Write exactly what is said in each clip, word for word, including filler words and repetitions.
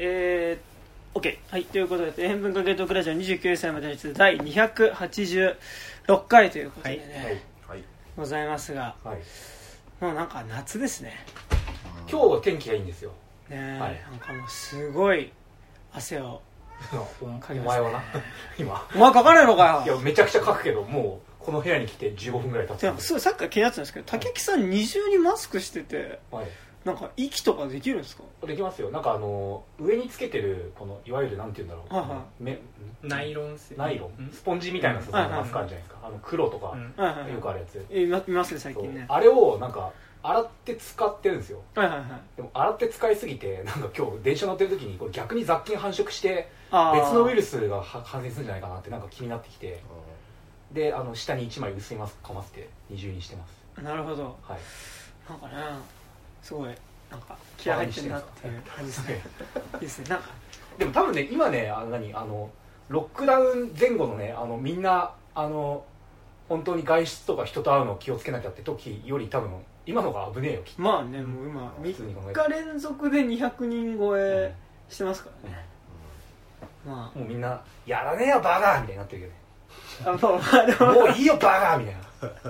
えー、OK。はい、ということで、塩分かけトークラジオにじゅうきゅうさいまでのだいにひゃくはちじゅうろっかいということでね、はいはい、ございますが、はい、もうなんか夏ですね。 今日は天気がいいんですよ。 ね、はい、なんかもうすごい汗をかきますね。お前はな今お前かかないのかよ。いやめちゃくちゃかくけど、もうこの部屋に来てじゅうごふんぐらい経つ。 すごいさっきから気になってたんですけど、竹木さん二重にマスクしてて、はい、なんか息とかできるんですか？ できますよ。なんかあの上につけてるこのいわゆるなんていうんだろう、はいはい、 ナイロン製ナイロンスポンジみたいな素材のマスクあるじゃないですか、あの黒とか、うん、よくあるやつ、 え見ますね最近ね。 あれをなんか洗って使ってるんですよ、 はいはいはい、 でも洗って使いすぎてなんか今日電車乗ってる時にこれ逆に雑菌繁殖して別のウイルスが感染するんじゃないかなってなんか気になってきて、であの下にいちまい薄いマスクかませて二重にしてます。 なるほど、はい、なんかねすごいなんか気合入ってるなっていう感じですね。いいですね。なんかでも多分ね今ねあの何あのロックダウン前後のねあのみんなあの本当に外出とか人と会うのを気をつけなきゃって時より多分今のが危ねえよ。 まあねもう今みっか連続でにひゃくにん超えしてますからね、 うんうん、まあもうみんなやらねえよバカみたいになってるけどね。 あもうもういいよバカみたい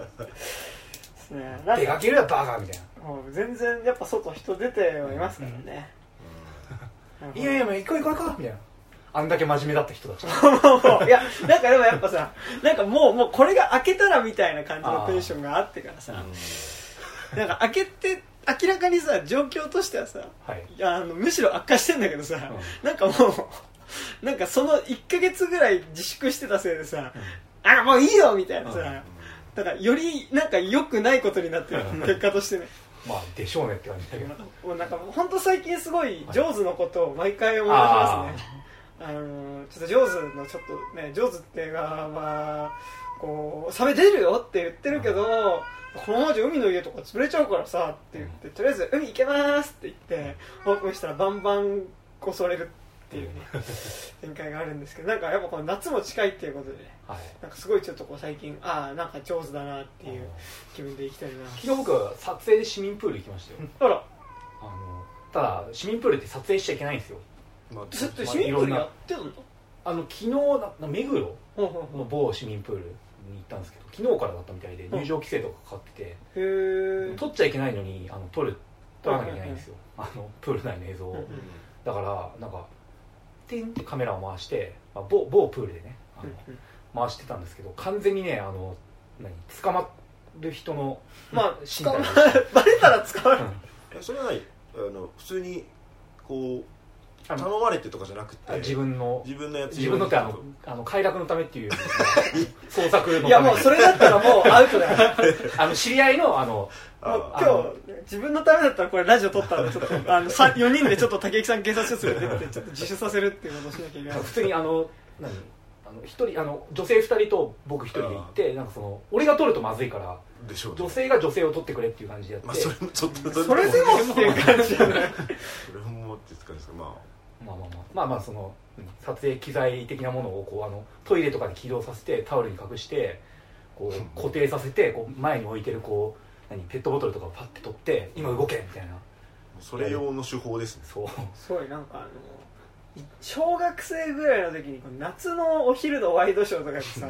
な出かけるよバカみたいな。 もう全然やっぱ外人出てはいますからね、 うんうん、いやいやもう行こう行こう行こうみたいな。あんだけ真面目だった人たちいやなんかでもやっぱさなんかもうもうこれが開けたらみたいな感じのテンションがあってからさ、なんか開けて明らかにさ状況としてはさ、はい、いやあのむしろ悪化してんだけどさ、うん、なんかもうなんかそのいっかげつぐらい自粛してたせいでさ、うん、あもういいよみたいなさ、うん、だからよりなんか良くないことになってる結果としてね。 まあでしょうねって感じだけど、 もうなんか本当最近すごいジョーズのことを毎回思い出しますね。あのちょっとジョーズのちょっとねジョーズって映画はこうサメ出るよって言ってるけど、このままじゃ海の家とか潰れちゃうからさって言って、とりあえず海行けますって言ってオープンしたらバンバン襲われるっていうね展開があるんですけど、なんかやっぱこの夏も近いっていうことで、はい、なんかすごいちょっとこう最近ああなんか上手だなっていう気分で行きたいな。 昨日僕は撮影で市民プール行きましたよ。あら、あのただ市民プールって撮影しちゃいけないんですよ。 まあ、ずっと市民プールやってるんだ。 あの昨日な目黒の某市民プールに行ったんですけど、昨日からだったみたいで入場規制とかかかってて、へ撮っちゃいけないのにあの撮る撮らなきゃいけないんですよ、あのプール内の映像を、うんうん、だからなんかテンってカメラを回して、まあ、某, 某プールでねあの、うんうん、回してたんですけど、完全にねあの何捕まる人のまあ身体バレたら捕まる、 うん、それはないあの普通にこう頼まれてとかじゃなくて自分の自分のやつ自分のってあのあの快楽のためっていう創作のため。 いやもうそれだったらもうアウトだよあの知り合いのあのあ今日自分のためだったらこれラジオ撮ったんでちょっとあのよにんでちょっと竹木さん警察署連れてってちょっと自首させるっていうことをしなきゃいけない。 普通にあの何あの一人あの女性ふたりと僕一人で行って、なんかその俺が撮るとまずいからでしょう、ね、女性が女性を撮ってくれっていう感じでやって、まあ、それもちょっとそれでもっていう感じじゃないそれもっていう感じですか。まあまあまあまあまあまあその撮影機材的なものをこうあのトイレとかに起動させてタオルに隠してこう固定させてこう前に置いてるこう何ペットボトルとかをパッて取って今動けみたいな、 それ用の手法ですね。 そうすごいなんかあの小学生ぐらいの時に夏のお昼のワイドショーとかでさ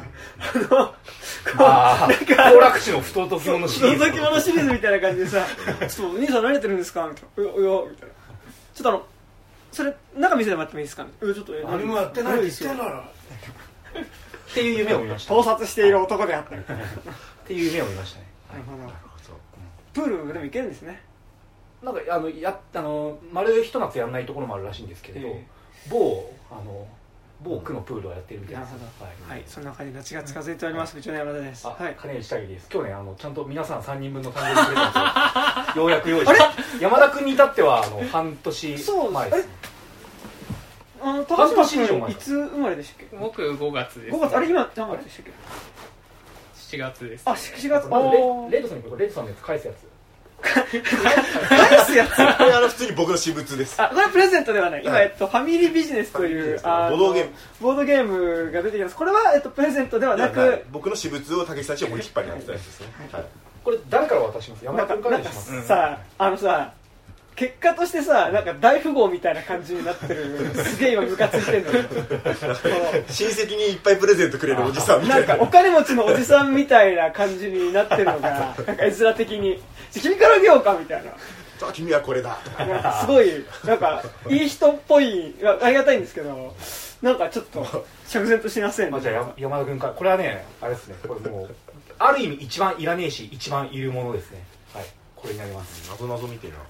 あの行楽地の不当時物シリーズ不当時物シリーズみたいな感じでさちょっとお兄さん何やってるんですかみたいな、いやみたいな、ちょっとあのそれ中見せてもらってもいいですか、ちょっと何もやってないですよっていう夢を見ました。 盗撮している男であったりっていう夢を見ましたね。 なるほど、プールでも行けるんですね。 なんかあのやあの丸一夏やらないところもあるらしいんですけれど、えー、某あの某区のプールをやってるみたいな。なるほど、はい、はい、そんな感じで夏が近づいております。部長の山田です。はい、金内武です。今日ねあのちゃんと皆さんさんにんぶんの誕生日プレゼントをようやく用意して、山田君に至ってはあの半年前ですね。 あの高島君いつ生まれでしたっけ？ 僕ごがつです、ね。 ごがつ、あれ今何月でしたっけ？ しちがつです。 あ、しがつ。 まずレレッドさんにレッドさんのやつ返すやつ。 返すやつ。 これあの普通に僕の私物です。 あ、これプレゼントではない。今、はい、えっとファミリービジネスというあボードゲームボードゲームが出てきます。これはえっとプレゼントではなく、はい、 僕の私物を竹内さんちを引っ張りになってたやつですね。はい。 これ誰から渡します？山田君からにします。 さああのさ。 結果としてさ、なんか大富豪みたいな感じになってる。すげえ今ムカついてんのよ。 親戚にいっぱいプレゼントくれるおじさんみたいな。 なんかお金持ちのおじさんみたいな感じになってるのが、なんか絵面的に、君からあげようかみたいな。 さあ君はこれだ。 なんかすごい、なんかいい人っぽい、ありがたいんですけど、なんかちょっと釈然としませんね。 まあ、じゃあ山田君からこれはねあれですね、これもうある意味一番いらねえし一番いるものですね。はい、これになります。 謎謎みてえな。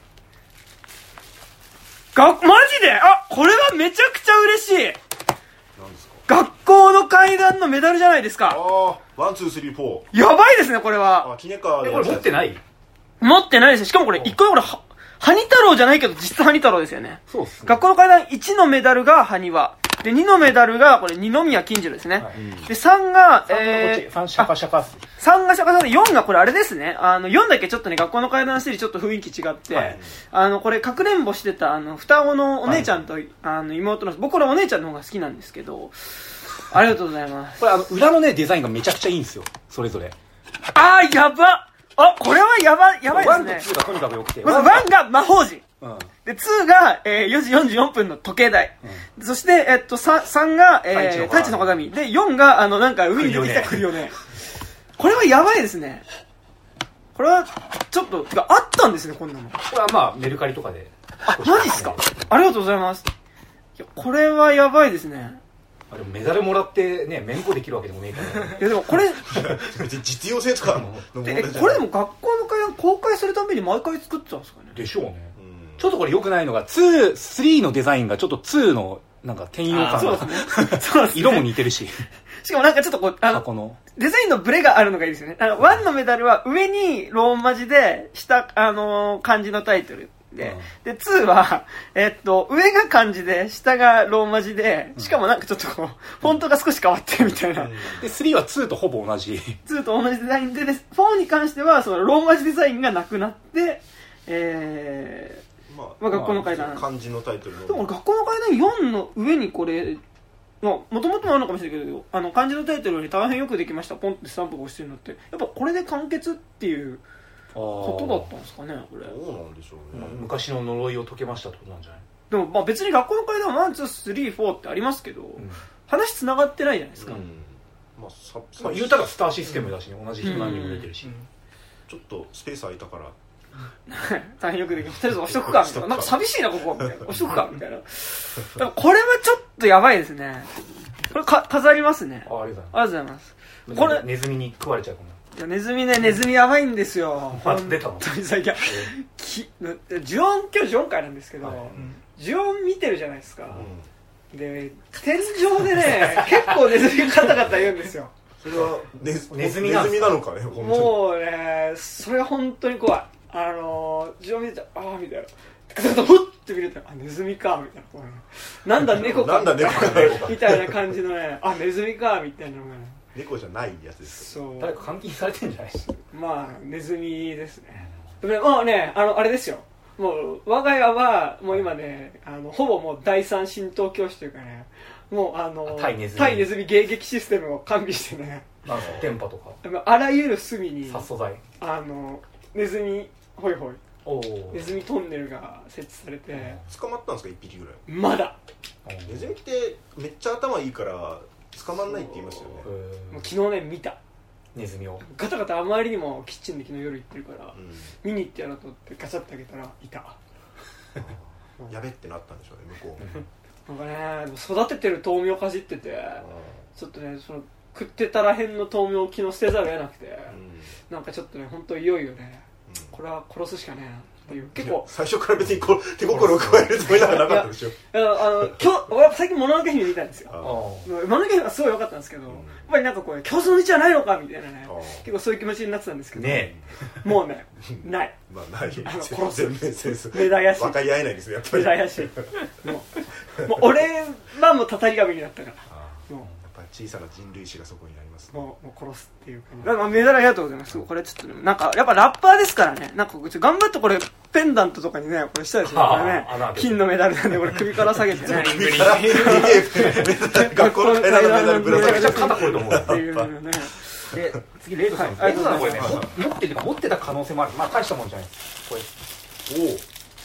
がマジで、あ、これはめちゃくちゃ嬉しい。 何ですか。学校の階段のメダルじゃないですか。 ああ、ワンツースリーフォー。 やばいですねこれは。 あ、キネカ。 え、これ持ってない？ 持ってないですよ。しかもこれ一個これはハニ太郎じゃないけど実質ハニ太郎ですよね。 そうっすね。 学校の階段いちのメダルがハニワでにのメダルがこれ二宮金次郎ですね、はい、でさんがえー、さんシャカシャカっす。 さんがシャカシャカでよんがこれあれですね。あのよんだけちょっとね学校の階段ステージちょっと雰囲気違って、はい、あのこれかくれんぼしてたあの双子のお姉ちゃんと、はい、あの妹の僕らお姉ちゃんの方が好きなんですけど、ありがとうございます。 これあの裏のねデザインがめちゃくちゃいいんですよそれぞれ。 あーやばあ、これはやばやばいですね。 ワンとツーがとにかく良くて、 まずワンが魔法陣、うん、でツーが、えー、よじよんじゅうよんぷんの時計台、うん、そして、えっと、さんが、えー、太一の鏡でよんがあのなんか海に出てきたクリオネ。これはやばいですね。これはちょっとてかあったんですねこんなの。これはまあメルカリとかで。 あ、マジっすか。ありがとうございます。いやこれはやばいですね。 あでもメダルもらってね免許できるわけでもねえから、ね、 いやでもこれ実用性とかの問題じゃない。 これでも学校の階段公開するために毎回作ってたんですかね。 でしょうね。うん、ちょっとこれ良くないのがツー、スリーのデザインがちょっとツーのなんか転用感がそうですね。そうですね。 色も似てるし。 しかもなんかちょっとこうあのこのデザインのブレがあるのがいいですよね。あのワンのメダルは上にローマ字で下あの漢字のタイトル。で、うん、で、ツーは、えっと、上が漢字で、下がローマ字で、しかもなんかちょっとこう、フォントが少し変わってるみたいな。うん、 で、スリーはツーとほぼ同じ。 ツーと同じデザインで、で、フォーに関しては、そのローマ字デザインがなくなって、えー、まあ、まあ、学校の階段。 漢字のタイトルの。 でも学校の階段よんの上にこれ、まあ、もともともあるのかもしれないけど、あの、漢字のタイトルより大変よくできました、ポンってスタンプが押してるのって、やっぱこれで完結っていう、ことだったんですかねこれ。 どうなんでしょうね、 うん、昔の呪いを解けましたってことなんじゃない。 でもまあ別に学校の階段ワンツースリーフォーってありますけど、うん、話つながってないじゃないですか、うん、 まあ、さまあ言うたらスターシステムだし、ね、同じ人何人も出てるし、うんうん、 ちょっとスペース空いたから大変よくできる。とりあえず押しとくかみたいな。なんか寂しいなここみたいな。押しとくかみたいな。でもこれはちょっとやばいですね。これか飾りますね。 あ、ありがとうございます。 これネズミに食われちゃうかも。 いやネズミね、ネズミやばいんですよ。 まだ出たの？ 最近き呪音、今日呪音会なんですけど、はい、呪音見てるじゃないですか、うん、で天井でね結構ネズミがカタカタ言うんですよ。 それはネズネズミなのかね。 もうねそれは本当に怖い。あの呪音見てたらああみたいなカタカタふって見るとあネズミかみたいな、なんだ猫かなんだ猫かみたいな感じのね、あネズミかみたいなのがね、 猫じゃないやつです。 そう。 誰か監禁されてんじゃないし。 まあネズミですね。でもね、もうね、あのあれですよ。もう我が家はもう今ね、あのほぼもう第三神道教師というかね、もうあの対ネズミ対ネズミ迎撃システムを完備してね。 なんか電波とか。 あらゆる隅に殺素材。 あのネズミホイホイ。 おネズミトンネルが設置されて。 捕まったんですか一匹ぐらい。 まだ。 ネズミってめっちゃ頭いいから。捕まんないって言いますよね。 もう昨日ね見たネズミをガタガタあまりにもキッチンで昨日夜行ってるから、うん、見に行ってやろうと思ってガチャってあげたらいたやべってなったんでしょうね向こうなんかね育ててる豆苗かじっててちょっとねその食ってたらへんの豆苗を昨日捨てざるを得なくて、うん、なんかちょっとね本当いよいよね、うん、これは殺すしかねえなっていう結構最初から別にこう手心を加えるつもりなんかなかったでしょ。 あの今日俺は最近もののけ姫見たんですよ。もののけ姫はすごい良かったんですけど、うん、やっぱりなんかこう競争の道はないのかみたいなね結構そういう気持ちになってたんですけどねもうねないまあないあの殺す全面戦争目立やし分かり合えないですねやっぱり目立やしもうもう俺はもうたたり神になったからもう小さな人類史がそこにあります、ね、 もう、もう殺すっていう感じ。だからメダルありがとうございます。これちょっと、ね、なんかやっぱラッパーですからね。なんか頑張ってこれペンダントとかにねこれしたいですよこれね。金のメダルなんでこれ首から下げてね。 首から学校のメダルメダルぶら下げて肩こると思うっていうのね。 で次レイドさん、はい、レイドさんこれね持ってるか持ってた可能性もある。まあ大したもんじゃないですこれ。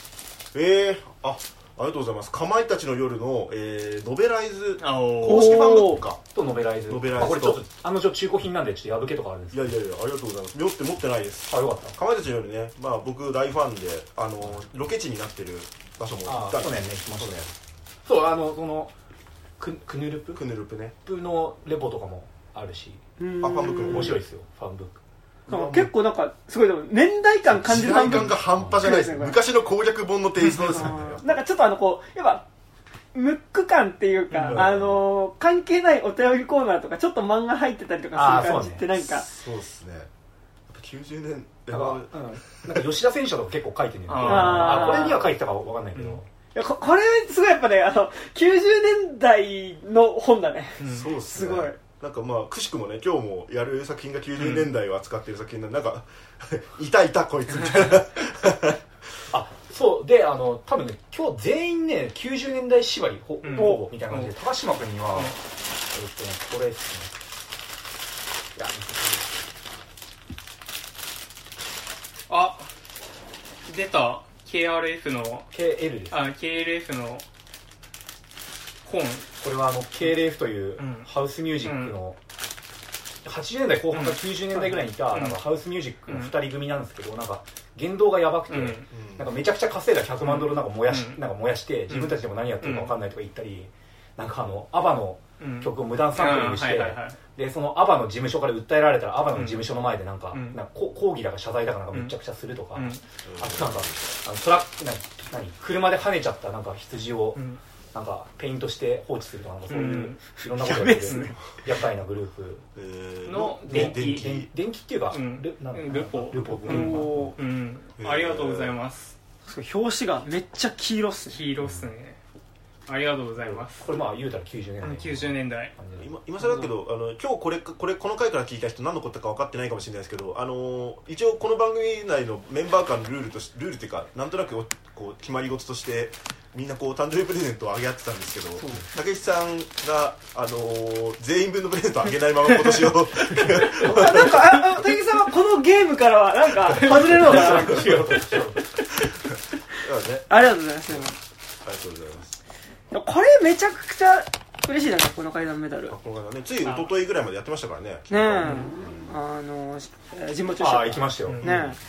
えー、あありがとうございます。かまいたちの夜の、えー、ノベライズ公式ファンブックかとノベライズノベライズとこれちょっとあの中古品なんでちょっと破けとかあるんですいやいやいやありがとうございます。よって持ってないです。 あよかった。 かまいたちの夜ね、まあ、僕大ファンであのロケ地になってる場所も行ったんでそうねね来ましたね。そうあのそのククヌルプクヌルプねプのレポとかもあるしあファンブックの面白いですよファンブック。 なんか結構なんかすごいでも年代感感じる時代感が半端じゃないですね。昔の攻略本のテイストですよね。 なんかちょっとあのこうやっぱムック感っていうか、うん、あのー、関係ないお便りコーナーとかちょっと漫画入ってたりとかする感じってなんかそうですね。きゅうじゅうねんなんか、うん、なんか吉田選手とか結構書いてるんだけどああこれには書いてたか分かんないけど、うん、いや こ, これすごいやっぱねあのきゅうじゅうねんだいの本だね、 うん、そうっすね。 すごいなんかまあくしくもね今日もやる作品がきゅうじゅうねんだいを扱ってる作品なんで、うん、なんかいたいたこいつみたいなあそうであの多分ね今日全員ねきゅうじゅうねんだい縛りほ、うん、ほぼみたいな感じで、うん、高島君には、うん、えっとねこれですねいやあ出た ケーアールエフ のケーエル ですあ ケーエルエフ の本これはあの ケーエルエフ というハウスミュージックの、うん、はちじゅうねんだいこう半からきゅうじゅうねんだいぐらいにいた、うん、なんかハウスミュージックのふたり組なんですけど、なんか言動がやばくて、うん、なんかめちゃくちゃ稼いだひゃくまんドルなんか燃やし、うん、なんか燃やして自分たちでも何やってるか分かんないとか言ったり、うん、なんかあのアバの曲を無断サンプリングして、でそのアバの事務所から訴えられたらアバの事務所の前でなんか、うん、なんか抗議だか謝罪だかなんかめちゃくちゃするとか、うん、あとなんかあのトラック何何車で跳ねちゃったなんか羊を、うんなんかペイントして放置するとかなんかそういういろんなことをやってる厄介なグループの電気電気っていうかルポルポありがとうございます。 表紙がめっちゃ黄色っすね。 黄色っすね。ありがとうございます。 これまあ言うたらきゅうじゅうねんだいきゅうじゅうねんだい今今更だけどあの今日これこれこの回から聞いた人何のことか分かってないかもしれないですけど、あの一応この番組内のメンバー間のルールとしルールっていうかなんとなくこう決まり事としてみんなこう誕生日プレゼントをあげ合ってたんですけど、武石さんが、あのー、全員分のプレゼントをあげないまま今年をなんか武石さんはこのゲームからはなんか外れるのかなありがとうございます。 ありがとうございます。 これめちゃくちゃ嬉しいなこの階段メダル。 この階段ねつい一昨日ぐらいまでやってましたからね。ねえ、うん、あの神保町あ行きましたよ。 ねえ、やっ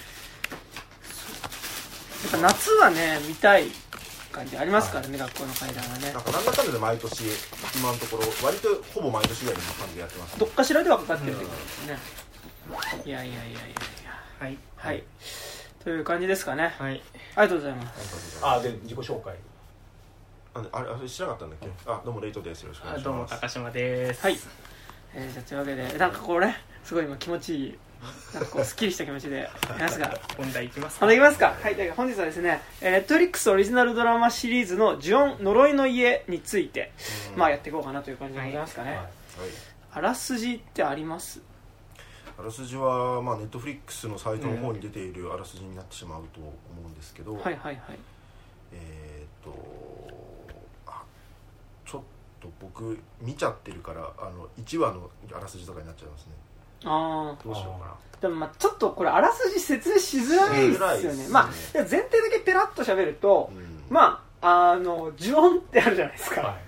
ぱ夏はね見たい感じありますからね、はい、学校の階段はね。 なんかなんだかんだで毎年今のところ割とほぼ毎年ぐらいの感じでやってます、ね、 どっかしらではかかってるってことですね、うん、いやいやいやいやいやはい、 はい、という感じですかね。 はい、 ありがとうございます。 あで自己紹介あれ、あれ知らなかったんだっけ。あどうもレイトです。よろしくお願いします。 どうも高島です。 はい、えー、じゃあというわけでなんかこれすごい今気持ちいいなんかこうスッキリした気持ちでいますが本題いきますか。本題いきますか。はい、で本日はですね、ネットフリックスオリジナルドラマシリーズの呪音呪いの家について、まあやっていこうかなという感じでございますかね。はいはい、あらすじってあります？ あらすじはまあネットフリックスのサイトの方に出ているあらすじになってしまうと思うんですけど、 はいはいはい。 えー、っとあちょっと僕見ちゃってるからあのいちわのあらすじとかになっちゃいますね。 あどうしようかな。 でもまあちょっとこれあらすじ説明しづらいですよね。ねまあ前提だけペラッと喋ると、うん、まああの呪音ってあるじゃないですか。はい、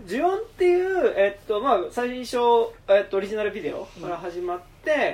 呪音っていうえっとまあ最初えっとオリジナルビデオから始まって、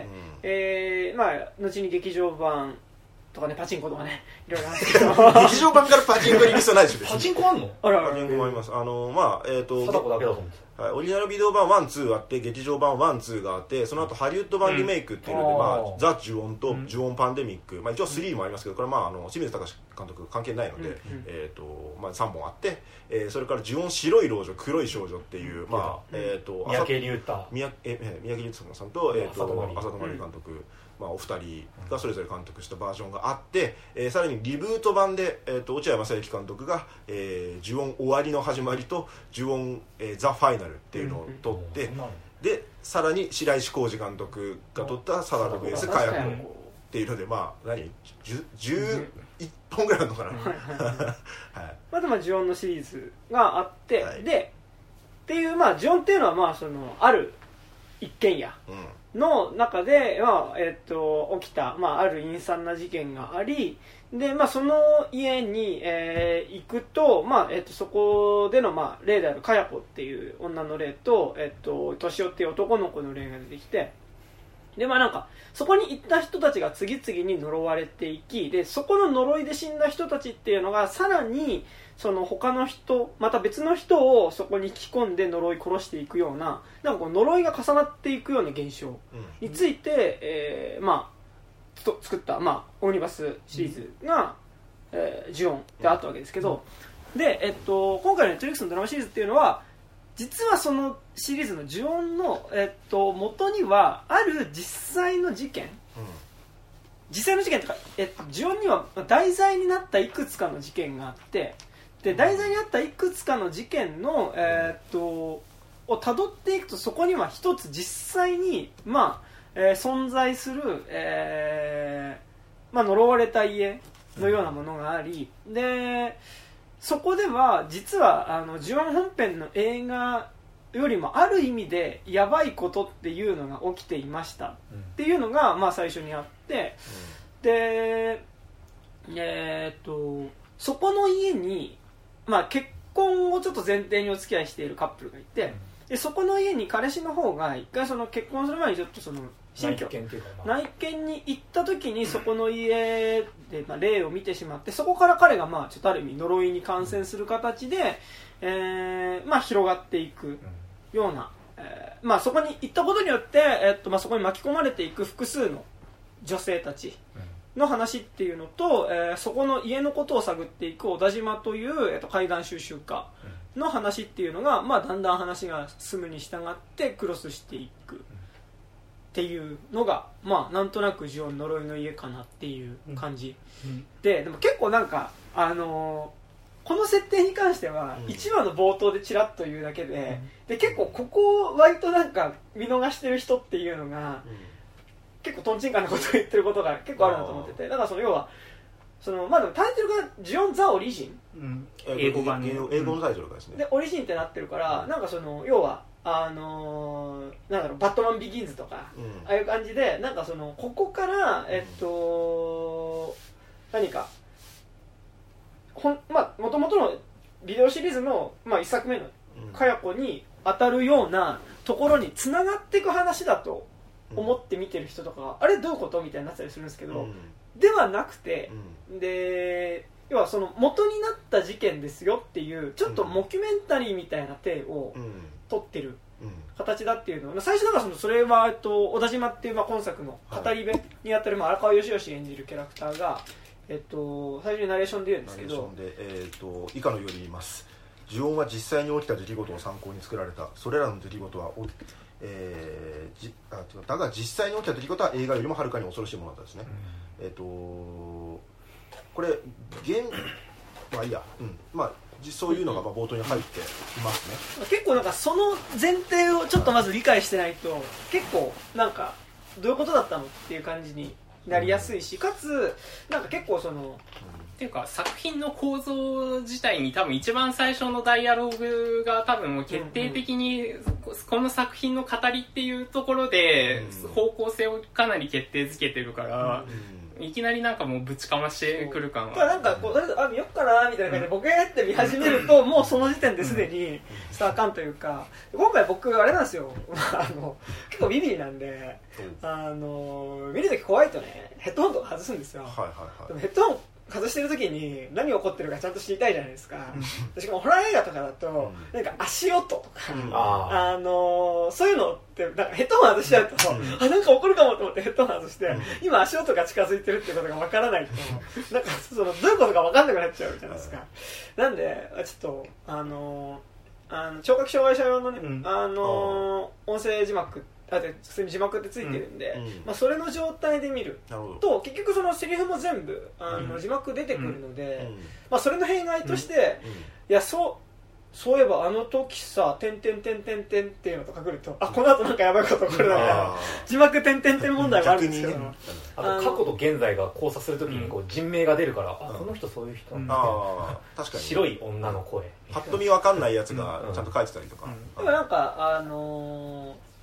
うん、えー、まあ後に劇場版とかねパチンコとかねいろいろあるんですけど劇場版からパチンコに行く必要ないでしょ。 パチンコあんの？ あらパチンコもあります。あのまあえっ、ー、と貞子だけだと思ってはい、オリジナルビデオ版ワン、ツーあって劇場版ワン、ツーがあってその後ハリウッド版リメイクっていうので、うんまあ、ザ・呪音と呪音パンデミック、まあ、一応スリーもありますけどこれは、まあ、あの清水隆監督関係ないので、うんえーとまあ、さんぼんあって、えー、それから呪音白い老女黒い少女っていう、まあえー、と三宅龍太三宅龍太さんと、えー、と浅戸まり監督、うんまあ、お二人がそれぞれ監督したバージョンがあって、えー、さらにリブート版で、えー、と落合正之監督が、えー、呪音終わりの始まりと呪音、えー、ザ・ファイナルっていうのを撮って、うん、でさらに白石浩二監督が撮ったサダード・ベース火薬っていうのでまあ何じゅういっぽんぐらいあるのかな、はいまあ、でも呪音のシリーズがあって、はい、でっていうまあ呪音っていうのはまあそのある一軒家、うんの中で、まあえー、と起きた、まあ、ある陰惨な事件がありで、まあ、その家に、えー、行くと、まあえー、とそこでの、まあ、霊であるかや子っていう女の霊と、えー、と敏夫っていう男の子の霊が出てきて、で、まあ、なんかそこに行った人たちが次々に呪われていき、でそこの呪いで死んだ人たちっていうのがさらにその他の人、また別の人をそこに引き込んで呪い殺していくような、なんかこう呪いが重なっていくような現象について、うん、えー、まあと作った、まあ、オムニバスシリーズが、うん、えー、ジオンであったわけですけど、うん、で、えっと、今回のネットフリックスのドラマシリーズっていうのは実はそのシリーズのジオンの、えっと、元にはある実際の事件、うん、実際の事件とか、えっと、ジオンには題材になったいくつかの事件があって、で題材になったいくつかの事件の、えー、っとを辿っていくと、そこには一つ実際に、まあえー、存在する、えーまあ、呪われた家のようなものがあり、でそこでは実はあのジオン本編の映画よりもある意味でやばいことっていうのが起きていましたっていうのが、まあ、最初にあって、で、えー、っとそこの家に、まあ、結婚をちょっと前提にお付き合いしているカップルがいて、でそこの家に彼氏の方が一回その結婚する前にちょっとその新居内見というか、 まあ、内見に行った時にそこの家で、まあ、霊を見てしまって、そこから彼がまあちょっとある意味呪いに感染する形で、えーまあ、広がっていくような、えーまあ、そこに行ったことによって、えっとまあ、そこに巻き込まれていく複数の女性たちの話っていうのと、えー、そこの家のことを探っていく小田島という、えっと、怪談収集家の話っていうのが、まあ、だんだん話が進むに従ってクロスしていくっていうのが、まあ、なんとなくジオン呪いの家かなっていう感じ、うんうん、ででも結構なんか、あのー、この設定に関してはいちわの冒頭でチラッと言うだけで、うん、で結構ここを割となんか見逃してる人っていうのが、うん、結構トンチンカンなことを言ってることが結構あるなと思ってて、だからその要はそのまあでもタイトルがジオン・ザ・オリジン、うん、 英語版英語のタイトルがですね、 でオリジンってなってるから、うん、なんかその要はあのー、なんだろう、バットマンビギンズとか、うん、ああいう感じでなんかそのここからえっと何かほんまあ元々のビデオシリーズの、まあ、いっさくめのかや子に当たるようなところに繋がっていく話だと思って見てる人とかが、うん、あれどういうことみたいになってたりするんですけど、うん、ではなくて、うん、で要はその元になった事件ですよっていうちょっとモキュメンタリーみたいな体を撮ってる形だっていうのは、最初なんかそのそれは、えっと、小田島っていう、まあ、今作の語り部にあたる、まあ、荒川良々演じるキャラクターが、えっと、最初にナレーションで言うんですけど、ナレーションで、 えー、と以下のように言います。ジオンは実際に起きた出来事を参考に作られた。それらの出来事はお、えー、じあだが実際に起きた出来事は映画よりもはるかに恐ろしいものだったですね、うん、えっ、ー、とこれ現まあいいや、うん、まあそういうのがまあ冒頭に入っていますね。結構なんかその前提をちょっとまず理解してないと、結構なんかどういうことだったのっていう感じになりやすいし、かつなんか結構そのっていうか作品の構造自体に多分一番最初のダイアログが多分もう決定的にこの作品の語りっていうところで方向性をかなり決定づけてるから、いきなりなんかもうぶちかましてくる感は、 なんかこうあ見よっかなみたいな感じでボケって見始めるともうその時点ですでにスター感というか、今回僕あれなんですよあの結構ビビリなんで、あの見るとき怖いとねヘッドホンとか外すんですよ、はいはいはい、でもヘッドホン外してる時に何が起こってるかちゃんと知りたいじゃないですかしかもホラー映画とかだとなんか足音とか、うん、あのー、そういうのってなんかヘッドホン外しちゃうと、うん、あなんか起こるかもと思ってヘッドホン外して、うん、今足音が近づいてるってことがわからないとなんかそのどういうことかわかんなくなっちゃうじゃないですか、はい、なんでちょっとあのー、あの聴覚障害者用のね、うん、あのー、音声字幕だって普通に字幕ってついてるんで、うんうん、まあ、それの状態で見ると結局そのセリフも全部あの、うん、字幕出てくるので、うん、まあ、それの弊害として、うんうん、いやそうそういえばあの時さ点点点点点っていうのとか来ると、あこの後なんかやばいこと起こるなみたいな字幕点点点問題があるんですけど、ね、 あと過去と現在が交差するときにこう人名が出るから、うん、あこの人そういう人なんだ、 あ確かに白い女の声パッと見わかんないやつがちゃんと書いてたりとか、 うんうん、でもなんかあのー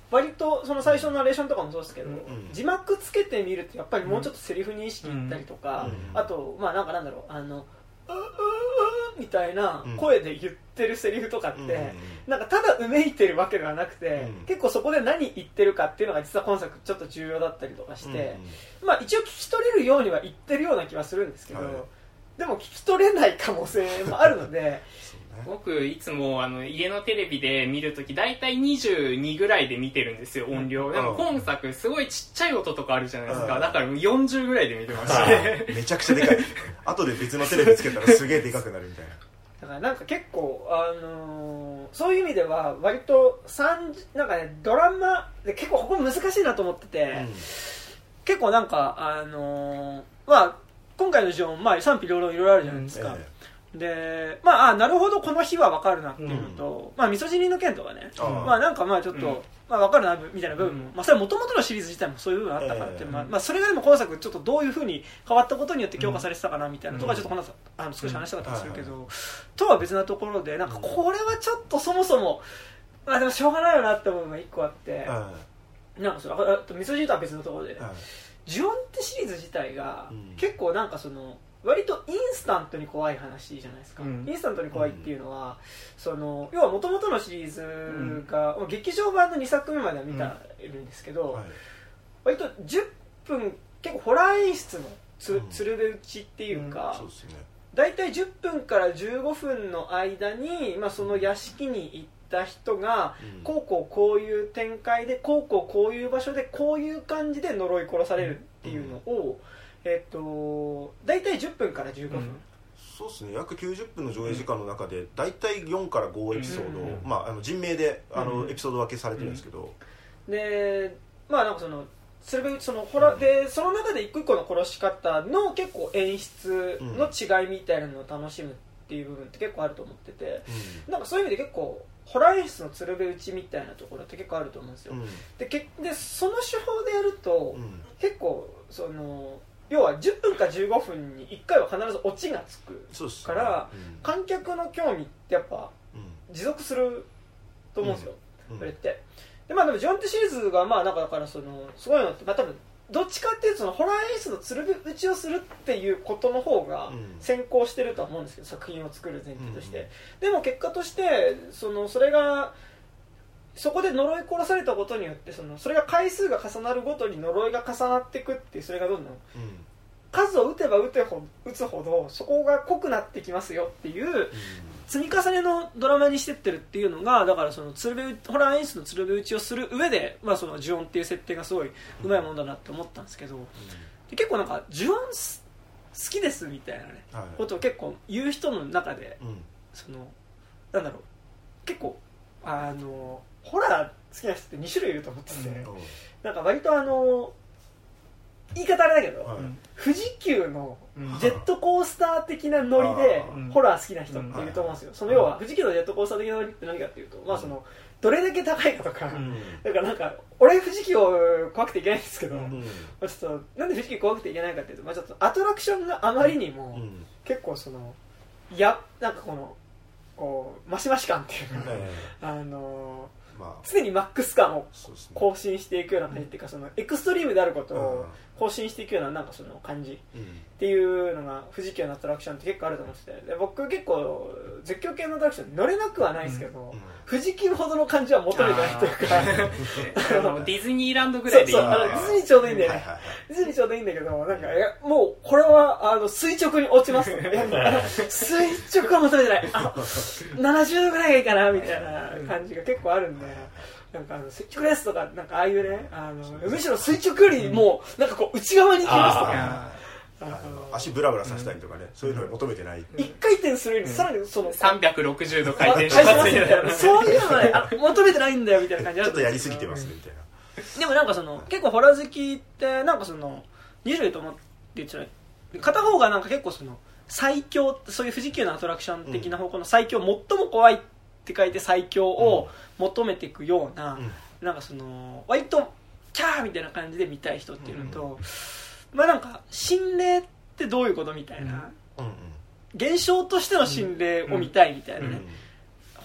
割とその最初のナレーションとかもそうですけど、 うん、 字幕つけてみるとやっぱりもうちょっとセリフに意識いったりとか、 うん、 あとまあなんかなんだろうあのうううみたいな声で言ってるセリフとかって、うん、なんかただうめいてるわけではなくて、うん、結構そこで何言ってるかっていうのが実は今作ちょっと重要だったりとかして、うん、まあ一応聞き取れるようには言ってるような気はするんですけど、はい、でも聞き取れない可能性もあるので僕いつもあの家のテレビで見るときだいたいにじゅうにぐらいで見てるんですよ、音量。でも今作すごいちっちゃい音とかあるじゃないですか、だからよんじゅうぐらいで見てましたね。 めちゃくちゃでかい。後で別のテレビつけたらすげえでかくなるみたいな。 だからなんか結構、あのー、そういう意味では割となんかねドラマで結構ここ難しいなと思ってて、うん、結構なんかあのー、まあ今回のジョン、まあ、賛否両論いろいろあるじゃないですか、うんええでまあ、あなるほどこの日は分かるなっていうのと、うんまあ、ミソジニの件とかねまあなんかまあちょっと、うんまあ、分かるなみたいな部分も、うんまあ、それはもともとのシリーズ自体もそういう部分あったからって、えーまあまあ、それがでも今作ちょっとどういうふうに変わったことによって強化されてたかなみたいなとかちょっと話あの少し話したかったりするけど、うん、とは別なところでなんかこれはちょっとそもそも、まあ、でもしょうがないよなって思うのがいっこあって、うん、なんかそれあとミソジニとは別のところで、うん、ジュオンってシリーズ自体が結構なんかその割とインスタントに怖い話じゃないですか、うん、インスタントに怖いっていうのは、うん、その要は元々のシリーズが、うん、劇場版のにさくめまでは見たるんですけど、うんはい、割とじゅっぷん結構ホラー演出のつ、うん、鶴瓶打ちっていうか、うんそうですね、だいたいじゅっぷんからじゅうごふんの間に、まあ、その屋敷に行った人が、うん、こうこうこういう展開でこうこうこういう場所でこういう感じで呪い殺されるっていうのを、うんえっと、大体じゅっぷんからじゅうごふん、うん、 そうですね約きゅうじゅっぷんの上映時間の中で大体よんからごエピソード、うんまあ、あの人名であの、うん、エピソード分けされてるんですけど、 うん、でまあなんかそのそれそのホラ、うん、でその中で一個一個の殺し方の結構演出の違いみたいなのを楽しむっていう部分って結構あると思ってて、うん、なんかそういう意味で結構ホラー演出の鶴瓶打ちみたいなところって結構あると思うんですよ、うん、でけでその手法でやると、うん、結構その要はじゅっぷんかじゅうごふんにいっかいは必ずオチがつくから、ねうん、観客の興味ってやっぱ持続すると思うんですよ、うん、それってでまあでもジョンってシリーズがまあなんかだからそのすごいのってまあ多分どっちかっていうとそのホラー演出の鶴瓶打ちをするっていうことの方が先行してるとは思うんですけど、作品を作る前提として、うん、でも結果としてそのそれがそこで呪い殺されたことによってそのそれが回数が重なるごとに呪いが重なっていくっていうそれがどんどん、うん、数を打てば打てほ打つほどそこが濃くなってきますよっていう、うん、積み重ねのドラマにしてってるっていうのがだからその鶴瓶ホラー演出の鶴瓶打ちをする上で、まあ、その呪音っていう設定がすごいうまいもんだなって思ったんですけど、うん、で結構なんか呪音好きですみたいなね、はい、ことを結構言う人の中で、うん、そのなんだろう結構あのホラー好きな人ってに種類いると思ってて、うん、なんか割とあの言い方あれだけど、はい、富士急のジェットコースター的なノリでホラー好きな人っていると思うんですよ、うん、その要は富士急のジェットコースター的なノリって何かっていうと、うんまあ、そのどれだけ高いかとか、うん、だからなんか俺富士急怖くていけないんですけど、うん、まあ、ちょっとなんで富士急怖くていけないかっていうと、まあ、ちょっとアトラクションがあまりにも、うん、結構そのやなんかこのこうマシマシ感っていうか、あのーまあ、常にマックス感を更新していくような感じっていうか、そのエクストリームであることを更新していくようななんかその感じっていうのが富士急のアトラクションって結構あると思ってて、で僕結構絶叫系のアトラクション乗れなくはないですけど、うんうん、富士急ほどの感じは求めてないというかディズニーランドぐらいでいいそうそうあのディズニーちょうどいいんだよね、はいはいはい、ディズニーちょうどいいんだけどなんかいやもうこれはあの垂直に落ちます垂直は求めてないあななじゅうどぐらいがいいかなみたいな感じが結構あるんで、なんかあの垂直ですとかなんかああいうねあのむしろ垂直よりもなんかこう内側に行きますとかあの足ブラブラさせたりとかね、うん、そういうのを求めてない、 一回転するよりさらにそのさんびゃくろくじゅうど回転しますみたいなそういうのねあ求めてないんだよみたいな感じちょっとやりすぎてますねみたいな。でもなんかその結構ホラー好きってなんかそのに種類と思って言っちゃう片方がなんか結構その最強そういう富士急のアトラクション的な方向の最強、うん、最も怖いって書いて最強を求めていくような、うん、なんかその割とキャーみたいな感じで見たい人っていうのと、うんまあなんか心霊ってどういうことみたいな、うんうん、現象としての心霊を見たいみたいなね、うんうん、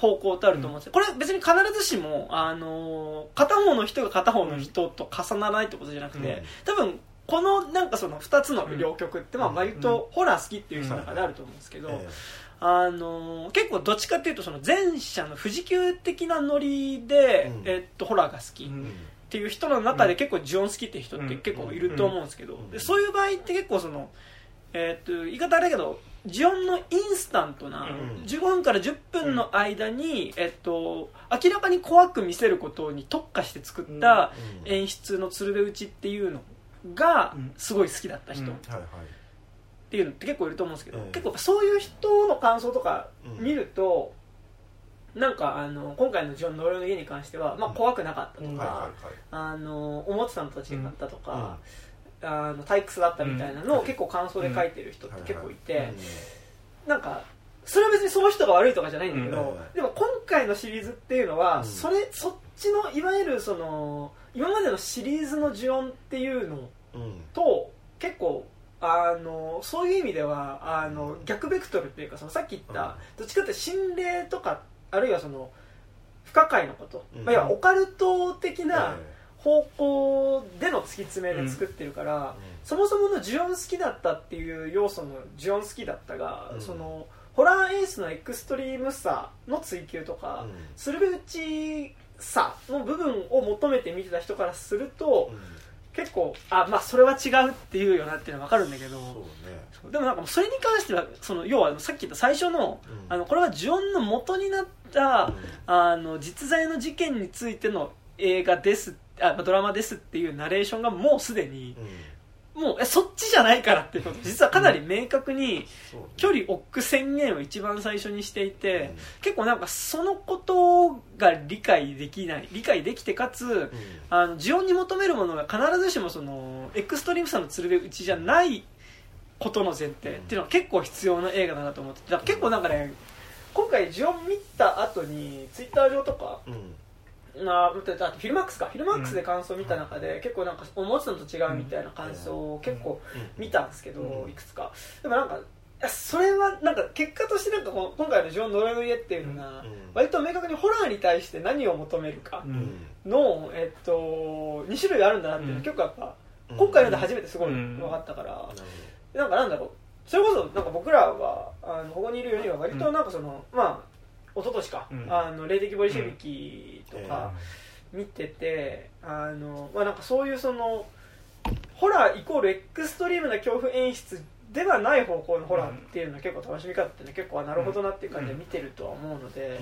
方向ってあると思うんですよ、うん、これ別に必ずしも、あのー、片方の人が片方の人と重ならないってことじゃなくて、うん、多分このなんかそのふたつの両極ってまあ割とホラー好きっていう人の中であると思うんですけど、うんうん、あのー、結構どっちかっていうとその前者の富士急的なノリで、うん、えっとホラーが好き、うんっていう人の中で結構ジオン好きっていう人って結構いると思うんですけど、でそういう場合って結構その、えー、と言い方あれだけどジオンのインスタントなじゅうごふんからじゅっぷんの間に、えっと、明らかに怖く見せることに特化して作った演出の鶴瓶打ちっていうのがすごい好きだった人っていうのって結構いると思うんですけど、結構そういう人の感想とか見るとなんかあの今回のジョン呪いの家に関しては、まあ、怖くなかったとか、あの思ってたのと違ったとか、うん、あの退屈だったみたいなのを結構感想で書いてる人って結構いて、なんかそれは別にその人が悪いとかじゃないんだけど、うん、でも今回のシリーズっていうのは、うん、それそっちのいわゆるその今までのシリーズのジオンっていうのと、うん、結構あのそういう意味ではあの逆ベクトルっていうか、そのさっき言った、うん、どっちかって心霊とかあるいはその不可解のこと、うん、まあ、いわゆるオカルト的な方向での突き詰めで作ってるから、うん、そもそものジオン好きだったっていう要素のジオン好きだったが、うん、そのホラー演出のエクストリームさの追求とか、うん、鶴瓶打ちさの部分を求めて見てた人からすると、うん、結構あ、まあ、それは違うっていうよなっていうのは分かるんだけど、そうね、でもなんかそれに関してはその要はさっき言った最初の、うん、あのこれはジオンの元になった、うん、あの実在の事件についての映画ですあドラマですっていうナレーションがもうすでに、うん、もうえそっちじゃないからっていうこと実はかなり明確に距離を置く宣言を一番最初にしていて、うん、結構なんかそのことが理解できない理解できてかつ、うん、あのジオンに求めるものが必ずしもそのエクストリームさんの鶴瓶打ちじゃないことの前提っていうのは結構必要な映画だなと思って、だから結構なんかね今回ジオン見た後にツイッター上とか、うん、あフィルマックスかフィルマックスで感想を見た中で、うん、結構なんか思ってたのと違うみたいな感想を結構見たんですけど、うん、いくつかでもなんかそれはなんか結果としてなんか今回のジオン呪いの家っていうのが割と明確にホラーに対して何を求めるかの、えっと、に種類あるんだなっていうのは結構やっぱ今回ので初めてすごい分かったから、なんかなんだろうそれこそなんか僕らはあのここにいるよには割となんかその、うん、まあ一昨年か、うん、あの霊的ボリシェビキとか見てて、うん、あのまあなんかそういうそのホラーイコールエクストリームな恐怖演出ではない方向のホラーっていうのは結構楽しみ方ってね結構なるほどなっていう感じで見てるとは思うので、うんうん、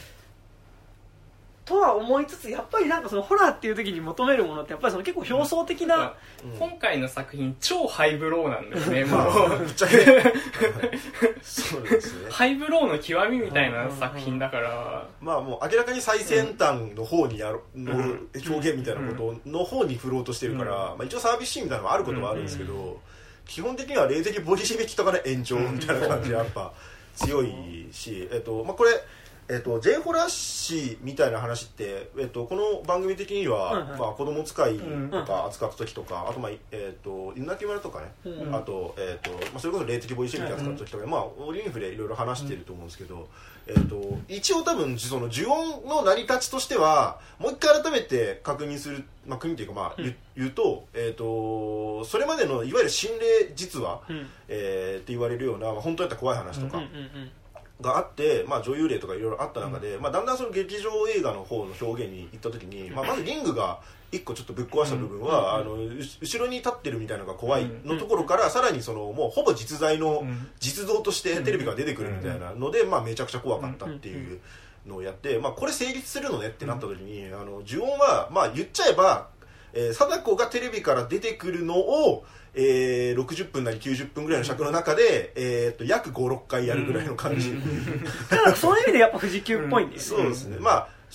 とは思いつつやっぱりなんかそのホラーっていう時に求めるものってやっぱりその結構表層的な、 うん、今回の作品超ハイブローなんですねもうぶっちゃけそうですねハイブローの極みみたいな作品だから、 まあもう明らかに最先端の方にやるの表現みたいなことの方に振ろうとしてるから、まあ、一応サービスシーンみたいなのもあることはあるんですけど、基本的には霊的ボディシビキとかの延長みたいな感じでやっぱ強いし、えっとまあ、これえっと、J ホラー誌みたいな話って、えっと、この番組的には、うんうんまあ、子供使いとか扱った時とか、うん、あと、まあえっと、犬鳴村とかね、うん、あと、えっとまあ、それこそ霊的ボディシェイク扱った時とか、うんまあ、オリンフでいろいろ話してると思うんですけど、うんえっと、一応多分その呪音の成り立ちとしてはもう一回改めて確認する、まあ、国というか、まあうん、言うと、えっと、それまでのいわゆる心霊実話、うんえー、って言われるような、まあ、本当だったら怖い話とか、うんうんうんうんがあって、まあ、女優霊とかいろいろあった中で、うんまあ、だんだんその劇場映画の方の表現に行った時に、まあ、まずリングが一個ちょっとぶっ壊した部分は、うん、あの後ろに立ってるみたいなのが怖いのところから、うん、さらにそのもうほぼ実在の実像としてテレビが出てくるみたいなので、まあ、めちゃくちゃ怖かったっていうのをやって、まあ、これ成立するのねってなった時に、あの呪音は、まあ、言っちゃえば、えー、貞子がテレビから出てくるのをえー、ろくじゅっぷんなりきゅうじゅっぷんぐらいの尺の中で、えー、と約ご、ろっかいやるぐらいの感じ、 うん、そういう意味でやっぱ富士急っぽいんですよね、うん、そうですね、まあ、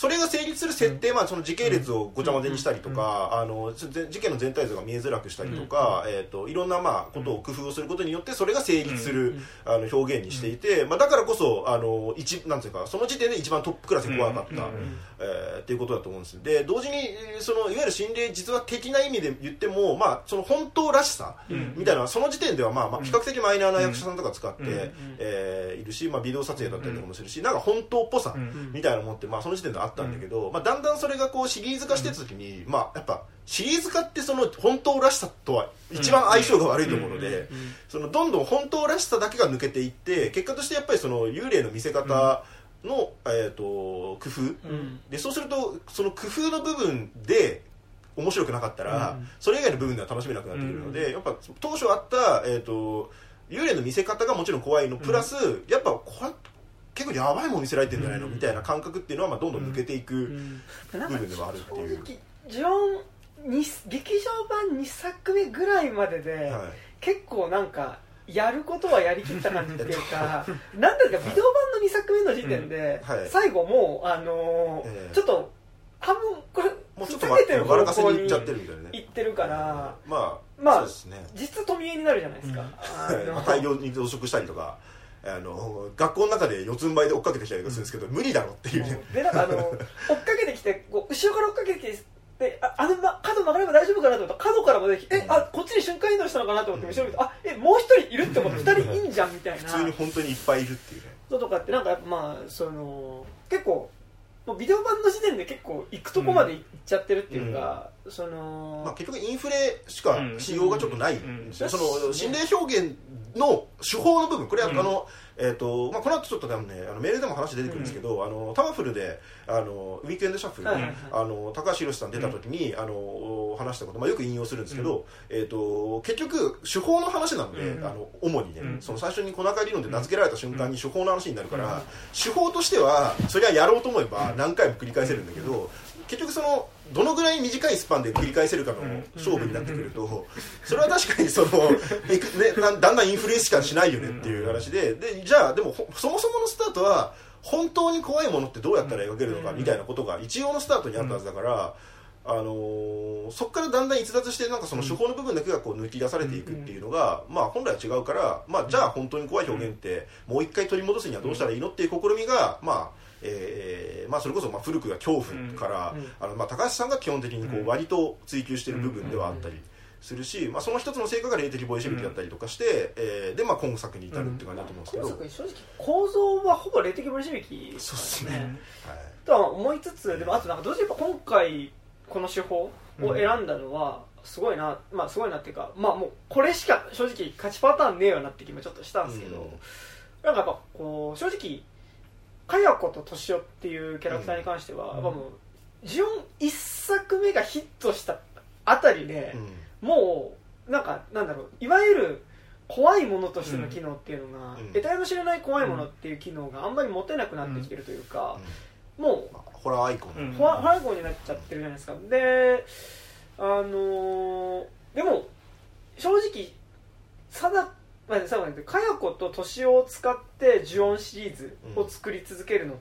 それが成立する設定、うんまあ、その時系列をごちゃ混ぜにしたりとか、うん、あの事件の全体像が見えづらくしたりとか、うんえー、といろんなまあことを工夫をすることによってそれが成立する、うん、あの表現にしていて、まあ、だからこそあの一なんていうかその時点で一番トップクラスに怖かった、うんえー、っていうことだと思うんです。で同時にそのいわゆる心霊実話的な意味で言っても、まあ、その本当らしさみたいなのはその時点ではまあまあ比較的マイナーな役者さんとか使って、うんえー、いるし、まあ、ビデオ撮影だったりとかもするしなんか本当っぽさみたいなもんって、まあ、その時点であったんだけど、まあ、だんだんそれがこうシリーズ化してた時に、まあ、やっぱシリーズ化ってその本当らしさとは一番相性が悪いと思うので、そのどんどん本当らしさだけが抜けていって結果としてやっぱりその幽霊の見せ方の、えー、と工夫、うん、でそうするとその工夫の部分で面白くなかったら、うん、それ以外の部分では楽しめなくなってくるので、うん、やっぱ当初あった、えー、と幽霊の見せ方がもちろん怖いのプラス、うん、やっぱこれ結構やばいもん見せられてるんじゃないの、うん、みたいな感覚っていうのはまあどんどん抜けていく部分ではあるっていう、 うん、ジョンに劇場版にさくめぐらいまでで、はい、結構なんかやることはやりきった感じっていうかなんだかビデオ版のにさくめの時点で、はい、最後もう、あのーえー、ちょっと半分これもうちょっとふざけてる方向に行っちゃってるみたいなね行ってるから、 うん、まあ、 まあ、 そうですね、 実質富江になるじゃないですか、 うんまあ、大量に増殖したりとかあの学校の中で四つん這いで追っかけてきたりとかするんですけど、うん、無理だろっていうねでなんかあの追っかけてきてこう後ろから追っかけてきてで あ, あの角曲がれば大丈夫かなと思ったら角からも出てきて、うん、えあこっちに瞬間移動したのかなと思って後ろ見て、うん、あえもう一人いるって思ってふたりいいんじゃんみたいな普通に本当にいっぱいいるっていうねそうとかってなんかやっぱまあその結構もうビデオ版の時点で結構行くとこまで行っちゃってるっていうか、うん、その、 まあ、結局インフレしか仕様がちょっとないんですよ、うんうんうん、その心霊表現の手法の部分これはあの、うんえーとまあ、この後ちょっとでも、ね、あのメールでも話出てくるんですけど、うん、あのタワフルであのウィークエンドシャッフルで、はいはいはい、あの高橋宏さん出た時に、うん、あの話したこと、まあ、よく引用するんですけど、うんえー、と結局手法の話なので、うん、あの主にね、うん、その最初に小中理論で名付けられた瞬間に手法の話になるから、うん、手法としてはそれはやろうと思えば何回も繰り返せるんだけど結局そのどのぐらい短いスパンで繰り返せるかの勝負になってくるとそれは確かにその、ね、だんだんインフレしかしないよねっていう話で、でじゃあでもそもそものスタートは本当に怖いものってどうやったら描けるのかみたいなことが一応のスタートにあったはずだから、あのー、そこからだんだん逸脱してなんかその手法の部分だけがこう抜き出されていくっていうのが、まあ、本来は違うから、まあ、じゃあ本当に怖い表現ってもう一回取り戻すにはどうしたらいいのっていう試みがまあえーまあ、それこそまあ古くが恐怖から、うんあのまあ、高橋さんが基本的にこう割と追求している部分ではあったりするし、まあ、その一つの成果が霊的ボイシビティだったりとかして、うんえー、でまあ今作に至るって感じだと思うんですけど、 今作正直構造はほぼ霊的ボイシビティですね。 そうですね、はい、 とは思いつつでもあとなんかどうしても今回この手法を選んだのはすごいな、まあすごいなっていうか、まあもうこれしか正直勝ちパターンねえよなって気もちょっとしたんですけど、うん、なんかやっぱこう正直かや子ととしおっていうキャラクターに関しては、うん、やっぱもうジオンいっさくめがヒットしたあたりで、うん、もうなんかなんだろういわゆる怖いものとしての機能っていうのが、うん、得体の知れない怖いものっていう機能があんまり持てなくなってきてるというか、うん、もうホラーアイコン、 うん、ホラーアイコンになっちゃってるじゃないですか。であのー、でも正直定まあ、最後に言ってかや子ととしおを使ってジュオンシリーズを作り続けるのって、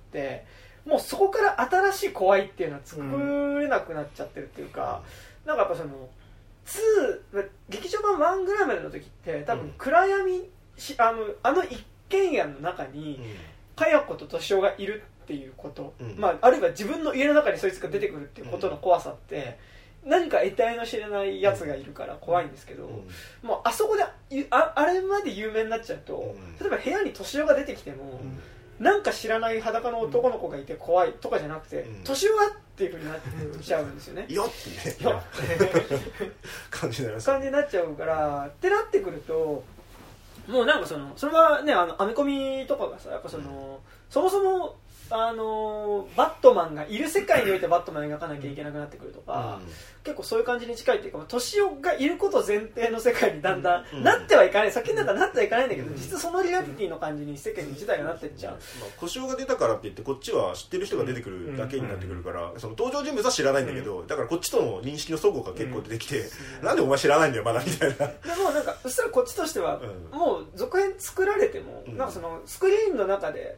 うん、もうそこから新しい怖いっていうのは作れなくなっちゃってるっていうか、うん、なんかやっぱそのに劇場版ワンぐらいまでの時って多分暗闇、うん、あのあの一軒家の中にかや子ととしおがいるっていうこと、うんまあ、あるいは自分の家の中にそいつが出てくるっていうことの怖さって、うん、何か得体の知れないやつがいるから怖いんですけど、うん、もうあそこで あ, あれまで有名になっちゃうと、うん、例えば部屋にとしおが出てきても、うん、なんか知らない裸の男の子がいて怖いとかじゃなくてとしおがっていう風になっちゃうんですよね。 よってね感じになります、 感じになっちゃうからってなってくるともうなんかそのそれはねあのアメコミとかがさやっぱその、うん、そもそもあのバットマンがいる世界においてバットマンを描かなきゃいけなくなってくるとか、うん、結構そういう感じに近いっていうかトシオがいること前提の世界にだんだん、うん、なってはいかない先になったらなってはいかないんだけど、うん、実はそのリアリティの感じに世間自体がなってっちゃう、 まあ、トシオが出たからって言ってこっちは知ってる人が出てくるだけになってくるから、うん、その登場人物は知らないんだけど、うん、だからこっちとの認識の相互が結構出てきて、うん、なんでお前知らないんだよまだみたいな。でもなんかうっすらこっちとしては、うん、もう続編作られても、うん、なんかそのスクリーンの中で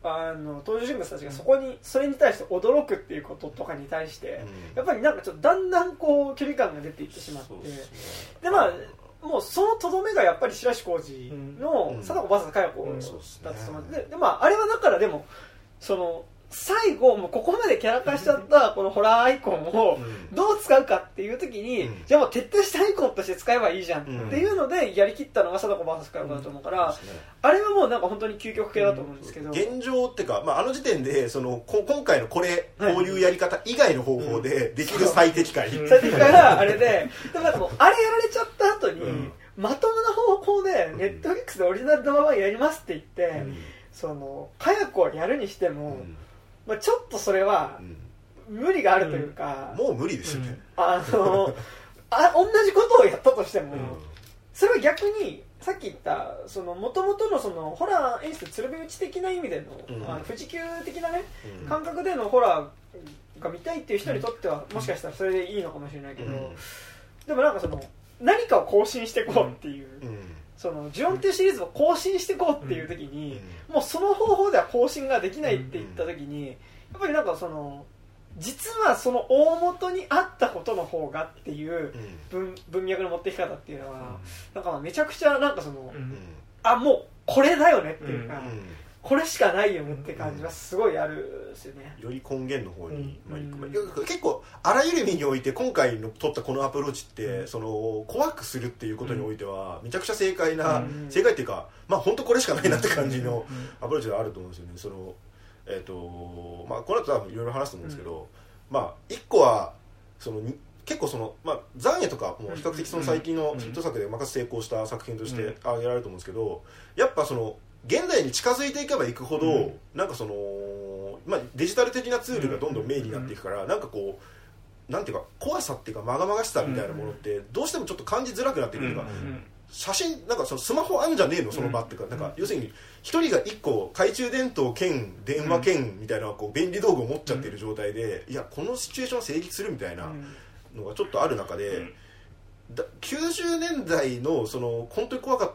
あの登場人物たちがそこにそれに対して驚くっていうこととかに対して、うん、やっぱりなんかちょっとだんだんこう距離感が出ていってしまって、で、ね、でまあもうそのとどめがやっぱり白石浩二の貞子 ブイエス 佳代子だったと思って、うん、で, でまああれはだからでもその最後もうここまでキャラ化しちゃったこのホラーアイコンをどう使うかっていう時に、うん、じゃあもう徹底したアイコンとして使えばいいじゃんっていうのでやりきったのが貞子 ブイエス 佳代子だと思うから、うん、あれはもうなんか本当に究極系だと思うんですけど、 現状っていうか、まあ、あの時点でそのこ今回のこれこういうやり方以外の方法でできる最適解、 うん、最適解があれででもなんかもうあれやられちゃった後に、うん、まともな方法でネットフリックスでオリジナルドラマやりますって言って、うん、その佳代子をやるにしても、うんまあ、ちょっとそれは無理があるというか、 うん、もう無理ですよね、 うん、あのあ同じことをやったとしても、うん、それは逆にさっき言ったもともとのそのホラー演出鶴瓶打ち的な意味での、うん、あの富士急的なね、うん、感覚でのホラーが見たいっていう人にとっては、うん、もしかしたらそれでいいのかもしれないけど、うん、でもなんかその何かを更新していこうっていう、うんうんそのジュオンっていうシリーズを更新していこうっていう時に、うん、もうその方法では更新ができないって言った時に、やっぱりなんかその実はその大元にあったことの方がっていう文、文脈の持ってき方っていうのは、うん、なんかめちゃくちゃなんかその、うん、あもうこれだよねっていうか、うん、これしかないよねって感じはすごいあるんですよね。 より根源の方に、うんまあ、結構あらゆる意味において今回の取ったこのアプローチって、うん、その怖くするっていうことにおいてはめちゃくちゃ正解な、うん、正解っていうかまあ本当これしかないなって感じのアプローチがあると思うんですよね。そのえっ、ー、とまあこの後多分いろいろ話すと思うんですけど、うん、まあ一個はその結構そのまあ残影とかも比較的その最近のヒット作でまか成功した作品として挙げられると思うんですけど、やっぱその現代に近づいていけばいくほど、うん、なんかその、まあ、デジタル的なツールがどんどんメインになっていくから、うん、なんかこうなんていうか怖さっていうかまがまがしさみたいなものってどうしてもちょっと感じづらくなってくるというか、うん、写真なんかそのスマホあんじゃねえのその場っていうか、なんか要するに一人が一個懐中電灯兼電話兼みたいなこう便利道具を持っちゃっている状態で、いやこのシチュエーションは成立するみたいなのがちょっとある中で、だきゅうじゅうねんだいのその本当に怖かった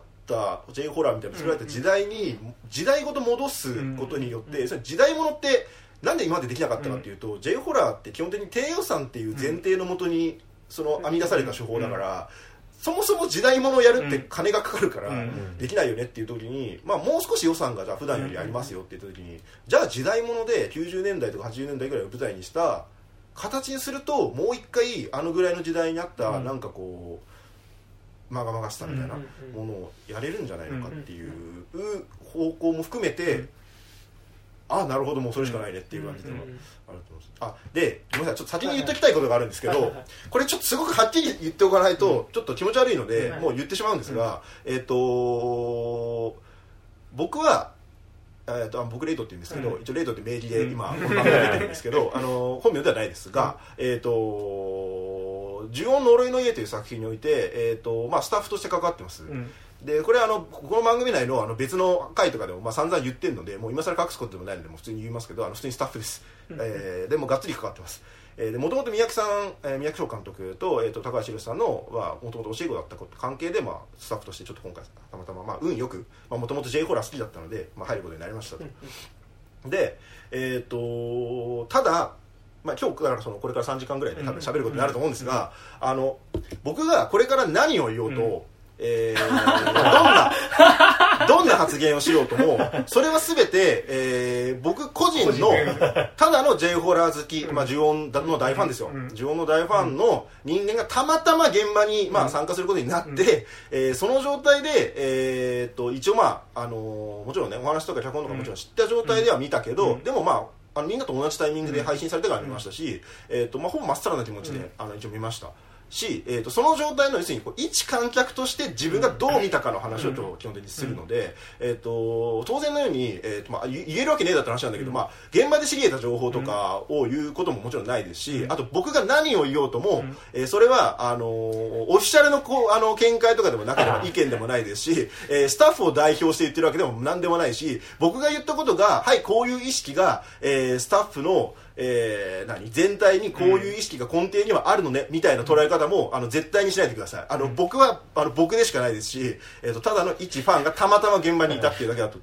J ホラーみたいな作られた時代に時代ごと戻すことによって、その時代物ってなんで今までできなかったかっていうと、 J ホラーって基本的に低予算っていう前提のもとにその編み出された手法だから、そもそも時代物をやるって金がかかるからできないよねっていう時に、まあもう少し予算がじゃあ普段よりありますよって言った時に、じゃあ時代物できゅうじゅうねんだいとかはちじゅうねんだいぐらいを舞台にした形にすると、もう一回あのぐらいの時代にあったなんかこうまがまがしさみたいなものをやれるんじゃないのかっていう方向も含めて、ああなるほどもうそれしかないねっていう感じではあると思います。あでごめんなさい、ちょっと先に言っておきたいことがあるんですけど、これちょっとすごくはっきり言っておかないとちょっと気持ち悪いのでもう言ってしまうんですが、えっと僕はえー、と僕レイトって言うんですけど、一応レイトって名義で今この番組出てるんですけど、あの本名ではないですが、えっと呪怨呪いの家という作品において、えーとまあ、スタッフとして関わってます、うん、でこれあのこの番組内のあの別の回とかでも、まあ、散々言ってるのでもう今更隠すことでもないのでもう普通に言いますけど、あの普通にスタッフです、うんえー、でもがっつり関わってます。もともと三宅さん、えー、三宅翔監督と、えー、と高橋宏さんのもともと教え子だった関係で、まあ、スタッフとしてちょっと今回たまたま、まあ、運よくもともと J ホラー好きだったので、まあ、入ることになりましたと、うん、で、えー、とただまあ、今日からそのこれからさんじかんぐらいで多分喋ることになると思うんですが、あの僕がこれから何を言おうと、うんえー、どんなどんな発言をしようともそれは全て、えー、僕個人のただの J ホラー好き、まあ、呪怨の大ファンですよ、呪怨の大ファンの人間がたまたま現場に、まあ、参加することになって、えー、その状態で、えー、っと一応まあ、あのー、もちろんねお話とか脚本とかもちろん知った状態では見たけど、でもまああのみんなと同じタイミングで配信されてから見ましたし、えーとまあ、ほぼまっさらな気持ちで、うん、あの一応見ましたし、えーとその状態の要するにこう一観客として自分がどう見たかの話を基本的にするので、うんえー、と当然のように、えーとまあ、言えるわけねえだって話なんだけど、うんまあ、現場で知り得た情報とかを言うことももちろんないですし、うん、あと僕が何を言おうとも、うんえー、それはあのー、オフィシャルのこうあの見解とかでもなければ意見でもないですし、えー、スタッフを代表して言ってるわけでも何でもないし、僕が言ったことがはいこういう意識が、えー、スタッフのえー、何全体にこういう意識が根底にはあるのね、うん、みたいな捉え方もあの絶対にしないでください。あの、うん、僕はあの僕でしかないですし、えー、とただの一ファンがたまたま現場にいたっていうだけだと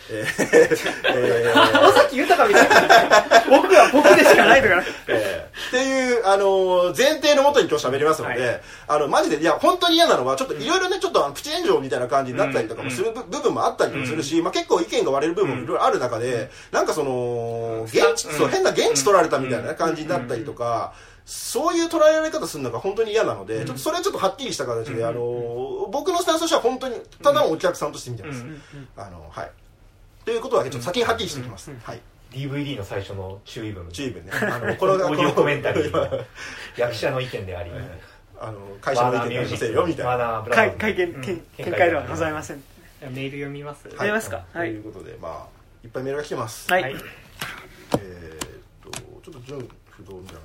えーえー、 尾崎豊みたいな僕は僕でしかないのかな、 えー、っていう、あのー、前提のもとに今日喋りますので、はい、あのマジでいや本当に嫌なのはちょっといろいろねちょっとプチ炎上みたいな感じになったりとかもする部分もあったりもするし、まあ、結構意見が割れる部分もいろいろある中でなんかその現地そう変な現地取られたみたいな感じになったりとかそういう捉えられ方するのが本当に嫌なので、ちょっとそれはちょっとはっきりした形で、あの僕のスタンスとしては本当にただのお客さんとして見てます。あのはい。ということだけちょっと先にはっきりしておきます。はい。 ディーブイディー の最初の注意文。 注意文ね。あのこのオーディオコメンタリー役者の意見であり、 あの会社の意見でありませんよみたいな。 会会見見解ではございません。 メール読みます。 読みますか。 はい。ということでまあいっぱいメールが来てます。 はい。 えっとちょっと純不動みたいな。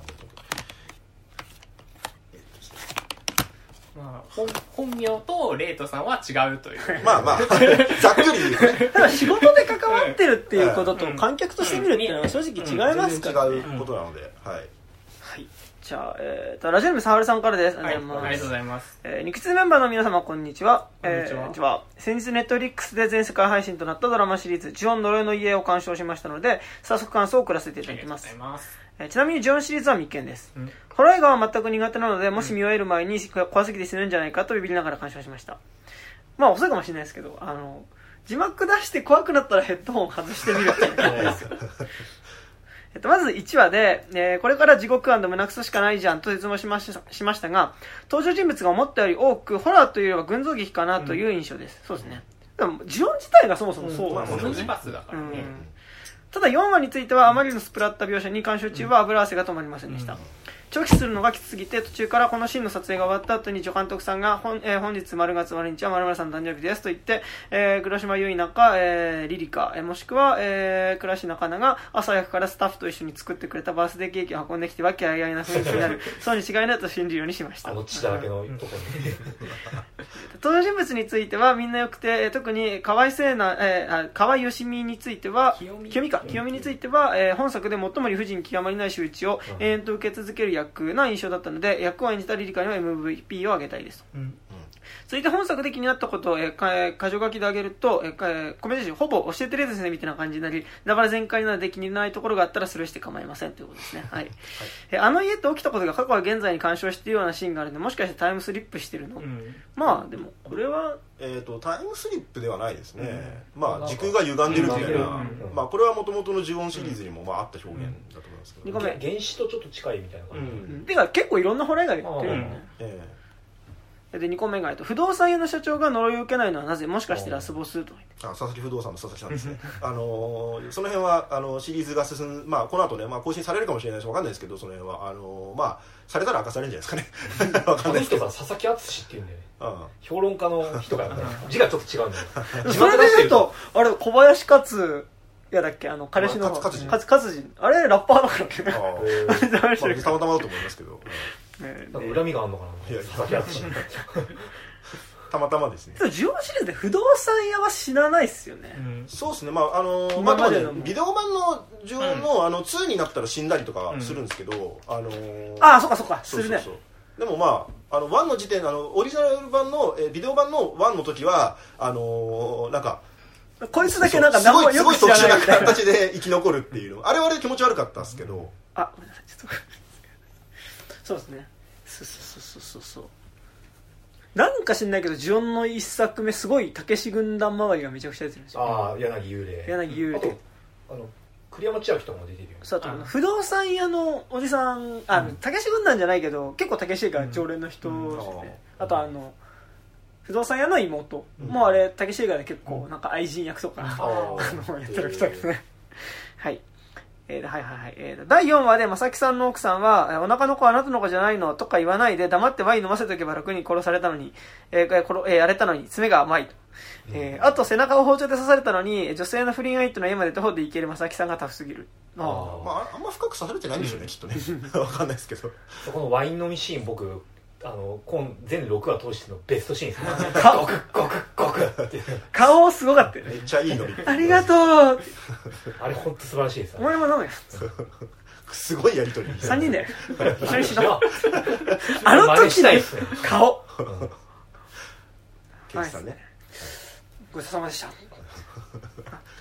まあ、本, 本名とレイトさんは違うというまあまあざっくり言うただ仕事で関わってるっていうことと観客として見るっていうのは正直違いますから、 ね、違うことなので、うん、はい、 はい、じゃあ、えー、とラジオネームさはるさんからです。 はい、ありがとうございます。 えー、肉質メンバーの皆様こんにちは。 こんにちは。 えー、は先日ネットフリックスで全世界配信となったドラマシリーズジオン呪いの家を鑑賞しましたので早速感想を送らせていただきます。 ありがとうございます。 えー、ちなみにジオンシリーズは未見です、 うん、 ホラー映画は全く苦手なのでもし見終える前に怖すぎて死ぬんじゃないかとビビりながら鑑賞しました。まあ遅いかもしれないですけどあの字幕出して怖くなったらヘッドホン外してみるっていう感じですよえっと、まずいちわで、えー、これから地獄胸くそしかないじゃんと説明しました、しましたが登場人物が思ったより多くホラーというよりは群像劇かなという印象です、うん、そうですね。でもジオン自体がそもそもそうなんですよね、 うん、オムニバスだからね、うん、 ただよんわについてはあまりのスプラッタ描写に鑑賞中は油汗が止まりませんでした、うん、長期するのがきつすぎて途中からこのシーンの撮影が終わった後に助監督さんが 本,、えー、本日丸月丸日は丸々さんの誕生日ですと言って、えー、黒島結菜か、えー、リリカ、えー、もしくは、えー、倉科香菜が朝早くからスタッフと一緒に作ってくれたバースデーケーキを運んできてわけあいあいな雰囲気になるそうに違いないと信じるようにしました。 あの血だらけのところに登場人物についてはみんな良くて特に河合聖な、えー、河合義美については清美, 清美か清美については、えー、本作で最も理不尽極まりない仕打ちを永遠と受け続ける役な印象だったので役を演じたリリカには エムブイピー をあげたいです、うん、続いて本作で気になったことを、えー、箇条書きであげると、えー、コメディほぼ教えてるですねみたいな感じになりだから全開なので気に入らないところがあったらスルーして構いませんということですね、はいはい、えー、あの家って起きたことが過去は現在に干渉しているようなシーンがあるのでもしかしてタイムスリップしてるの、うん、まあでもこれはえー、とタイムスリップではないですね、うん、まあ時空が歪んでるみたいな、うん、まあこれはもともとのジオンシリーズにもまああった表現だと思いますけど、 にこめ原始とちょっと近いみたいな感じ、 うんうん、てか結構いろんなホラー映画言ってるよね、えー、でにこめが不動産屋の社長が呪いを受けないのはなぜもしかしてラスボスとあ佐々木不動産の佐々木さんですねあのー、その辺はあのシリーズが進む、まあ、この後ね、まあ、更新されるかもしれないし分かんないですけどその辺はあのー、まあされたら明かされるんじゃないですかね分かんないですけど佐々木敦っていうんだよね、うん、評論家の人が字がちょっと違うんだよそれで言うとあれ小林克也だっけあの彼氏の勝人勝人あれラッパーだからねあまあ、たまたまだと思いますけど、 ね、なんか恨みがあるのかな佐々木敦たまたまですね。 ジオンシリーズで不動産屋は死なないっすよね、うん、 そうですね。まああのー、まあね、ビデオ版のジオンの、うん、あのツーになったら死んだりとかするんですけど、うん、あのー、 ああそうかそうかするね。 そうそうそうでもまああのワンの時点あのオリジナル版の、えー、ビデオ版のワンの時はあのー、なんかこいつだけなんか何もよく知らないみたいな形で生き残るっていうのあれはあれ気持ち悪かったですけど、 あごめんなさいちょっとそうですねそうそうそうそうそうなんか知んないけどジオンの一作目すごいたけし軍団周りがめちゃくちゃ出てるんですよ、ね、 ああ柳幽霊柳幽霊、うん、あとあの栗山千明とかも出てるよね。 そうあの不動産屋のおじさんあのたけし軍団じゃないけど結構たけしが常連の人ですね、うんうん、あとあの不動産屋の妹、うん、もうあれたけし映画で結構なんか愛人役とか、うん、あのやってる人ですねはい、えー、はいはいはい、えー、だいよんわで正木さんの奥さんはお腹の子はあなたの子じゃないのとか言わないで黙ってワイン飲ませとけば楽に殺されたのに、えー殺えー、やれたのに爪が甘いと、えー、あと背中を包丁で刺されたのに女性の不倫相手の家まで徒歩で行ける正木さんがタフすぎる。 あ、まあ、あんま深く刺されてないんでしょうねきっとね分かんないですけどこのワイン飲みシーン僕あの今全ろくわ通してのベストシーンですねゴクゴクゴクって顔すごかったよねめっちゃいい飲みありがとうあれ本当素晴らしいですお前も飲めよすごいやりとりさんにんで一緒にしろあの時の顔ケイチさんね、 ごちそうさまでした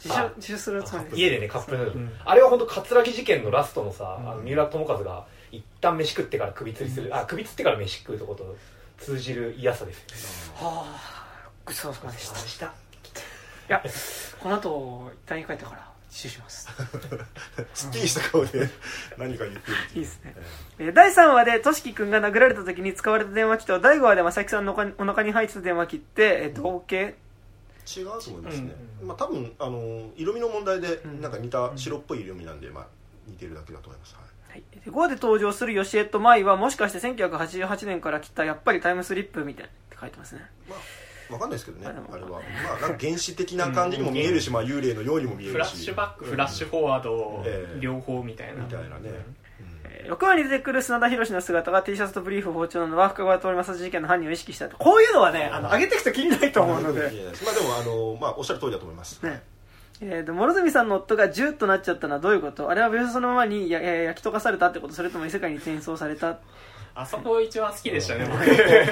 自首自首するつもりです。 家でねカップヌードル、うん、あれは本当葛城事件のラストのさ、うん、あの三浦友和が一旦飯食ってから首吊りする、うん、あ首吊ってから飯食うとこと通じる嫌さですよ、 はあごちそうさまでしたしたいやこの後一旦家帰ってから自首しますすっきりした顔で何か言ってるいいですね、えー、だいさんわでとしきくんが殴られた時に使われた電話機とだいごわで正木さんのお腹に入ってた電話機って、えー、同系、 違うと思いますね、うんまあ、多分あの色味の問題でなんか似た白っぽい色味なんで、まあ、似てるだけだと思います、はいはい、ごわで登場するヨシエットマイはもしかしてせんきゅうひゃくはちじゅうはちねんから来たやっぱりタイムスリップみたいって書いてますね、まあ分かんないですけどね、あれは、まあ、なんか原始的な感じにも見えるし、まあ、幽霊のようにも見えるしフラッシュバック、フラッシュフォワード、うん、両方みたいなみたいなね、うんえー、ろくわに出てくる砂田博の姿が T シャツとブリーフ包丁なのは深川通り魔殺事件の犯人を意識したと、こういうのはね、あの上げていくと気にないと思うので、まあでもあの、まあ、おっしゃる通りだと思います、 ねえー、と諸角さんの夫がジューッとなっちゃったのはどういうこと、あれは病死そのままにや焼き溶かされたってこと、それとも異世界に転送された。 あそこ一番好きでしたね、僕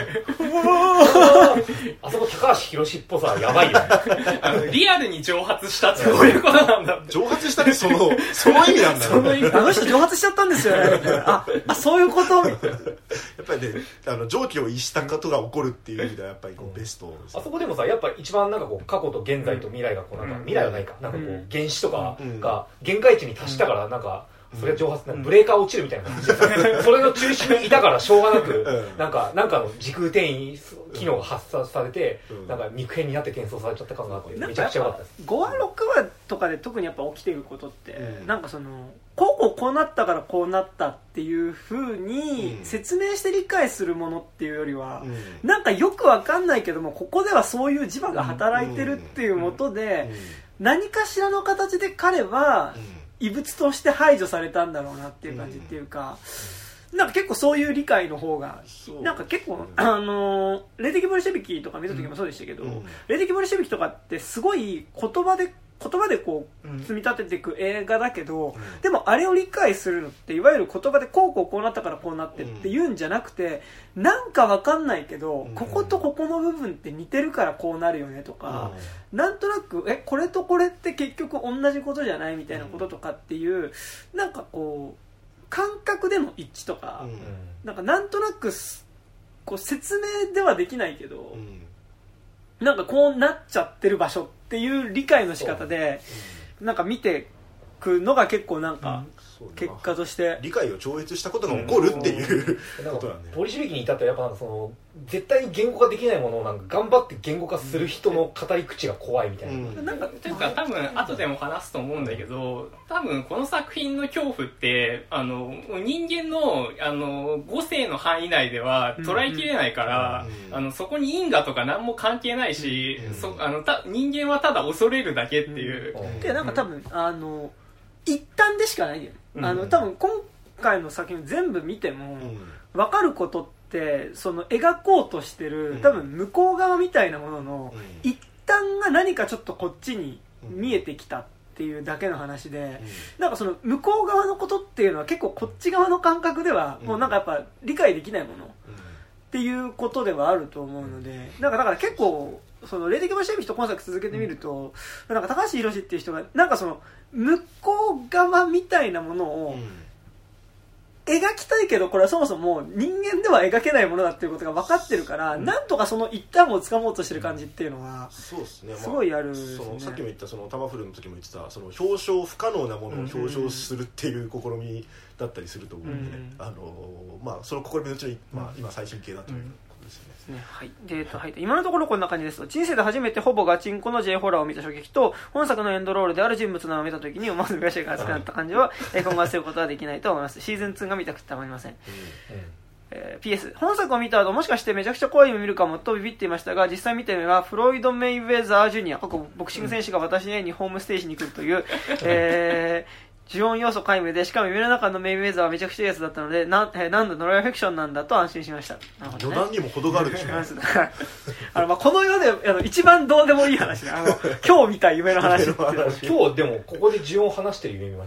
あそこ高橋宏っぽさやばいよねあのリアルに蒸発したってどういうことなんだって蒸発したってそのその意味なんだその意味あの人蒸発しちゃったんですよねああそういうことやっぱりねあの蒸気を逸したことが起こるっていう意味ではやっぱりこうベスト、 あそこでもさやっぱ一番なんかこう過去と現在と未来がこうなんか、うん、未来はないかなんかこう原子とかが限界値に達したからなんかそれが蒸発、うん、ブレーカー落ちるみたいな感じでそれの中心にいたからしょうがなく、うん、なんかなんかの時空転移機能が発射されて、うん、なんか肉片になって転送されちゃった感があってめちゃくちゃ良かったです。 ごわろくわとかで特にやっぱ起きてることって、うん、なんかそのこうこうこうなったからこうなったっていう風に説明して理解するものっていうよりは、うん、なんかよくわかんないけどもここではそういう磁場が働いてるっていうもとで、何かしらの形で彼は、うん異物として排除されたんだろうなっていう感じっていうか、うん、なんか結構そういう理解の方がなんか結構、うん、あの霊的ボリシェビキとか見た時もそうでしたけど、うん、霊的ボリシェビキとかってすごい言葉で言葉でこう積み立てていく映画だけど、うん、でもあれを理解するのっていわゆる言葉でこうこうこうなったからこうなってって言うんじゃなくて、なんかわかんないけど、うん、こことここの部分って似てるからこうなるよねとか、うん、なんとなくえこれとこれって結局同じことじゃないみたいなこととかっていう、うん、なんかこう感覚での一致とか、うん、なんかなんとなくこう説明ではできないけど、うん、なんかこうなっちゃってる場所っていう理解の仕方で、うん、なんか見てくのが結構なんか結果として理解を超越したことが起こるっていう、うん、ことなんで、 ボリシビキに至ってはやっぱなんかその絶対に言語化できないものをなんか頑張って言語化する人の語り口が怖いみたいな、うん、 なんかというか多分後でも話すと思うんだけど、多分この作品の恐怖ってあの人間のあの五性の範囲内では捉えきれないから、うん、あのそこに因果とか何も関係ないし、うん、そあのた人間はただ恐れるだけっていう、 うん、でなんか多分あの一旦でしかないんだよね、うん、あの多分今回の作品全部見ても分かることってその描こうとしてる多分向こう側みたいなものの一端が何かちょっとこっちに見えてきたっていうだけの話で、なんかその向こう側のことっていうのは結構こっち側の感覚ではもうなんかやっぱ理解できないものっていうことではあると思うので、なんかだから結構その霊的ボリシェビキと今作続けてみると、なんか高橋宏っていう人がなんかその向こう側みたいなものを描きたいけど、これはそもそも人間では描けないものだっていうことが分かってるから、うん、なんとかその一端を掴もうとしてる感じっていうのはすごいある、 まあ、そのさっきも言ったそのタマフルの時も言ってたその表彰不可能なものを表彰するっていう試みだったりすると思うんで、ね、うん、あのまあその試みのうちの、まあ、今最新形だという、うんね、はいではい、今のところこんな感じですと、人生で初めてほぼガチンコの J ホラーを見た衝撃と本作のエンドロールである人物の名を見た時に思わず目頭が熱くなった感じは今後忘れることはできないと思います。シーズンツーが見たくてたまりません、うんうんえー、ピーエス 本作を見た後もしかしてめちゃくちゃ怖い夢見るかもとビビっていましたが、実際見てみればフロイド・メイウェザー・ジュニアボクシング選手が私の家にホームステージに来るという、えー呪音要素皆無で、しかも夢の中のメイウェザーはめちゃくちゃいいやつだったので、な、えー、なんだノロイフィクションなんだと安心しました。 余談にも程があるでしょあの、まあ、この世であの一番どうでもいい話ね、あの今日見た夢の話って今日でもここで呪音を話してる夢見ましたよ。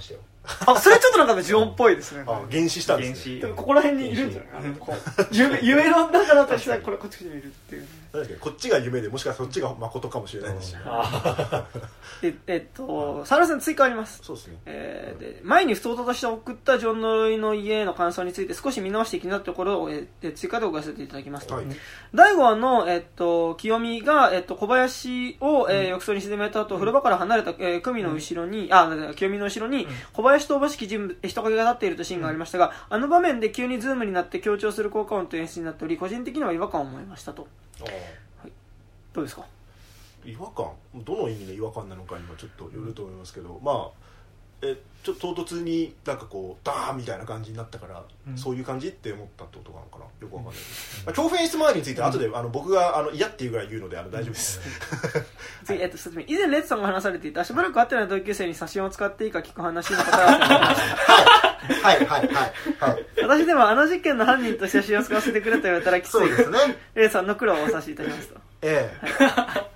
あ、それちょっとなんか呪音っぽいですね。 あ、原始したんですね。 でもここら辺にいるんじゃない？こう夢夢の中だとしたらこれこっちにいるっていうね。 確かにこっちが夢でもしかしたらそっちが誠かもしれないですし。 ええっとサラさん追加あります。 そうですね。 えー、で前に不当として送ったジョン呪いの家の感想について少し見直して気になったところを、えー、追加で送らせていただきますと、はい、だいごわの、えっと、清美が、えっと、小林を、えー、浴槽に沈めた後、風呂場から離れた、えー、久美の後ろに、あ、清美の後ろに小林とおばしき人物人影が立っているとシーンがありましたが、あの場面で急にズームになって強調する効果音と演出になっており、個人的には違和感を思いましたと。はい、どうですか？ 違和感、どの意味で違和感なのかにはちょっとよると思いますけど、まあえちょっと唐突になんかこうダーンみたいな感じになったから、うん、そういう感じって思ったってことなのかな、よくわかんない、うん、恐怖演出周りについては後で、うん、あの僕があの嫌っていうぐらい言うのであの大丈夫です、 うん、次、えっと、説明。以前レッツさんが話されていたしばらく会ってない同級生に写真を使っていいか聞く話の方がはいはいはいはい、はい、 私でもあの事件の犯人と写真を使わせてくれと言われたらきつい。 そうですね。 レイさんの苦労をお察しいたしますと。 ええ、はい、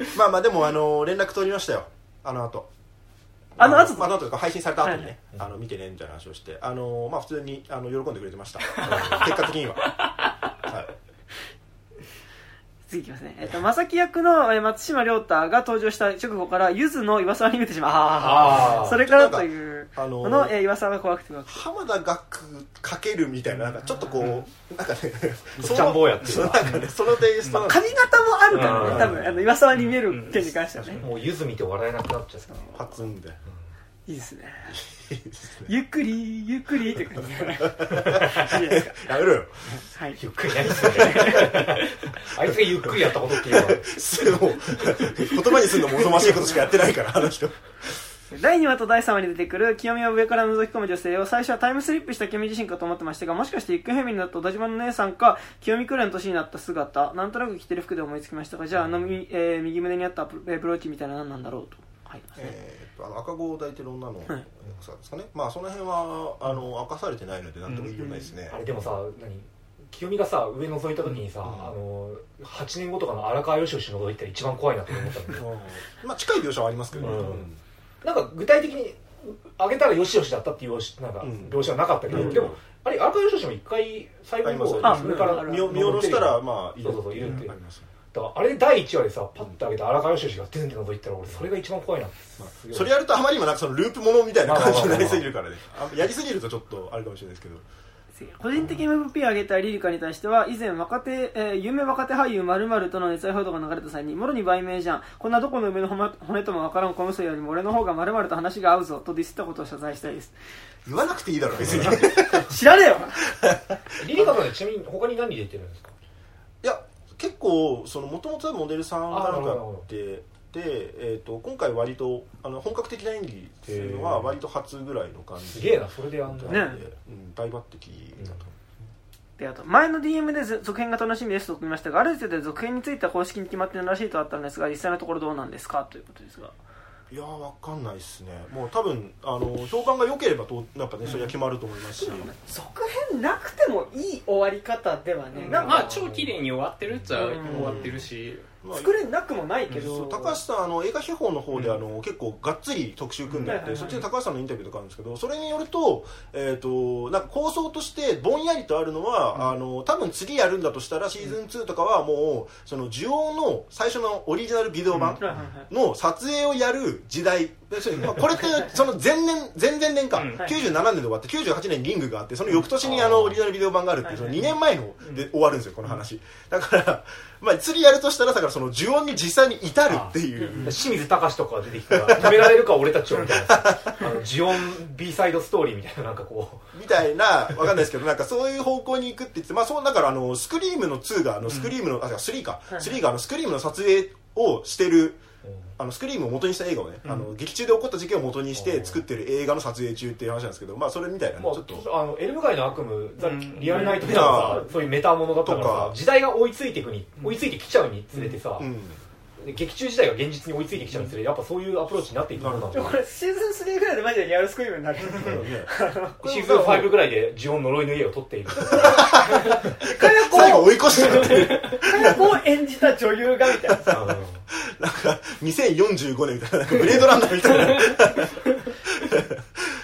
まあまあでもあの連絡取りましたよ、あの後あの後、 まあ、あの後とか配信された後にね、はい、あの見てねみたいな話をして、あのまあ普通にあの喜んでくれてました結果的には、はい、 次いきますね。えっと正木役の松島亮太が登場した直後からゆずの岩沢に見てしまう。ああ、それからというあのの、えー、岩沢が怖くて怖くて浜田岳かけるみたいな、なんかちょっとこう、うん、なんかねその坊やっていうなんかねそのテイスト、 まあ、髪型もあるからね、多分あの岩沢に見える件に関してはね、 もうゆず見て笑えなくなっちゃったパツンで、 いいですね。ゆっくりゆっくりって感じでやめろよ。 はい、ゆっくりやりそうあいつがゆっくりやったことっていうのは言葉にするのもおぞましいことしかやってないからあの人。 だいにわとだいさんわに出てくる清美を上から覗き込む女性を最初はタイムスリップした清美自身かと思ってましたが、もしかして行方不明になった小田島の姉さんか清美くらいの年になった姿、なんとなく着てる服で思いつきましたが、じゃああの、えー、右胸にあったブローチみたいな何なんだろうと。はい、 えー、あの赤子を抱いてる女の子ですかね、はい、まあその辺はあの明かされてないので何とも言いようないですね、 うんうん、あれでもさ、何清美がさ上覗いた時にさ、うん、あのはちねんごとかの荒川よしよし覗いたら一番怖いなと思ったんだけどまあ近い描写はありますけど、うんうん、 なんか具体的に上げたらよしよしだったっていうなんか描写はなかったけど、うん、でもあれ荒川よしよしも一回最後の方上から見下ろしたらまあそうそうそういるって、うん、ありますだからあれだいいちわでさパッと上げた荒川よしよしがデンって覗いたら俺それが一番怖いな、まあ、 それやるとあまりにもなんかそのループものみたいな感じになりすぎるからね、やりすぎるとちょっとあるかもしれないですけど、 個人的 エムブイピー を挙げたリリカに対しては以前若手、えー、有名若手俳優〇〇との熱愛報道が流れた際にもろに売名じゃん、こんなどこの上の骨ともわからん小娘よりも俺の方が〇〇と話が合うぞとディスったことを謝罪したいです。 言わなくていいだろ別に知らねえよリリカさんちなみに他に何出てるんですか？ いや結構その元々はモデルさんかなんかってで、えー、と今回割とあの本格的な演技っていうのは割と初ぐらいの感じすげえなそれでやんだね、 うん、大抜擢だと、 であと前の ディーエム で続編が楽しみですと送りましたが、ある程度で続編については公式に決まっているらしいとあったんですが、実際のところどうなんですかということですが、 いやーわかんないですね。もう多分あの評判が良ければとやっぱねそれは決まると思いますし、うん、 続編なくてもいい終わり方ではね、 うん、なんかまあ超綺麗に終わってるっちゃ終わってるし、 まあ、作れなくもないけど、 高橋さんあの映画秘宝の方であの、うん、結構がっつり特集組んであって、うん、そっちで高橋さんのインタビューとかあるんですけど、それによると、えー、となんか構想としてぼんやりとあるのは、うん、あの多分次やるんだとしたらシーズンツーとかはもうその呪音の最初のオリジナルビデオ版の撮影をやる時代、まあ、これってその前年前々年か、うん、きゅうじゅうななねんで終わってきゅうじゅうはちねんにリングがあって、その翌年にあのオリジナルビデオ版があるっていうそのにねんまえので終わるんですよこの話だから、まあ、次やるとしたらだからその呪音に実際に至るっていう、 清水隆とかが出てきたら止められるか俺たちをみたいなあの呪音 B サイドストーリーみたいななんかこうみたいなわかんないですけどなんかそういう方向に行くって言って、まあそうだからあのスクリームのツーがあのスクリームの、うん、あスリーかスリーがあのスクリームの撮影をしてるあのスクリームを元にした映画をね、うん、あの劇中で起こった事件を元にして作ってる映画の撮影中っていう話なんですけど、まあそれみたいな、ね、 まあ、 ちょっとあのエルム街の悪夢、うん、リアルナイトメアはさそういうメタものだったからさ時代が追いついていくに追いついてきちゃうにつれてさ、うんうん、劇中自体が現実に追いついてきちゃうにつれてやっぱそういうアプローチになっていくものなんだ。 これシーズンスリーぐらいでマジでリアルスクリームになるシーズンファイブぐらいで呪音呪いの家を撮っている最後追い越してるってかや子を演じた女優がみたいなさなんかにせんよんじゅうごねんみたいな、なんかブレードランナーみたいな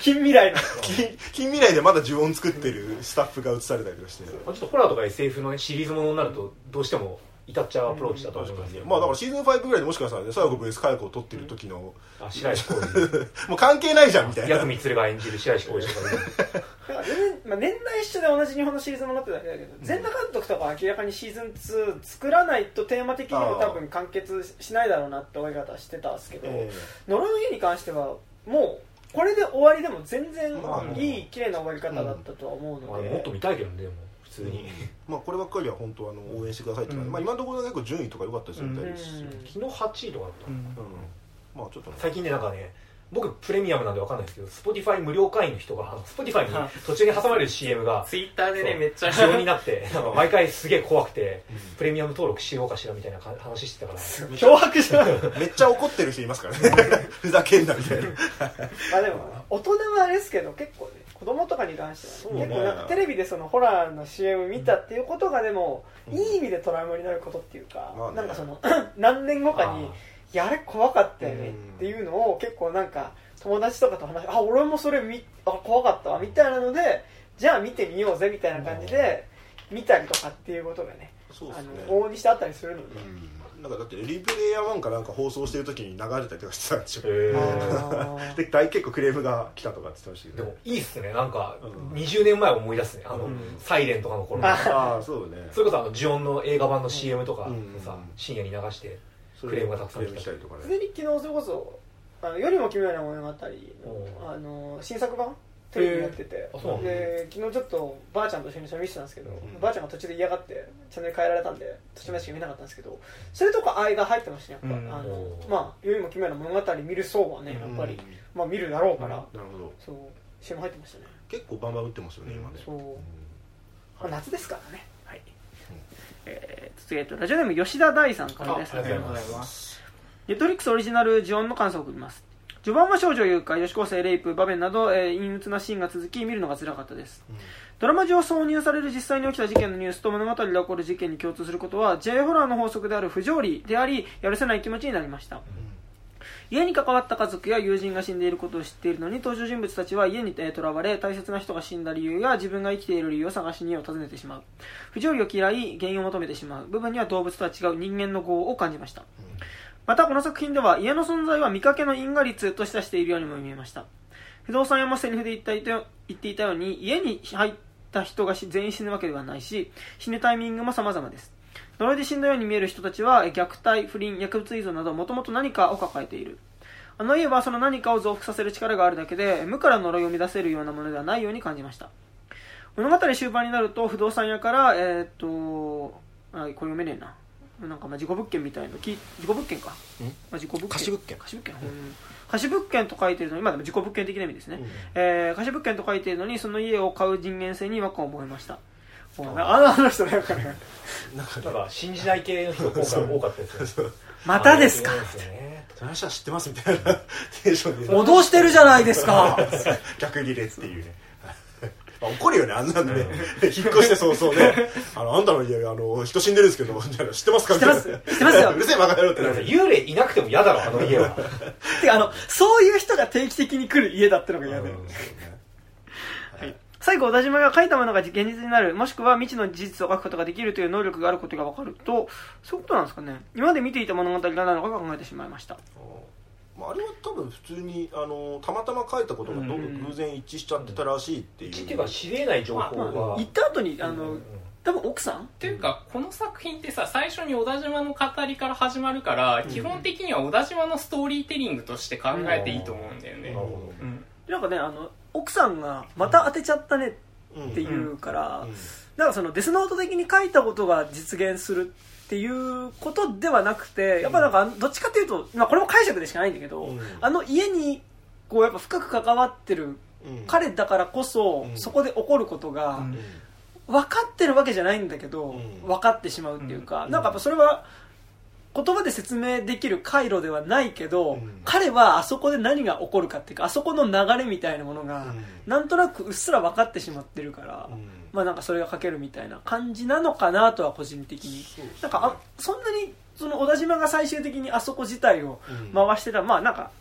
近未来の近, 近未来でまだ呪音作ってるスタッフが映されたりとかして、 ちょっとホラーとか エスエフ のシリーズものになるとどうしても至っちゃうアプローチだと思います、 うん、まあだからシーズンファイブぐらいでもしかしたらね、最後 ブイエス カヤコを撮ってる時の、 うん、あ白石浩二もう関係ないじゃんみたいな、 ヤクミツルが演じる白石浩二とかだから全然、まあ、年代一緒で同じ日本のシリーズものってだけだけど、全裸監督とかは明らかにシーズンツー作らないとテーマ的にも多分完結しないだろうなって思い方してたんですけど、えー、呪いの家に関してはもうこれで終わりでも全然いい綺麗な終わり方だったとは思うので、 まあ、もっと見たいけどね、でも普通に、 うん、まあこればっかりは本当あの応援してくださいっていうか、うん、まあ今のところ結構順位とか良かったりするみたいですし、 うん、昨日はちいとかだった、うんうん、 まあちょっと、ね、 最近ねなんかね僕プレミアムなんで分かんないですけど Spotify 無料会員の人が Spotify に途中に挟まれる シーエム がツイッターでねめっちゃ仕様になってなんか毎回すげえ怖くて、うん、プレミアム登録しようかしらみたいな話してたから脅迫じゃんめっちゃ怒ってる人いますからねふざけんなみたいなあでも大人はあれですけど結構ね子供とかに関しては、ね、結構なんかテレビでそのホラーの シーエム 見たっていうことがでも、うん、いい意味でトラウマになることっていうか、まあね、なんかその何年後かにいやあれ怖かったよねっていうのを結構なんか友達とかと話あ俺もそれ見あ怖かったわみたいなのでじゃあ見てみようぜみたいな感じで見たりとかっていうことがね、 そうですね、 あの往々にしてあったりするので、 うん、なんかだってリプレイヤーワンかなんか放送してる時に流れたりとかしてたんでしょ、 へで大結構クレームが来たとかって言ってましたけど、 でもいいっすねなんか、うん、にじゅうねんまえ思い出すねあの、うん、サイレンとかの頃のああそうねそれこそあのジオンの映画版の シーエム とかさ、うん、深夜に流してクレームがたくさん来たりとかね、 普通に昨日それこそあのよりも奇妙な物語のあの新作版テレビやってて、で昨日ちょっとばあちゃんと一緒にそれ見てたんですけど、うん、ばあちゃんが途中で嫌がってチャンネル変えられたんで途中までしか見なかったんですけど、それとか間入ってましたねやっぱ、うん、あのまあよりも奇妙な物語見る層はねやっぱり、うん、まあ見るだろうから、うん、なるほどそう シーエム 入ってましたね。 結構バンバン打ってますよね、うん、今ね。 そう、うん、まあ、夏ですからね。はい、うん、えー、続いてラジオネーム吉田大さんからです。 ありがとうございます。 ネットフリックスオリジナルジオンの感想を送ります。序盤は少女誘拐、女子高生レイプ、場面など、えー、陰鬱なシーンが続き見るのが辛かったです、うん、ドラマ上挿入される実際に起きた事件のニュースと物語で起こる事件に共通することは J ホラーの法則である不条理でありやるせない気持ちになりました、うん、家に関わった家族や友人が死んでいることを知っているのに登場人物たちは家にとらわれ大切な人が死んだ理由や自分が生きている理由を探しに家を訪ねてしまう。不条理を嫌い原因を求めてしまう部分には動物とは違う人間の業を感じました、うん、またこの作品では家の存在は見かけの因果率としたしているようにも見えました。不動産屋もセリフで言っていた言っていたように家に入った人が全員死ぬわけではないし死ぬタイミングも様々です。呪いで死んだように見える人たちは虐待、不倫、薬物依存などもともと何かを抱えている。あの家はその何かを増幅させる力があるだけで無から呪いを生み出せるようなものではないように感じました。物語終盤になると不動産屋からえー、っとあこれ読めねえななんかまあ事故物件みたいな事故物件か、まあ、事故物件貸し物件貸し物件、うん、貸し物件と書いてるのに今でも事故物件的な意味ですね、うん、えー、貸し物件と書いてるのにその家を買う人間性に違和感を覚えました。あの人なんかねなんか信じない系の人が多かったですよまたですかその人は知ってますみたいなテンションで脅してるじゃないですか逆ギレっていうね怒るよねあんなんでね、うん、引っ越して早々ねあのあんたの家あの人死んでるんですけど知ってますか知ってます知ってますようるせえバカ野郎ってなる。幽霊いなくても嫌だろあの家はてかあのそういう人が定期的に来る家だってのが嫌で、うんはい、最後小田島が書いたものが現実になるもしくは未知の事実を書くことができるという能力があることが分かるとそういうことなんですかね。今まで見ていた物語が何なのか考えてしまいました。 あれは多分普通にあのたまたま書いたことがどんどん偶然一致しちゃってたらしいっていう、 一致っていうか知り得ない情報が、まあ、 言った後にあの、うん、多分奥さんっていうかこの作品ってさ最初に小田島の語りから始まるから、うん、基本的には小田島のストーリーテリングとして考えていいと思うんだよね、 うんうん、なんかねあの奥さんがまた当てちゃったねっていうから、うんうん、なんかそのデスノート的に書いたことが実現するっていうことではなくてやっぱなんかどっちかっていうと、まあ、これも解釈でしかないんだけど、うん、あの家にこうやっぱ深く関わってる彼だからこそ、うん、そこで起こることが分かってるわけじゃないんだけど、うん、分かってしまうっていうか、うん、なんかやっぱそれは言葉で説明できる回路ではないけど、うん、彼はあそこで何が起こるかっていうかあそこの流れみたいなものが、うん、なんとなくうっすら分かってしまってるから、うん、まあなんかそれが書けるみたいな感じなのかなとは個人的に、ね、なんかあそんなにその小田島が最終的にあそこ自体を回してたら、うん、まあなんか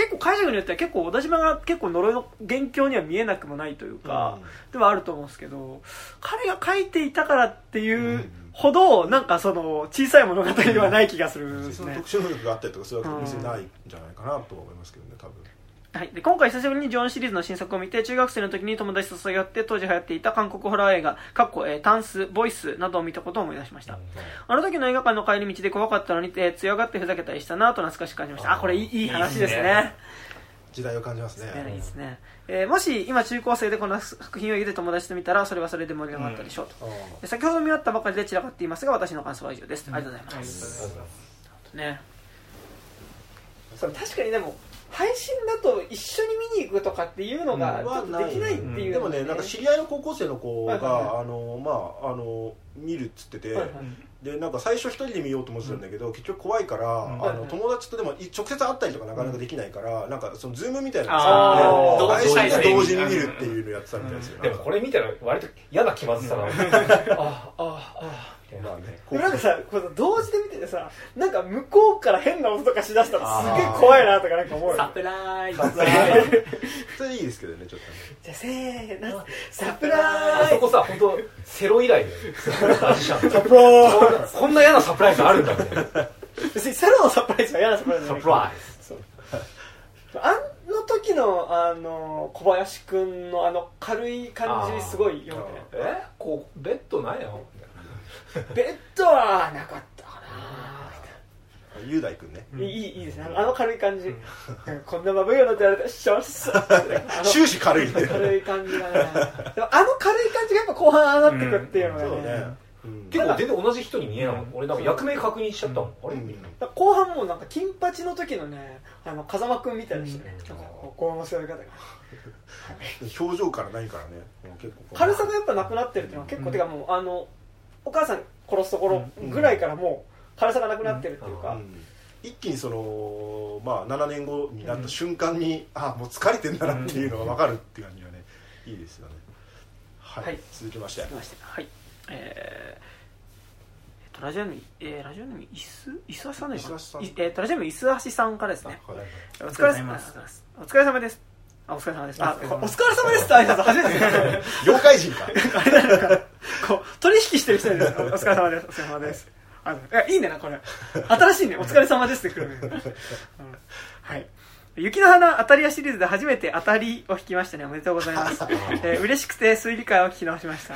結構解釈によっては結構小田島が結構呪いの元凶には見えなくもないというか、うん、ではあると思うんですけど、彼が書いていたからっていうほどなんかその小さい物語ではない気がするですね。 特殊能力があったりとかそういうわけ別にないんじゃないかなと思いますけどね、多分。 はい、で今回久しぶりにジョンシリーズの新作を見て、中学生の時に友達と誘い合って当時流行っていた韓国ホラー映画かっこ、えー、タンス、ボイスなどを見たことを思い出しました、うん、あの時の映画館の帰り道で怖かったのに、えー、強がってふざけたりしたなと懐かしく感じました。あ、これいい、いい話ですね。いいね、 時代を感じますね。 いいですね、えー、もし今中高生でこの作品を家で友達と見たらそれはそれで盛り上がったでしょうと、うん、先ほど見終わったばかりで散らかっていますが私の感想は以上です、うん、ありがとうございます、うん、ね、それ確かにでも配信だと一緒に見に行くとかっていうのがちょっとできないっていう、ね、うん、 でもね、なんか知り合いの高校生の子が、はいはいはい、あのまああの見るっつってて、はいはい、でなんか最初一人で見ようと思ってたんだけど、うん、結局怖いから、うん、あの友達とでも直接会ったりとかなかなかできないから、うん、なんかそのズームみたいなのを配信で同時に見るっていうのをやってたみたいですよ、 うん、でもこれ見たら割と嫌な気まずさが、うん、ああああまあね、なんかさ、この同時で見ててさ、なんか向こうから変な音とかしだしたらすげえ怖いなとかなんか思うよ。 サプライズ。 それいいですけどね、ちょっとね。 じゃあせーの、サプライズ。 あそこさ、本当セロ以来だよ。 サプライズ。 こんな嫌なサプライズあるんだみたいな。 別にセロのサプライズは嫌なサプライズじゃない。 サプライズ。そう。 あの時のあの小林くんのあの軽い感じすごいよくね。 え？こうベッドないの？ ベッドはなかったかな。 雄大くんね、 いい、いいですね、あの軽い感じ、うん、こんなまぶいようなって言われたらしょっす終始軽いね、 軽い感じがね。でもあの軽い感じがやっぱ後半上がってくっていうのがね、うん、そうね、 うん、結構全然同じ人に見えない、うん、俺なんか役名確認しちゃったもん、うん、あれ、うん、 後半もなんか金八の時のね、あの風間くんみたいな人ね、うん、なんかこう面白い方が表情からないからね、 結構軽さがやっぱなくなってるっていうのは結構、うん、てかもうあのお母さん殺すところぐらいからもう軽さがなくなってるっていうか、うんうん、 一気にその、まあ、ななねんごになった瞬間に、うん、あもう疲れてんだなっていうのが分かるっていう感じがね、いいですよね。はい、はい、続きまして続きましてはい、えー、とラジオネーム、えー、ラジオネームいすいすあしさんですか、えー、とラジオネームいすあしさんからですね、はい、お疲れ様ですお疲れ様ですあ、お疲れ様です。あ、お疲れ様ですって挨拶初めてです。 妖怪人か。 あれなんか、こう、取引してる人です。お疲れ様です。お疲れ様です。あの、いや、いいねな、これ。新しいね。お疲れ様ですって来るね。うん、はい。雪の花当たり屋シリーズで初めて当たりを引きましたね。おめでとうございます。えー、嬉しくて推理会を聞き直しました。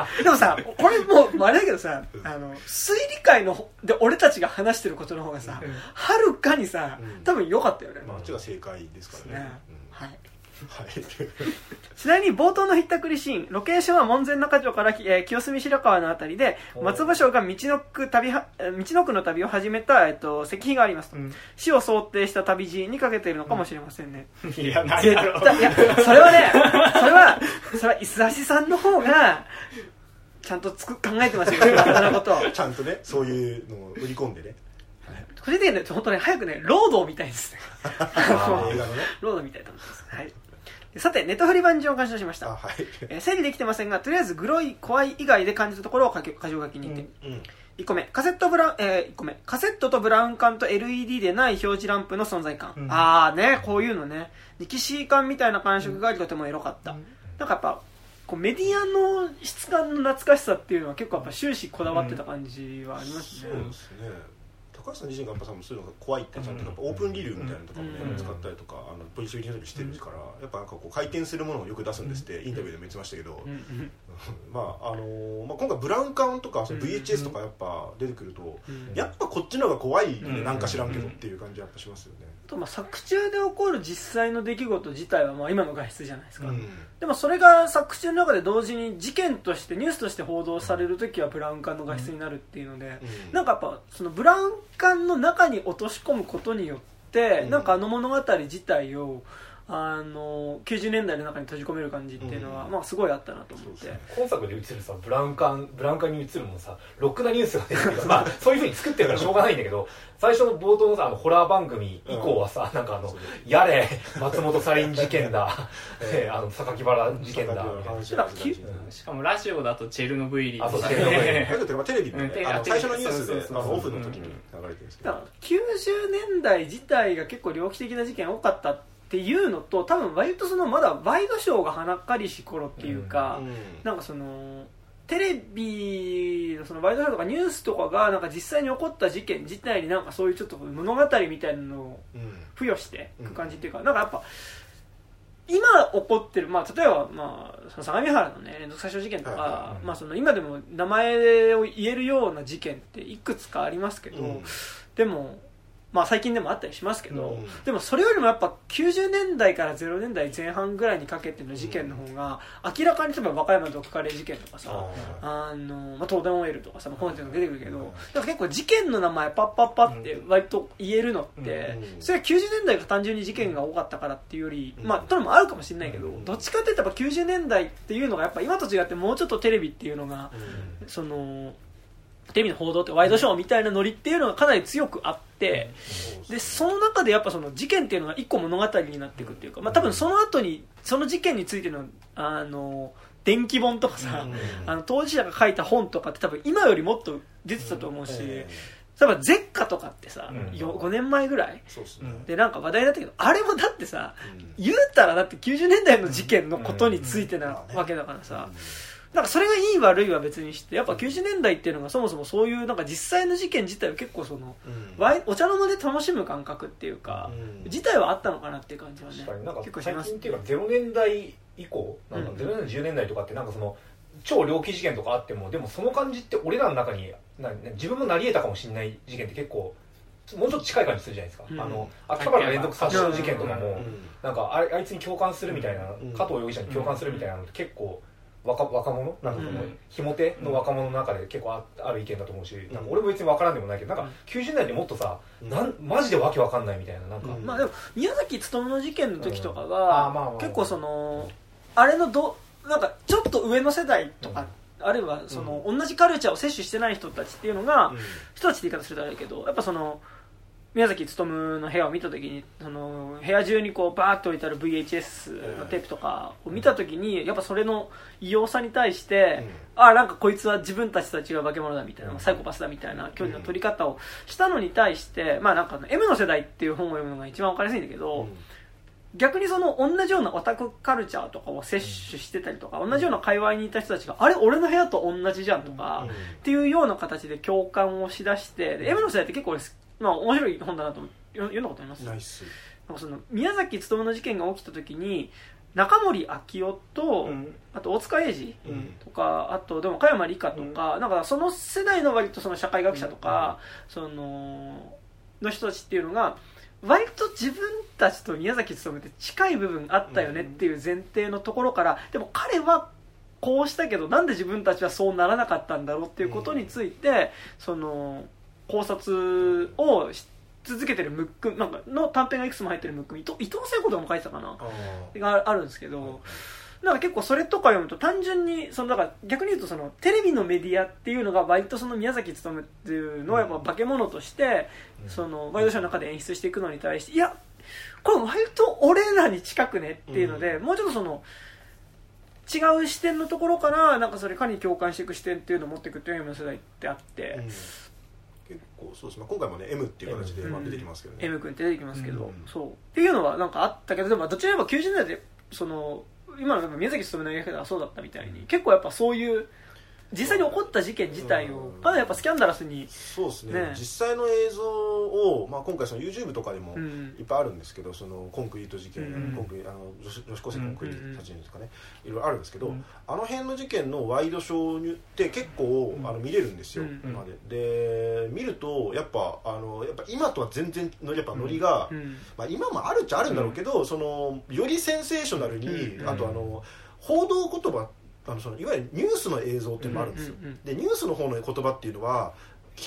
でもさ、これもう、あれだけどさ、あの、推理会ので俺たちが話してることの方がさ、はるかにさ、多分良かったよね。 まあ、あっちが正解ですからね。ね、 はい。 はい、 ちなみに冒頭のひったくりシーン、ロケーションは門前仲町から、えー、清澄白河のあたりで、松尾翔が道のく旅は道のくの旅を始めた、えっと、石碑がありますと、うん、死を想定した旅路にかけているのかもしれませんね、 うん、いやないだろう、 いやそれはねそれはそれは石橋さんの方がちゃんとつく考えてますよのことちゃんとねそういうのを売り込んでね、 個人的にね本当ね早くねロードを見たいですねあ映画のねロード見たいと思います。はい。さて、ネットフリ版上を鑑賞しました。 はい、 えー、整理できてませんが、とりあえずグロい、怖い以外で感じたところを箇条書きにって、うんうん、いっこめ、カセットブラウン、えー、いっこめ、カセットとブラウン管と エルイーディー でない表示ランプの存在感。うん、あーね、こういうのね、力士感みたいな感触がありとてもエロかった。うん、なんかやっぱ、こうメディアの質感の懐かしさっていうのは結構やっぱ終始こだわってた感じはありますね。 うん、そうですね。高橋さん自身がやっぱ多分そういうのが怖いってちゃんとやっぱオープンリルみたいなのとかもね、うん、使ったりとかあのポジションにしてるから、やっぱなんかこう回転するものをよく出すんですって、うん、インタビューでも言ってましたけど、うん、まああのーまあ、今回ブラウン管とかその ブイエイチエス とかやっぱ出てくると、うん、やっぱこっちの方が怖い、ね、うん、なんか知らんけどっていう感じやっぱしますよね。 とまあ作中で起こる実際の出来事自体はまあ今の外出じゃないですか、うん、でもそれが作中の中で同時に事件としてニュースとして報道されるときはブラウン管の外出になるっていうので、うん、なんかやっぱそのブラウン管の中に落とし込むことによって、うん、なんかあの物語自体をあのきゅうじゅうねんだいの中に閉じ込める感じっていうのは、うんまあ、すごいあったなと思って、 今作で映るさブラウン管ブラウン管に映るもんさろくなニュースが出てるけどまあそういう風に作ってるからしょうがないんだけど最初の冒頭のさあのホラー番組以降はさ、うん、なんかあのやれ松本サリン事件だ、えー、あの榊原事件だみたいなしかもラジオだとチェルノブイリあそうチェルノブイリテレビで、ね、あの最初のニュースでオフの時に流れてるんですけど、 きゅうじゅうねんだい自体が結構猟奇的な事件多かったっていうのと多分割とそのまだワイドショーが花かりし頃っていうか、うん、なんかそのテレビのそのワイドショーとかニュースとかがなんか実際に起こった事件自体になんかそういうちょっと物語みたいなのを付与していく感じっていうか、うん、なんかやっぱ今起こってる、まあ、例えば、まあ、その相模原の、ね、連続殺傷事件とか、はいはいはいまあ、その今でも名前を言えるような事件っていくつかありますけど、うん、でもまあ最近でもあったりしますけど、うん、でもそれよりもやっぱきゅうじゅうねんだいからゼロねんだいぜん半ぐらいにかけての事件の方が明らかに例えば和歌山毒カレー事件とかさ、あの、まあ、東電オイルとかさ、まあ、こういうのが出てくるけど、うん、結構事件の名前パッパッパって割と言えるのって、うん、それはきゅうじゅうねんだいが単純に事件が多かったからっていうより、うん、まあというのもあるかもしれないけど、うん、どっちかっていったらきゅうじゅうねんだいっていうのがやっぱ今と違ってもうちょっとテレビっていうのが、うん、そのテレビの報道ってワイドショーみたいなノリっていうのがかなり強くあって、でその中でやっぱその事件っていうのが一個物語になっていくっていうか、まあ、多分その後にその事件についてのあの伝記本とかさ、あの当事者が書いた本とかって多分今よりもっと出てたと思うし、例えばゼッカとかってさ、ごねんまえぐらいでなんか話題になったけど、あれもだってさ、言うたらだってきゅうじゅうねんだいの事件のことについてなわけだからさ、なんかそれがいい悪いは別にしてやっぱきゅうじゅうねんだいっていうのがそもそもそういうなんか実際の事件自体は結構その、うん、お茶の間で楽しむ感覚っていうか、うん、自体はあったのかなっていう感じはねなんか最近っていうかゼロねんだい以降なんかゼロねんだいじゅうねんだいとかってなんかその超猟奇事件とかあってもでもその感じって俺らの中にな自分もなり得たかもしれない事件って結構もうちょっと近い感じするじゃないですか、うん、あの秋葉原の連続殺傷事件とかも、うん、なんか あ, あいつに共感するみたいな、うん、加藤容疑者に共感するみたいなのって結構若, 若者なんかその、うん、ひも手の若者の中で結構 あ, ある意見だと思うし、うん、なんか俺も別に分からんでもないけどなんかきゅうじゅうねんだいでもっとさ、うん、なんマジでわけわかんないみたいななんか、うん、 まあでも宮崎勉の事件の時とかが、うん、結構そのあれのどなんかちょっと上の世代とか、うん、あるいはその、うん、同じカルチャーを摂取してない人たちっていうのが、うん、人たちって言い方するとあれだけどやっぱその宮崎勉の部屋を見たときにその部屋中にこうバーッと置いてある ブイエイチエス のテープとかを見たときにやっぱそれの異様さに対して、うん、ああなんかこいつは自分たちとは違う化け物だみたいな、うん、サイコパスだみたいな距離の取り方をしたのに対してまあなんか M の世代っていう本を読むのが一番わかりやすいんだけど、うん、逆にその同じようなオタクカルチャーとかを摂取してたりとか、うん、同じような界隈にいた人たちがあれ俺の部屋と同じじゃんとか、うん、っていうような形で共感をしだしてで M の世代って結構俺まあ、面白い本だなと読んだことあります。 ナイス。 なんかその宮崎勉の事件が起きた時に中森明夫と、うん、あと大塚英二とか、うん、あとでも加山里香とか、うん、なんかその世代の割とその社会学者とか、うん、そのの人たちっていうのが割と自分たちと宮崎勉って近い部分あったよねっていう前提のところから、でも彼はこうしたけどなんで自分たちはそうならなかったんだろうっていうことについて、うん、その考察をし続けてるムックなんかの短編がいくつも入ってるムック伊藤聖子とかも書いてたかながあるんですけど、なんか結構それとか読むと単純にそのだから逆に言うとそのテレビのメディアっていうのが割とその宮崎勉っていうのをやっぱ化け物としてそのワイドショーの中で演出していくのに対していやこれ割と俺らに近くねっていうのでもうちょっとその違う視点のところからなんかそれかに共感していく視点っていうのを持っていくっていうような世代ってあって、うん結構そうですね、今回もね M っていう形でまあ出てきますけどね、 うん、M 君って出てきますけど、うん、そうっていうのはなんかあったけどでもどちらかといえばきゅうじゅうねんだいでその今の宮崎勉の描き方はそうだったみたいに結構やっぱそういう実際に起こった事件自体をまだやっぱスキャンダラスにそうですね、ね実際の映像を、まあ、今回その YouTube とかでもいっぱいあるんですけど、うん、そのコンクリート事件、うん、コンクリあの女子女子高生コンクリート殺人とかね、うん、いろいろあるんですけど、うん、あの辺の事件のワイドショーって結構、うん、あの見れるんですよ、うん、までで見るとやっぱあのやっぱ今とは全然やっぱノリが、うんまあ、今もあるっちゃあるんだろうけど、うん、そのよりセンセーショナルに、うん、あとあの報道言葉あのそのいわゆるニュースの映像っていうのもあるんですよ、うんうんうん、でニュースの方の言葉っていうのは比較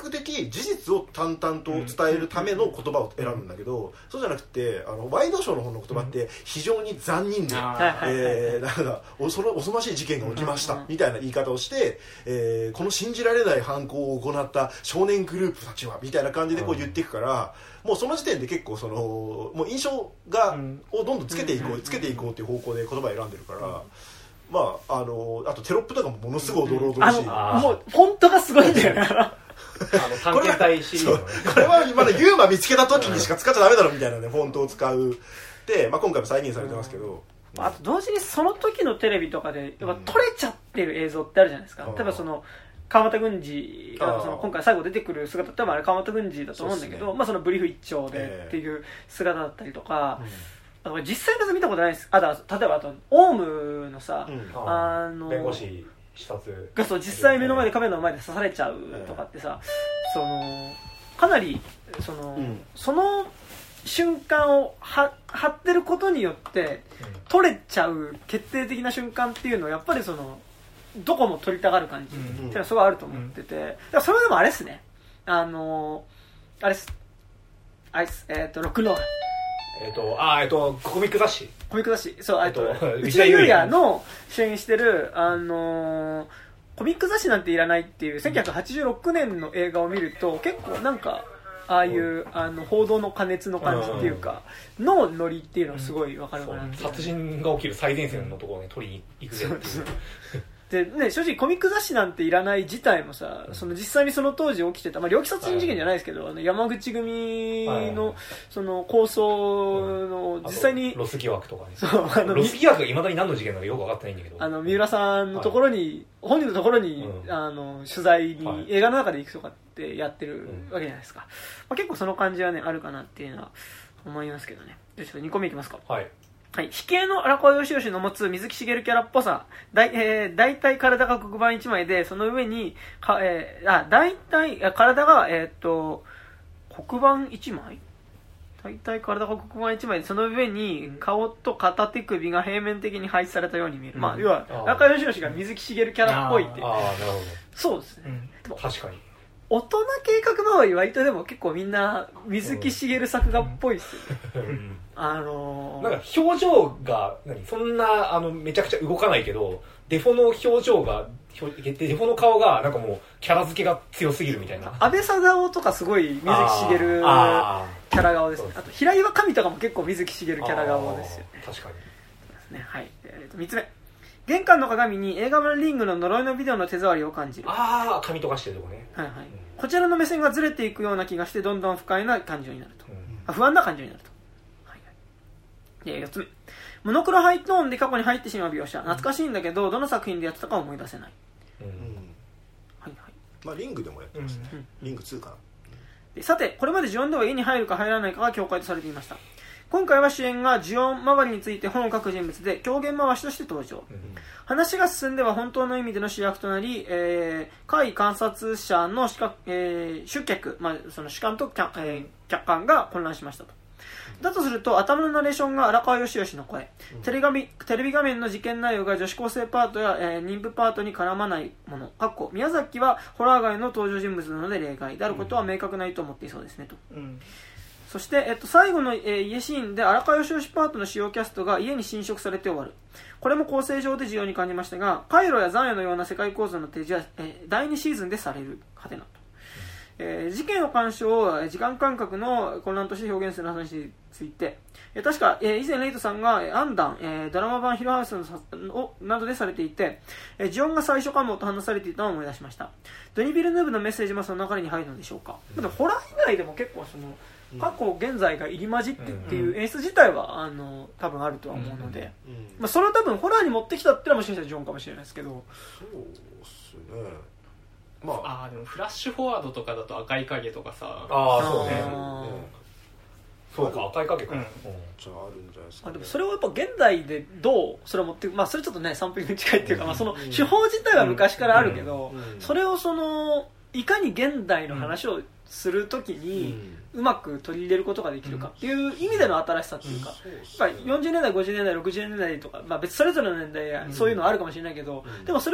ク的事実を淡々と伝えるための言葉を選ぶんだけど、そうじゃなくてあのワイドショーの方の言葉って非常に残忍で、えー、なんか恐ろ恐ろしい事件が起きましたみたいな言い方をして、えー、この信じられない犯行を行った少年グループたちはみたいな感じでこう言っていくから、もうその時点で結構そのもう印象がをどんどんつけていこうつけていこうっていう方向で言葉を選んでるから。まあ、あのあとテロップとかもものすごいドロドロしい、 あのもうフォントがすごいんだよなあの探検隊シリーズの、ね、 これはまだユーマ見つけた時にしか使っちゃダメだろみたいなねフォントを使うで、まあ、今回も再現されてますけど、 うん、あと同時にその時のテレビとかでやっぱ撮れちゃってる映像ってあるじゃないですか、うん、例えばその川俣軍司がその今回最後出てくる姿ってあれ川俣軍司だと思うんだけど、ね、まあ、そのブリーフ一丁でっていう姿だったりとか、えーうん実際のやつ見たことないです。あと例えばあとオウムのさ、うん、あの弁護士視察がそう実際目の前でカメラの前で刺されちゃうとかってさ、そのかなりその、うん、その瞬間をは張ってることによって撮れちゃう決定的な瞬間っていうのはやっぱりそのどこも撮りたがる感じっていうのはすごいあると思ってて、うん、だからそれでもあれですね、あのあれですあれですえっ、ー、とロックンロールえっ、ー、と、あ、えっ、ー、と、コミック雑誌。 コミック雑誌。そう、えっと、内田裕也の主演してる、あのー、コミック雑誌なんていらないっていう、せんきゅうひゃくはちじゅうろくねんの映画を見ると、結構なんか、ああいう、あの、報道の過熱の感じっていうか、のノリっていうのはすごいわかるかなって。 殺人が起きる最前線のところをね、取りに行くぜっていう。 でね、正直コミック雑誌なんていらない自体もさ、その実際にその当時起きてた、まあ、猟奇殺人事件じゃないですけど、はい、あの山口組のその構想の実際に、 ロス疑惑とかね、そうあのロス疑惑がいまだに何の事件なのかよく分かってないんだけど、 あの三浦さんのところに、はい、本人のところに、うん、あの取材に、はい、映画の中で行くとかってやってるわけじゃないですか、まあ、結構その感じはねあるかなっていうのは思いますけどね。ちょっとにこめいきますか。 はいはい、引き絵の荒川義義の持つ水木しげるキャラっぽさ、だい、えー、大体体が黒板一枚で、その上に、かえー、あ、大体、体が、えー、っと、黒板一枚大体体が黒板一枚で、その上に顔と片手首が平面的に配置されたように見える。うん、まあ、要は、荒川義義が水木しげるキャラっぽいっていう。 ああ、なるほど。 そうですね。 うん、確かに。 大人計画周り割とでも結構みんな水木しげる作画っぽいっすよね、うん、あのー、 なんか表情が何そんなあのめちゃくちゃ動かないけどデフォの表情がデフォの顔がなんかもうキャラ付けが強すぎるみたいな。 安倍貞夫とかすごい水木しげるキャラ顔ですね。あと平岩神とかも結構水木しげるキャラ顔ですよね。 確かにですね。はい、えー、とみっつめ、玄関の鏡に映画版リングの呪いのビデオの手触りを感じる。 ああ、髪とかしてるとこね。 はいはい、うん、こちらの目線がずれていくような気がしてどんどん不快な感情になると、うん、あ不安な感情になると、はいはい、でよっつめ、モノクロハイトーンで過去に入ってしまう描写、懐かしいんだけどどの作品でやってたか思い出せない、うんはいはい、まあリングでもやってますね、うん、リングツーかな。 でさてこれまでジオンでは家に入るか入らないかが境界とされていました。今回は主演がジオン周りについて本を書く人物で狂言回しとして登場、うん、話が進んでは本当の意味での主役となり、えー、会観察者の主客、えー、主客、まあ、その主観と客、えー、客観が混乱しましたと。だとすると頭のナレーションが荒川義義の声、うん、テレビ、テレビ画面の事件内容が女子高生パートや、えー、妊婦パートに絡まないもの、かっこ宮崎はホラー街の登場人物なので例外であることは明確ないと思っていそうですねと、うんそして、えっと、最後の、えー、家シーンで荒川義義パートの主要キャストが家に侵食されて終わる。これも構成上で重要に感じましたが、カイロやザンヤのような世界構造の提示は、えー、だいにシーズンでされるはてなと、えー、事件の干渉を時間感覚の混乱として表現する話について、えー、確か、えー、以前レイトさんが、えー、アンダン、えー、ドラマ版ヒロハウスのなどでされていて、えー、ジオンが最初かもと話されていたのを思い出しました。ドニ・ビルヌーブのメッセージもその流れに入るのでしょうか。でもホラー以外でも結構その過去現在が入り混じってっていう演出自体はあの多分あるとは思うので、まあ、それを多分ホラーに持ってきたってのはもしかしたらジョンかもしれないですけど。 そうですね、まあ、 あでもフラッシュフォワードとかだと赤い影とかさああそうねそうか赤い影か、うん、 じゃああるんじゃないですか、ね、 あでもそれをやっぱ現代でどうそれを持ってまあそれちょっとねサンプリングに近いっていうか、まあ、その手法自体は昔からあるけど、それをそのいかに現代の話をするときにうまく取り入れることができるかっていう意味での新しさっていうか、やっぱよんじゅうねんだいごじゅうねんだいろくじゅうねんだいとか、まあ、別それぞれの年代やそういうのあるかもしれないけど、でもそれを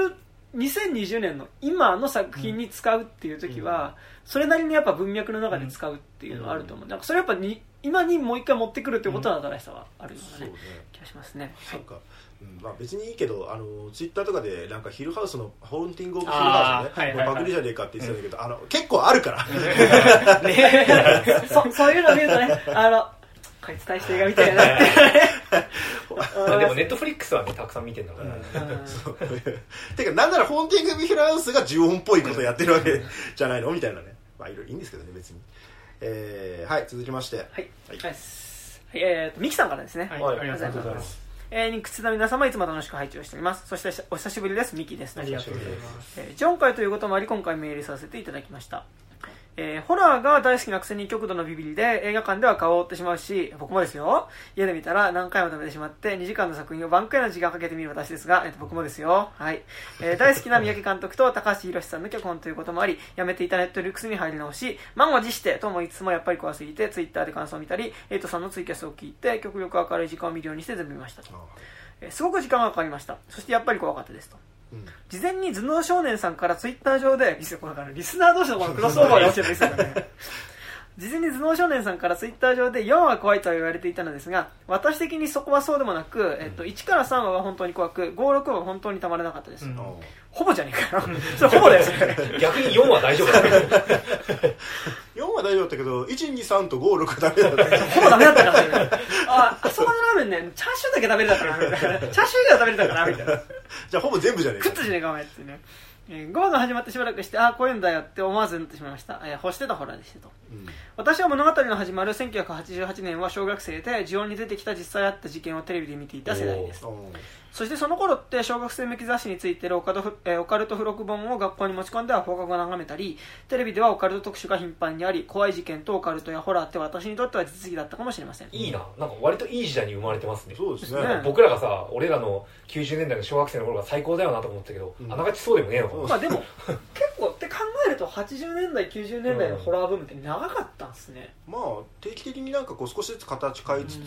にせんにじゅうねんの今の作品に使うっていう時は、うん、それなりにやっぱ文脈の中で使うっていうのはあると思う、うん、なんかそれやっぱに今にもう一回持ってくるっていうことは新しさはあるような、ねうん、気がしますね。 なんかうんまあ、別にいいけどあのツイッターとかでなんかヒルハウスのホーンティングオブヒルハウスね、はいはいはい、バグりじゃねえかって言ってたんだけど、うん、あの結構あるからねそ, そういうの見るとねあのこいつ大して映画みたいなでもネットフリックスはねたくさん見てるんだから、うん、 そうてかなんならホーンティングオブヒルハウスが呪音っぽいことやってるわけじゃないのみたいなね、まあいろいろいいんですけどね別に、えー、はい続きましてはい、 はいはいえー、とミキさんからですね、 はい、ありがとうございます。 えー、ニックスの皆様いつも楽しく拝聴しております。そしてお久しぶりです。ミキです。 ありがとうございます。 えー、ジョン会ということもあり今回メールさせていただきました。えー、ホラーが大好きなくせに極度のビビりで映画館では顔を覆ってしまうし、僕もですよ。家で見たら何回も食べてしまってにじかんの作品を挽回の時間かけて見る私ですが、えー、と僕もですよ。はい。えー、大好きな三宅監督と高橋宏さんの脚本ということもあり、やめていたネットリックスに入り直し、満を持してと思いつつもやっぱり怖すぎてツイッターで感想を見たり、エイトさんのツイキャスを聞いて極力明るい時間を見るようにして全部見ましたと。えー、すごく時間がかかりました。そしてやっぱり怖かったですと。うん、事前に頭脳少年さんからツイッター上でリス, これリスナー同士のこのクロスオーバーが起きてるんですよね事前に頭脳少年さんからツイッター上でよんわ怖いとは言われていたのですが、私的にそこはそうでもなく、えっと、いちからさんわは本当に怖くご、ろくは本当にたまらなかったです、うん、ほぼじゃねえかよそれほぼですね逆によんは大丈夫だよんは大丈夫だったけどいち、に、さんとご、ろくダメだったほぼダメだったからねあ、あそこのラーメンねチャーシューだけ食べれたからチャーシュー以外は食べれたからみたいなじゃあほぼ全部じゃねえか食ったじゃねえかお前ってね、えー、ごわが始まってしばらくしてああこういうんだよって思わずになってしまいました、えー、欲してたホラーでしたと、うん、私は物語の始まるせんきゅうひゃくはちじゅうはちねんは小学生で呪音に出てきた実際あった事件をテレビで見ていた世代です。そしてその頃って小学生向き雑誌についてるオカルト、えー、オカルト付録本を学校に持ち込んでは放課後を眺めたり、テレビではオカルト特集が頻繁にあり、怖い事件とオカルトやホラーって私にとっては実技だったかもしれません。 いいな、なんか割といい時代に生まれてますね。 そうですね。 僕らがさ、俺らのきゅうじゅうねんだいの小学生の頃が最高だよなと思ったけど、うん、あながちそうでもねえのかな。 まあでも結構って考えるとはちじゅうねんだいきゅうじゅうねんだいのホラーブームって長かったんですね。 うん、まあ定期的になんかこう少しずつ形変えつつ、うん、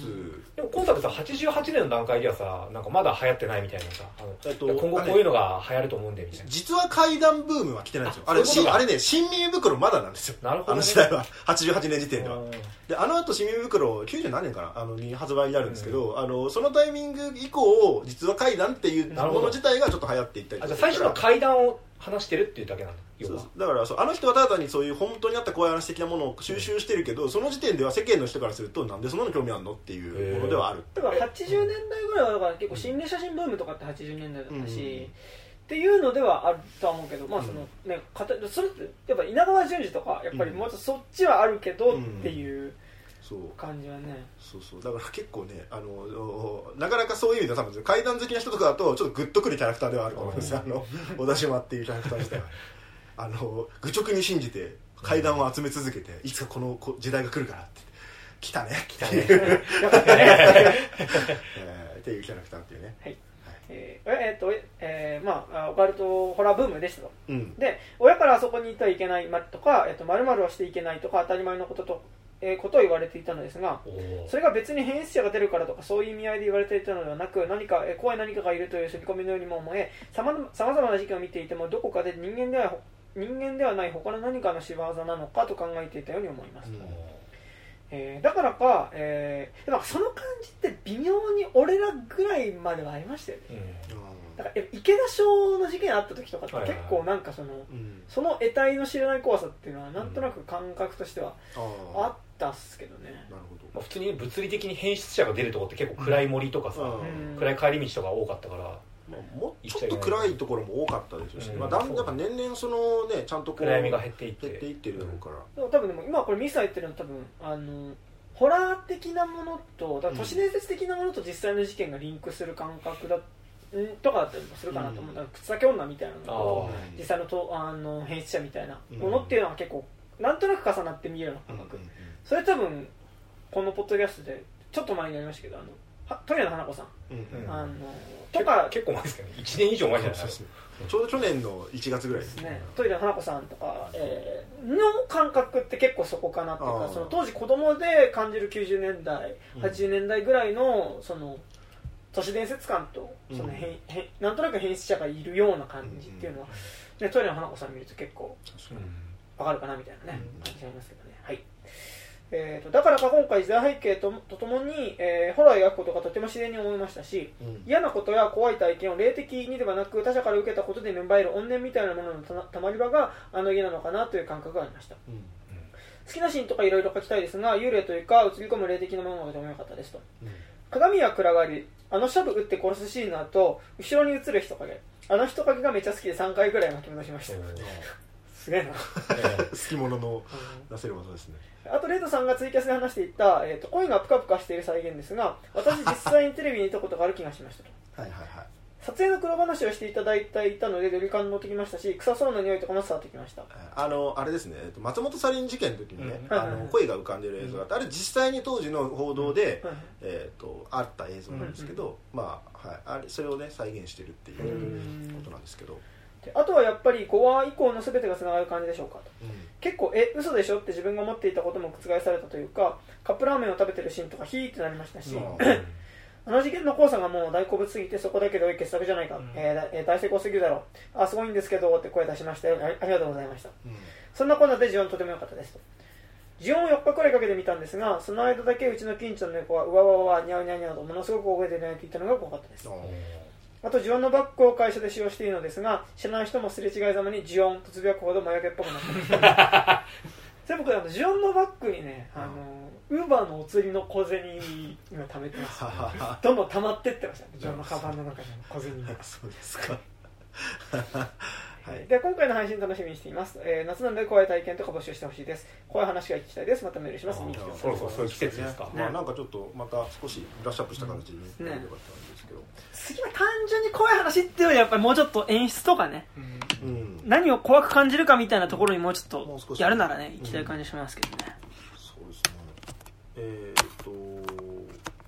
でも今作さはちじゅうはちねんの段階ではさ、なんかまだ流行ってないみたいなさ、あのえっと、今後こういうのが流行ると思うんでみたいな。 実は怪談ブームは来てないんですよ。あれあれね新耳袋まだなんですよ。 なるほど、ね、 あの時代ははちじゅうはちねん時点では。であの後新耳袋きゅうじゅう何年かなあのに発売になるんですけど、うん、あのそのタイミング以降実は怪談っていうもの自体がちょっと流行っていったりとか。 あ、じゃあ最初の怪談を話してるっていうだけなんだ。 そうだからそうあの人はただにそういう本当にあった怖い話的なものを収集してるけど、その時点では世間の人からするとなんでそんなの興味あるのっていうものではある。 だからはちじゅうねんだいぐらいはだから結構心霊写真ブームとかってはちじゅうねんだいだったし、うん、っていうのではあるとは思うけど、まあそのね、うん、それってやっぱ稲川淳二とかやっぱりもうちょっとそっちはあるけどっていう感じはね。 そうそうだから結構ねあのなかなかそういう意味では多分怪談好きな人とかだとちょっとグッとくるキャラクターではあると思うんですよ。あの小田島っていうキャラクター自体はあの愚直に信じて怪談を集め続けていつかこの時代が来るからって来たね来たねっていうキャラクターっていうね。 はい。えー、えー、っとえー、まあオカルトホラーブームでしたと、 うん、 で親からあそこに行ってはいけないとか、えー、っと〇〇をしていけないとか当たり前のことと、えー、ことを言われていたのですが、それが別に変質者が出るからとかそういう意味合いで言われていたのではなく、何か、えー、怖い何かがいるという刷り込みのようにも思え、さまざまな事件を見ていてもどこかで人間では人間ではない他の何かの仕業なのかと考えていたように思います、うん、えー、だからか、えー、なんかその感じって微妙に俺らぐらいまではありましたよね、うん、だから池田翔の事件あった時とかって結構なんかその、はいはいはい、その得体の知らない怖さっていうのはなんとなく感覚としてはあったっすけどね、 うん、なるほど。 まあ、普通に物理的に変質者が出るとこって結構暗い森とかさ、うん、暗い帰り道とか多かったから、 まあ、もうちょっと暗いところも多かったですし、うん、まあ、だんだんやっぱ年々そのねちゃんとこう暗闇が減っていって減っていってるだろうから、 うん、多分でも今これミスさん言ってるのは多分あのホラー的なものとだ都市伝説的なものと実際の事件がリンクする感覚だとかだったりもするかなと思う、うん、だから口先女みたいなのと実際のとあの変質者みたいなものっていうのは結構なんとなく重なって見えるような感覚、うんうんうん、それ多分このポッドキャストでちょっと前になりましたけどあのトイレの花子さん、うんうん、あのとか結構前ですけどねいちねん以上前じゃないですか。 ちょうど去年のいちがつぐらいですね。 トイレの花子さんとか、えー、の感覚って結構そこかなっていうか、その当時子供で感じるきゅうじゅうねんだいはちじゅうねんだいぐらいのその都市伝説感とその変、うん、変なんとなく変質者がいるような感じっていうのは、うん、でトイレの花子さん見ると結構わかるかなみたいなね、うん、感じがありますけどね。はい。えー、とだからか今回時代背景 と, とともに、えー、ホラーを描くことがとても自然に思いましたし、うん、嫌なことや怖い体験を霊的にではなく他者から受けたことで芽生える怨念みたいなものの た, たまり場があの家なのかなという感覚がありました、うんうん、好きなシーンとかいろいろ描きたいですが幽霊というか映り込む霊的なものがとても良かったですと、うん、鏡や暗がりあのシャブ打って殺すシーンの後後ろに映る人影あの人影がめっちゃ好きでさんかいぐらい巻き戻しましたすげえな好き者の出せる技ですね。 あとレイドさんがツイキャスで話していた、えー、と声がプカプカしている再現ですが私実際にテレビにいたことがある気がしましたとはいはい、はい、 撮影の黒話をしていただいていたのでより感動的ましたし臭そうな匂いとかも伝わってきました。 あのあれですね松本サリン事件の時にね、うん、あの声が浮かんでいる映像があって、うん、あれ実際に当時の報道で、うんえー、とあった映像なんですけど、うんまあはい、あれそれをね再現してるっていうことなんですけどあとはやっぱりごわ以降の全てがつながる感じでしょうかと、うん、結構え嘘でしょって自分が思っていたことも覆されたというかカップラーメンを食べてるシーンとかヒーってなりましたし、うん、あの事件の考察がもう大好物すぎてそこだけでおい傑作じゃないか、うんえー、大成功すぎるだろうあすごいんですけどって声出しましたよ あ, ありがとうございました、うん、そんなこんなでジオンとても良かったですとジオンをよっかくらいかけて見たんですがその間だけうちの近所の猫はうわわわニャウニャウニャウとものすごく大声で泣いていたのが怖かったです、うんあとジオンのバッグを会社で使用しているのですが知らない人もすれ違いざまにジオンとつぶやくほど魔除けっぽくなっていますで僕あのジオンのバッグにねあのウーバーのお釣りの小銭今貯めてますどんどん溜まってってましたねジオンのカバンの中に小銭がそうですかはい、で今回の配信楽しみにしています、えー、夏なので怖い体験とか募集してほしいです怖い話が聞きたいですまたメールしますミキそろそろそういう季節ですか、ねまあ、なんかちょっとまた少しブラッシュアップした形になればよかったんですけど、ね、 次は単純に怖い話っていうよりやっぱりもうちょっと演出とかね、うん、何を怖く感じるかみたいなところにもうちょっとやるならね行きたい感じしますけどね、 うん、そうですねえー、っとそう、ね、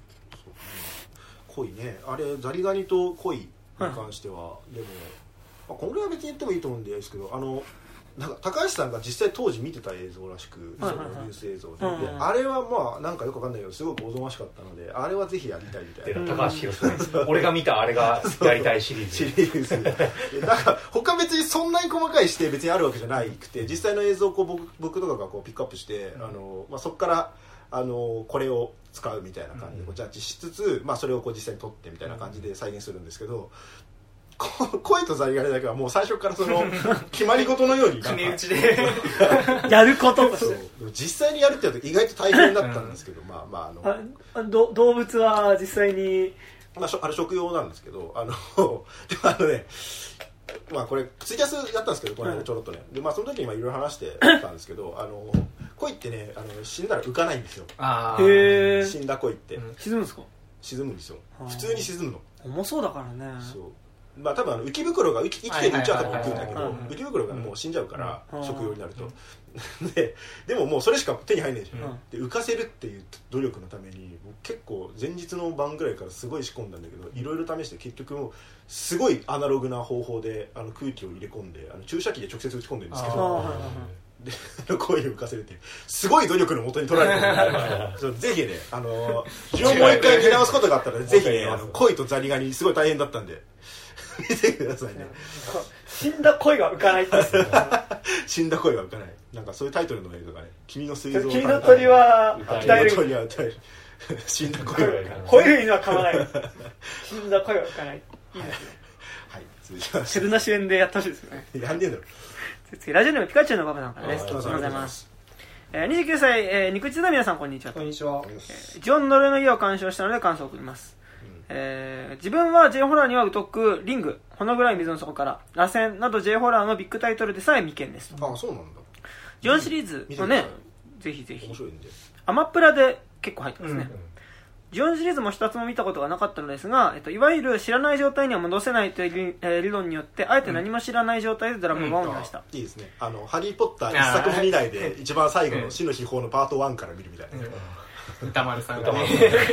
恋ねあれザリガニと恋に関しては、はい、でもまあ、このぐらいは別に言ってもいいと思うんですけどあのなんか高橋さんが実際当時見てた映像らしく、はいはいはい、そのニュース映像 で,、うんうん、であれはまあなんかよくわかんないけどすごくおぞましかったのであれはぜひやりたいみたいな高橋宏さん俺が見たあれがやりたいシリーズシリーズなんか他別にそんなに細かい指定別にあるわけじゃないくて実際の映像をこう 僕, 僕とかがこうピックアップして、うんあのまあ、そこからあのこれを使うみたいな感じでこうジャッジしつつ、まあ、それをこう実際に撮ってみたいな感じで再現するんですけど声とザリガニだけはもう最初からその決まり事のように決め打ちでやることとして実際にやるってやると意外と大変だったんですけど、うん、まあまああのあど動物は実際に、 まあ、あれ食用なんですけどあのでもあのねまあこれツイキャスやったんですけどこれちょろっとねで、まあ、その時にいろいろ話してたんですけどあの鯉ってねあの死んだら浮かないんですよあへ死んだ鯉って、 うん、沈むんですか沈むんですよ普通に沈むの重そうだからねそうまあ多分あの浮き袋が生きてるうちは多分浮くんだけど浮き袋がもう死んじゃうから食用になるとででももうそれしか手に入んないじゃん、うん、で浮かせるっていう努力のために結構前日の晩ぐらいからすごい仕込んだんだけどいろいろ試して結局もうすごいアナログな方法であの空気を入れ込んであの注射器で直接打ち込んでるんですけどで声を浮かせるっていうすごい努力のもとに取られてるぜひねあの自分もう一回見直すことがあったらぜひねあの声とザリガニすごい大変だったんで見てくださいね死んだ声が浮かないって死んだ声が浮かないなんかそういうタイトルの映像がね君の水蔵君の鳥は歌える君の鳥は歌える死んだ声が浮かない声類のは噛まない死んだ声が浮かないいいですねはい続きましてセルナ主演でやってほしいですよねやんねえだろ次ラジオネームピカチュウのババさんからです。ありがとうございます。えー、にじゅうきゅうさい、えー、肉質の皆さんこんにちは。 こんにちは。 えー、ジョン・ノルの家を鑑賞したので感想を送ります。うんえー、自分は J ホラーには疎く、リング、ほの暗い水の底から、螺旋など J ホラーのビッグタイトルでさえ未見です。 ああ、そうなんだ。 ジョンシリーズのね、ぜひぜひ。 面白いんで。 アマプラで結構入ってますね。うんうんジョンシリーズも一つも見たことがなかったのですが、えっと、いわゆる知らない状態には戻せないという理、えー、理論によってあえて何も知らない状態でドラマ版を見ました、 うん、いいですねあのハリーポッター一作も見ないで一番最後の死の秘宝のパートワンから見るみたいな、 うん、歌丸さんがね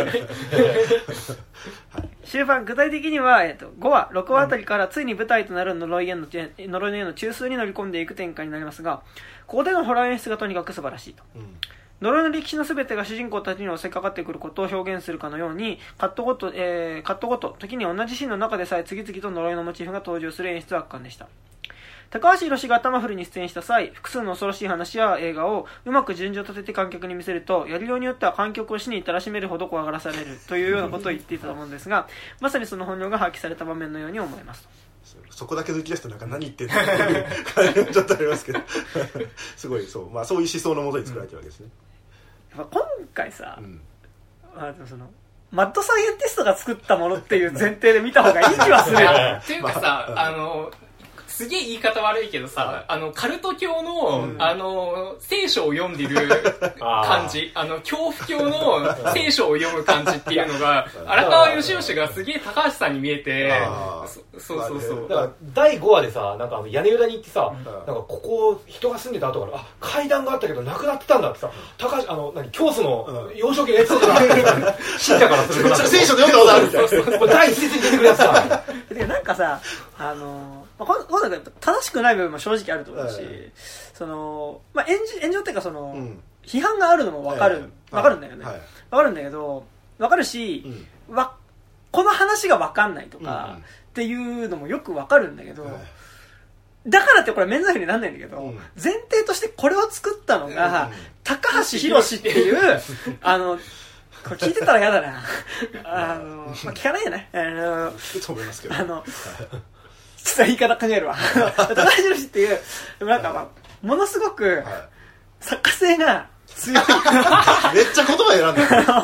終盤具体的には、えっと、ごわろくわあたりからついに舞台となる呪いへの呪いへの中枢に乗り込んでいく展開になりますがここでのホラー演出がとにかく素晴らしいと、うん呪いの歴史のすべてが主人公たちに襲いかかってくることを表現するかのように、カットごと、えー、カットごと、時に同じシーンの中でさえ次々と呪いのモチーフが登場する演出は圧巻でした。高橋宏が頭フルに出演した際、複数の恐ろしい話や映画をうまく順序立てて観客に見せると、やりようによっては観客を死に至らしめるほど怖がらされるというようなことを言っていたと思うんですが、まさにその本領が発揮された場面のように思います。 そこだけ抜き出すとなんか何言ってんのっていう感じがちょっとありますけどすごいそう、まあ、そういう思想のもとに作られてるわけですね、 うん、やっぱ今回さ、うん、 あそのマッドサイエンティストが作ったものっていう前提で見た方がいい気はするよっていうかさ、まあ、あのすげえ言い方悪いけどさ、はい、あのカルト教の、うん、あの聖書を読んでる感じあの恐怖教の聖書を読む感じっていうのが荒川義義がすげえ高橋さんに見えてそそうそうそう、 だからだいごわでさ、なんか屋根裏に行ってさ、うん、なんかここ人が住んでた後からあ階段があったけどなくなってたんだってさ、高橋あの何教祖の幼少期のやつとか信者からすると聖書で読んだことあるみたいな、 そうそうそうだい一節に出てくるやつさなんかさあのまあ、この正しくない部分も正直あると思うし、はい、そのまあ、炎上、炎上っていうかその、うん、批判があるのも分かる、はい、分かるんだよね、はい、分かるんだけど分かるし、うん、わこの話が分かんないとか、うん、っていうのもよく分かるんだけど、はい、だからってこれ免罪符になんないんだけど、うん、前提としてこれを作ったのが、うん、高橋宏っていうあのこれ聞いてたら嫌だなあの、まあ、聞かないよねあの聞くと思いますけどあのちょっと言い方考えるわ高橋宏っていうなんか、まあ、ものすごく作家性が強いめっちゃ言葉選んでる、はい、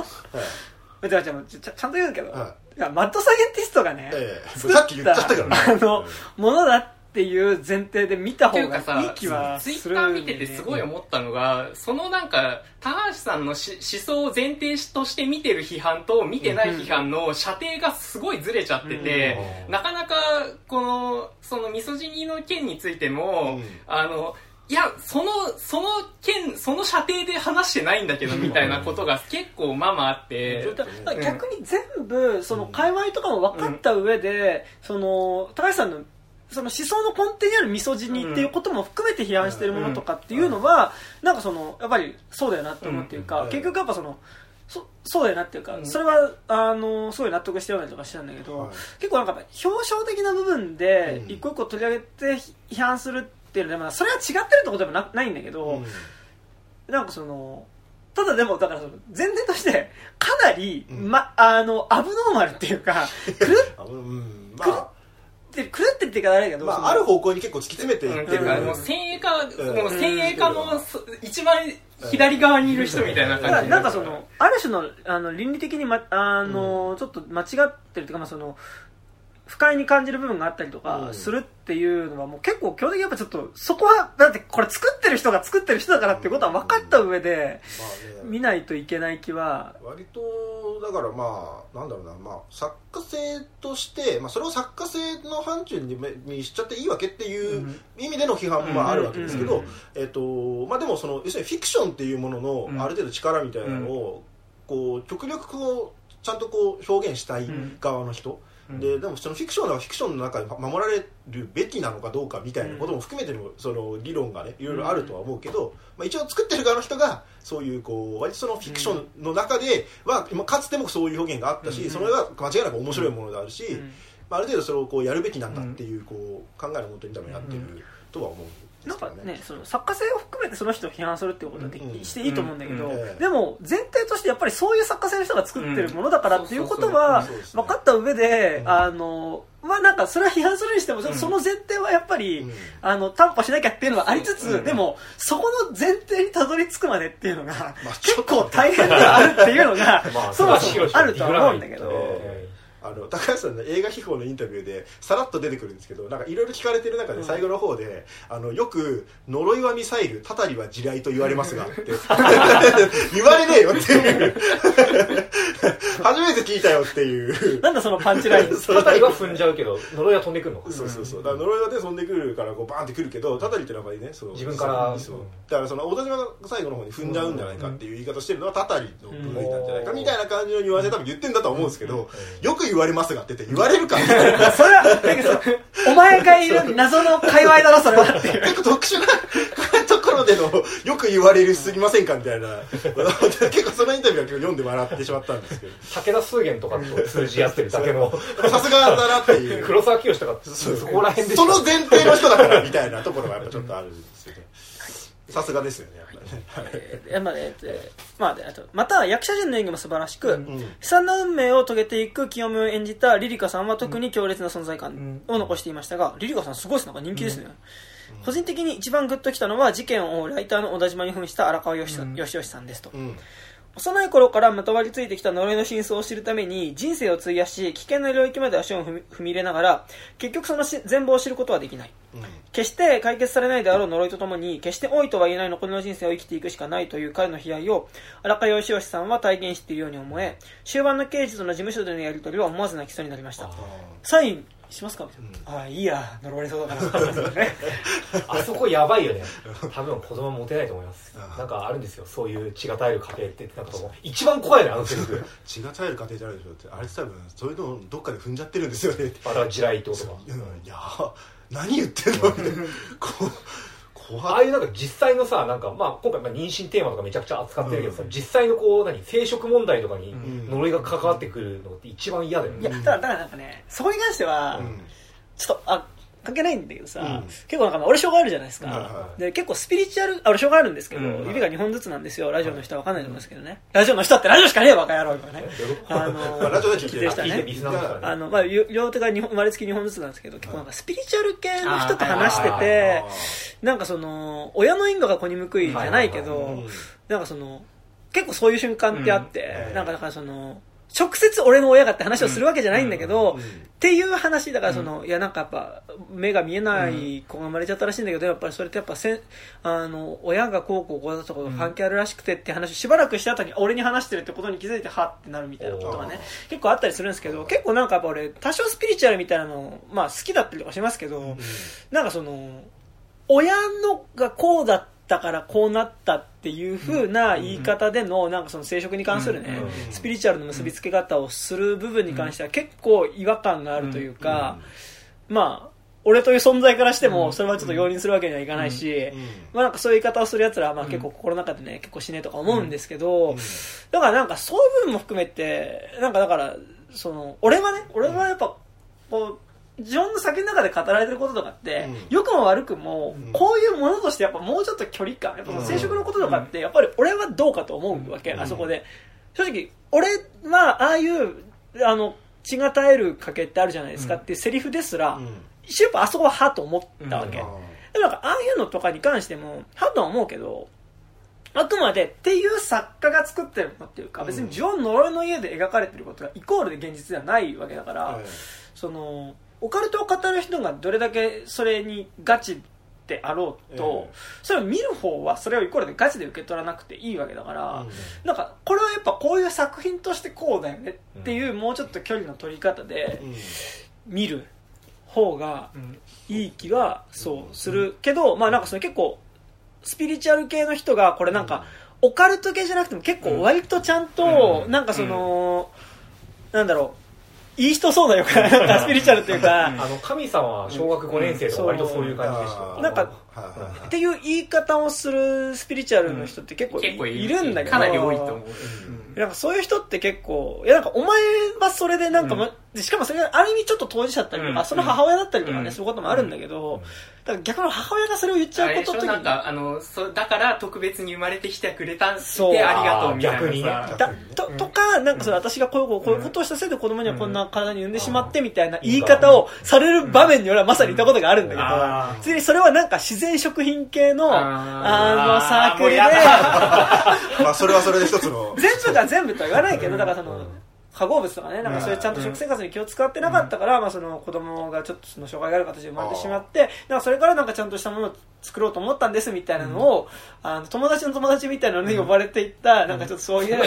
ちゃちゃちゃんと言うけど、はい、いやマッドサイエンティストがね、 ええ、作ったさっき言っちゃったからねあの、うん、ものだっていう前提で見た方がいい気はする。 ツイッター見ててすごい思ったのが、そのなんか高橋さんのし思想を前提として見てる批判と見てない批判の射程がすごいずれちゃってて、うん、なかなかこのそのミソジニの件についても、うん、あのいやそのその件その射程で話してないんだけどみたいなことが結構まあまああって、 うん、逆に全部その界隈とかも分かった上で、うん、その高橋さんのその思想の根底にあるミソジニっていうことも含めて批判してるものとかっていうのは、うん、なんかそのやっぱりそうだよなって思うっていうか、うん、結局やっぱそのそそうだよなっていうか、うん、それはあのすごい納得してようなりとかしてたんだけど、はい、結構なんか表彰的な部分で一個一個取り上げて批判するっていうので、まあ、それは違ってるってことでも な, ないんだけど、うん、なんかそのただでもだからその前提としてかなり、うんま、あのアブノーマルっていうか狂っ、うんまあ狂ってるって言い方あれだけど、 まあ、ある方向に結構突き詰めていってる、 うん、もう先鋭化、うん、もう先鋭化の一番左側にいる人みたいな感じ、 うん、なんかそのある種の、あの倫理的に、ま、あの、うん、ちょっと間違ってるっていうか、まあ、その不快に感じる部分があったりとかするっていうのはもう結構基本的にやっぱちょっとそこはだってこれ作ってる人が作ってる人だからっていうことは分かった上で見ないといけない気は割とだからまあなんだろうな、まあ、作家性として、まあ、それを作家性の範疇に、にしちゃっていいわけっていう意味での批判もあるわけですけど、えっとまあでもその要するにフィクションっていうもののある程度力みたいなのをこう極力こうちゃんとこう表現したい側の人、で, でもそのフィクションはフィクションの中で守られるべきなのかどうかみたいなことも含めてのその理論がねいろいろあるとは思うけど、まあ、一応作ってる側の人がそういうこう割とそのフィクションの中ではかつてもそういう表現があったし、それが間違いなく面白いものであるし、まあ、ある程度それをこうやるべきなんだっていうこう考えのもとに多分やってるとは思う。 なんかね、その作家性を含めてその人を批判するっていうことはできしていいと思うんだけど、でも前提としてやっぱりそういう作家性の人が作ってるものだからっていうことは分かった上で、あのまあなんかそれは批判するにしてもその前提はやっぱりあの担保しなきゃっていうのはありつつ、でもそこの前提にたどり着くまでっていうのが結構大変ではあるっていうのがそもそもあるとは思うんだけど。 あの高橋さんの映画秘宝のインタビューでさらっと出てくるんですけど、なんかいろいろ聞かれてる中で最後の方で、うん、あのよく呪いはミサイル、たたりは地雷と言われますがって言われねえよっていう初めて聞いたよっていうなんだそのパンチラインたたりは踏んじゃうけど呪いは飛んでくるのか。 そうそうそう、だから呪いはね飛んでくるからこうバーンってくるけど、たたりってのはねその自分からそうだからその小田島が最後の方に踏んじゃうんじゃないかっていう言い方してるのはたたりの部類なんじゃないかみたいな感じのニュアンスで多分言ってんだとは思うんですけど、よく言われますがって言って言われるかみたいなそれはだけどお前がいる謎の界隈だろそれはっていう結構特殊なところなのでのよく言われるすぎませんかみたいな結構そのインタビューは読んで笑ってしまったんですけど武田数言とかと通じ合ってるだけのさすがだなっていう黒沢清とかそこら辺でその前提の人だからみたいなところがやっぱちょっとあるんですよね。さすがですよね、やっぱりね。 えーまあえーまあ、あとまた役者陣の演技も素晴らしく、うん、悲惨な運命を遂げていく清美を演じたリリカさんは特に強烈な存在感を残していましたが、リリカさんすごいです。なんか人気ですね、うん、個人的に一番グッときたのは事件をライターの小田島に扮した荒川よしよしさんですと、うん、幼い頃からまとわりついてきた呪いの真相を知るために人生を費やし危険な領域まで足を踏み、踏み入れながら結局その全貌を知ることはできない、うん、決して解決されないであろう呪いとともに決して多いとは言えない残りの人生を生きていくしかないという彼の悲哀を荒川よしよしさんは体現しているように思え、終盤の刑事との事務所でのやり取りは思わず泣きそうになりました。サインしますかみたいな、うん、ああいいや呪われそうだからねあそこやばいよね。多分子供持てないと思います。なんかあるんですよ、そういう血が絶える家庭ってなんか一番怖いね、あのセリフ血が絶える家庭じゃないでしょって、あれ多分そういうのどっかで踏んじゃってるんですよね。 あれは地雷ってことか。 いや何言ってんのみたいなこうああいうなんか実際のさ、なんかまあ今回まあ妊娠テーマとかめちゃくちゃ扱ってるけどさ、うん、実際のこう何生殖問題とかに呪いが関わってくるのって一番嫌だよね。 いやだからだからなんかね、そこに関しては、うん、ちょっとあ関係ないんだけどさ、うん、結構なんか俺障害あるじゃないですか、はい、で結構スピリチュアルあ俺障害あるんですけど、うん、指がにほんずつなんですよ。ラジオの人は分かんないと思うんですけどね、ラジオの人ってラジオしかねえバカ野郎とかねあのラジオで聞いてる人はね、あのまあ両手が生まれつきにほんずつなんですけど、結構なんかスピリチュアル系の人と話してて、なんかその親の因果が子に報いじゃないけど、なんかその結構そういう瞬間ってあって、うん、なんかだからその直接俺の親がって話をするわけじゃないんだけど、うんうん、っていう話だからその、うん、いやなんかやっぱ目が見えない子が生まれちゃったらしいんだけど、やっぱりそれってやっぱせんあの親がこうこうこうだとか関係あるらしくてって話をしばらくした後に俺に話してるってことに気づいてはってなるみたいなことがね結構あったりするんですけど、結構なんかやっぱ俺多少スピリチュアルみたいなのまあ好きだったりとかしますけど、うん、なんかその親のがこうだっただからこうなったっていう風な言い方でのなんかその生殖に関するねスピリチュアルの結びつけ方をする部分に関しては結構違和感があるというか、まあ俺という存在からしてもそれはちょっと容認するわけにはいかないし、まあなんかそういう言い方をするやつらはまあ結構心の中でね結構死ねとか思うんですけど、だからなんかそういう部分も含めてなんかだからその俺はね俺はやっぱこう自分の作品の中で語られてることとかって、うん、良くも悪くも、うん、こういうものとしてやっぱもうちょっと距離感やっぱ生殖のこととかってやっぱり俺はどうかと思うわけ、うん、あそこで正直俺はああいうあの血が絶える賭けってあるじゃないですかっていうセリフですら、うん、一応やっぱあそこははと思ったわけ、うん、でもなんかああいうのとかに関してもはとは思うけどあくまでっていう作家が作ってるのっていうか別にジョン・呪いの家で描かれてることがイコールで現実ではないわけだから、うん、そのオカルトを語る人がどれだけそれにガチであろうと、えー、それを見る方はそれをイコールでガチで受け取らなくていいわけだから、うん、なんかこれはやっぱこういう作品としてこうだよねっていう、うん、もうちょっと距離の取り方で見る方がいい気はそうするけど、まあなんかそれ結構スピリチュアル系の人がこれなんかオカルト系じゃなくても結構割とちゃんとなんかそのなんだろういい人そうだよかなんかスピリチュアルっていうかあの神様は小学ごねん生とか割とそういう感じでした、 うん、なんかっていう言い方をするスピリチュアルの人って結構 い,、うん、構いるんだけどかなり多いと思う、 うん、なんかそういう人って結構いやなんかお前はそれでなんか、うん、しかもそれがある意味ちょっと当事者だったりとか、うん、その母親だったりとかね、うん、そういうこともあるんだけど、うん、だから逆に母親がそれを言っちゃうことってなんかあのそだから特別に生まれてきてくれたんでありがとうみたいな逆にねだ と, とかなんかそれ私がこういうこういうことをしたせいで子供にはこんな体に産んでしまってみたいな言い方をされる場面に俺はまさにいたことがあるんだけど、次にそれはなんか自然食品系のあのサークルでまあそれはそれで一つの全部が全部とは言わないけどだからその化合物とかねなんかそれちゃんと食生活に気を使ってなかったから、まあ、その子供がちょっとその障害がある形で生まれてしまってなんかそれからなんかちゃんとしたものを作ろうと思ったんですみたいなのを、うん、あの友達の友達みたいなのに呼ばれていった、うん、なんかちょっとそういう、うん、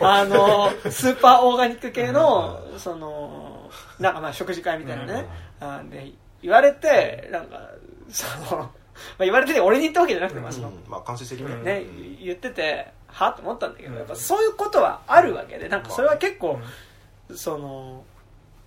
あのスーパーオーガニック系のそのなんかまあ食事会みたいなね、うん、あで言われてなんかその、まあ、言われて俺に言ったわけじゃなくて、まあその、 うんまあ、間接的にね言っててはと思ったんだけどやっぱそういうことはあるわけでなんかそれは結構その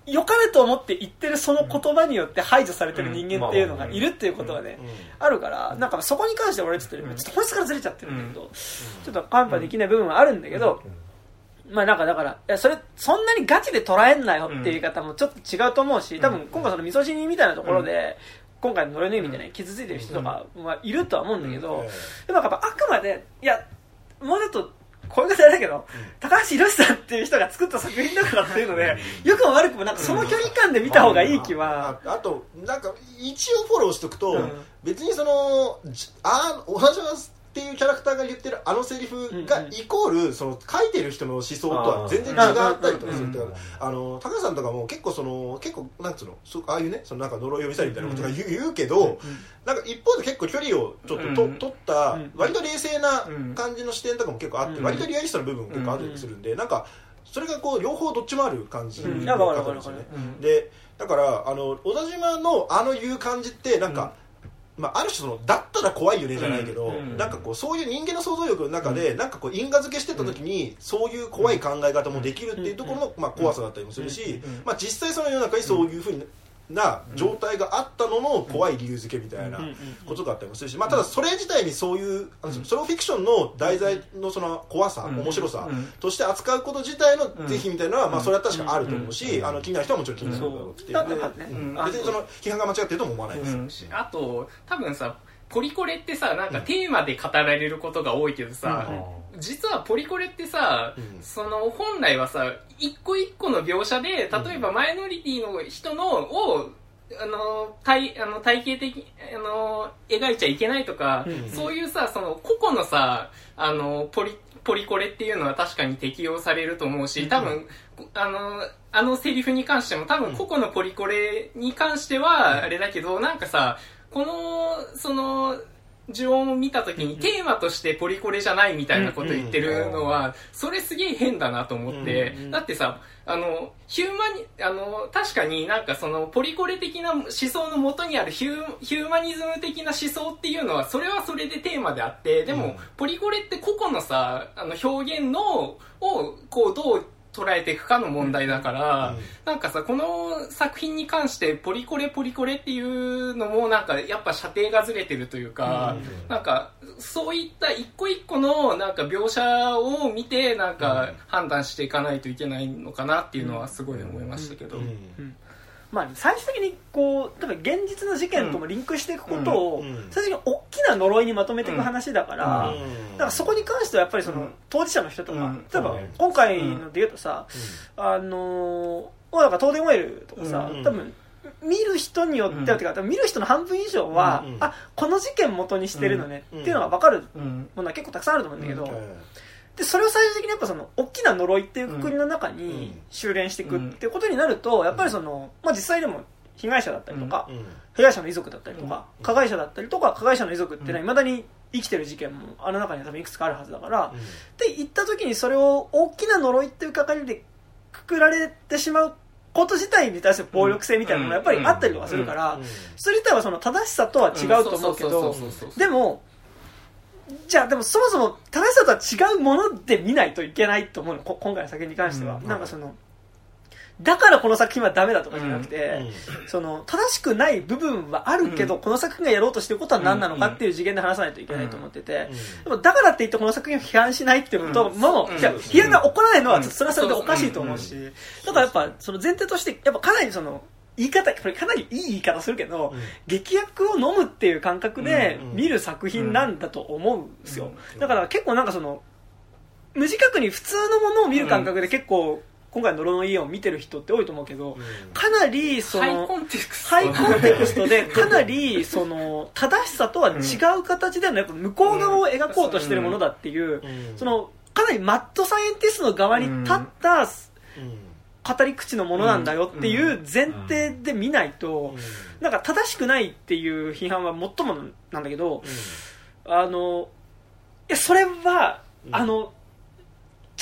良かれと思って言ってるその言葉によって排除されてる人間っていうのがいるっていうことはね、あるから、なんかそこに関して俺ちょっとちょっと本質からずれちゃってるんだけど、ちょっとカンパできない部分はあるんだけど、まあなんかだからいやそれそんなにガチで捉えんなよっていう言い方もちょっと違うと思うし、多分今回その味噌汁みたいなところで、今回の呪いの意味でね傷ついてる人とかはいるとは思うんだけど、でもやっぱあくまでいやもうちょっとこういうことあれだけど、うん、高橋宏さんっていう人が作った作品だからっていうので、うん、よくも悪くもなんかその距離感で見た方がいい気は、 うん、あ, あ, あとなんか一応フォローしとくと、うん、別にそのあお話しますっていうキャラクターが言ってるあのセリフがイコールその書いてる人の思想とは全然違ったりとかするから、あの高橋さんとかも結構その結構なんつうのそああいうねそのなんか呪いを見せるみたいなことが言う、言うけど、なんか一方で結構距離をちょっとと、取った割と冷静な感じの視点とかも結構あって、割とリアリストな部分も結構あったりするんで、なんかそれがこう両方どっちもある感じの方ですよね。でだからあの小田島のあの言う感じってなんか、まあ、ある種そのだったら怖いよねじゃないけど、うん、なんかこうそういう人間の想像力の中で、うん、なんかこう因果付けしてった時に、うん、そういう怖い考え方もできるっていうところの、まあ、怖さだったりもするし、うんまあ、実際その世の中にそういうふうにな状態があったのの怖い理由付けみたいなことがあったりもするし、まあ、ただそれ自体にそういうそれをフィクションの題材のその怖さ面白さとして扱うこと自体の是非みたいなのはまあそれは確かあると思うし、あの気になる人はもちろん気になると思って別にその批判が間違ってるとも思わないです、 うん、あと多分さポリコレってさなんかテーマで語られることが多いけどさ、うん、実はポリコレってさ、うん、その本来はさ一個一個の描写で例えばマイノリティの人のをあの 体, あの体系的あの描いちゃいけないとか、うん、そういうさその個々のさあのポリポリコレっていうのは確かに適用されると思うし、多分、うん、あのあのセリフに関しても多分個々のポリコレに関してはあれだけど、なんかさこのその呪音を見た時にテーマとしてポリコレじゃないみたいなこと言ってるのはそれすげえ変だなと思って、だってさあのヒューマニあの確かになんかそのポリコレ的な思想の元にあるヒュー、ヒューマニズム的な思想っていうのはそれはそれでテーマであって、でもポリコレって個々のさあの表現のをこうどう捉えていくかの問題だから、うん、なんかさこの作品に関してポリコレポリコレっていうのもなんかやっぱ射程がずれてるというか、うん、なんかそういった一個一個のなんか描写を見てなんか判断していかないといけないのかなっていうのはすごい思いましたけど、うんうんうんまあ、最終的にこう例えば現実の事件ともリンクしていくことを、うんうん、最終的に大きな呪いにまとめていく話だから、うん、だからそこに関してはやっぱりその、うん、当事者の人とか、うん、例えば今回ので言うとさ、うん、あのー、だから東電オイルとかさ、うん、多分見る人によっては、うん、てか見る人の半分以上は、うん、あこの事件元にしてるのね、うん、っていうのが分かるものは結構たくさんあると思うんだけど、うんでそれを最終的にやっぱその大きな呪いっていう括りの中に修練していくっていうことになるとやっぱりその、まあ、実際でも被害者だったりとか、被害者の遺族だったりとか、加害者だったりとか加害者の遺族っていうのはいまだに生きてる事件もあの中には多分いくつかあるはずだから、って言った時にそれを大きな呪いっていうかかりでくくられてしまうこと自体に対する暴力性みたいなのがやっぱりあったりとかするからそれ自体はその正しさとは違うと思うけどでもじゃあでもそもそも正しさとは違うもので見ないといけないと思うの今回の作品に関しては、うん、なんかそのだからこの作品はダメだとかじゃなくて、うん、その正しくない部分はあるけど、うん、この作品がやろうとしてることは何なのかっていう次元で話さないといけないと思ってて、うん、でもだからって言ってこの作品を批判しないっていうことも、うん、じゃあ批判が起こらないのはそれはそれでおかしいと思うし、だからやっぱその前提としてやっぱかなりその言い方これかなりいい言い方するけど、うん、劇薬を飲むっていう感覚で見る作品なんだと思うんですよ、うん、だから結構なんかその無自覚に普通のものを見る感覚で結構、うん、今回の呪の家を見てる人って多いと思うけど、うん、かなりそのハイコンテクストハイコンテクストでかなりその正しさとは違う形でのやっぱ向こう側を描こうとしてるものだっていう、うん、そのかなりマッドサイエンティストの側に立った、うん語り口のものなんだよっていう前提で見ないとなんか正しくないっていう批判は最もなんだけどあのいやそれはあのちょっ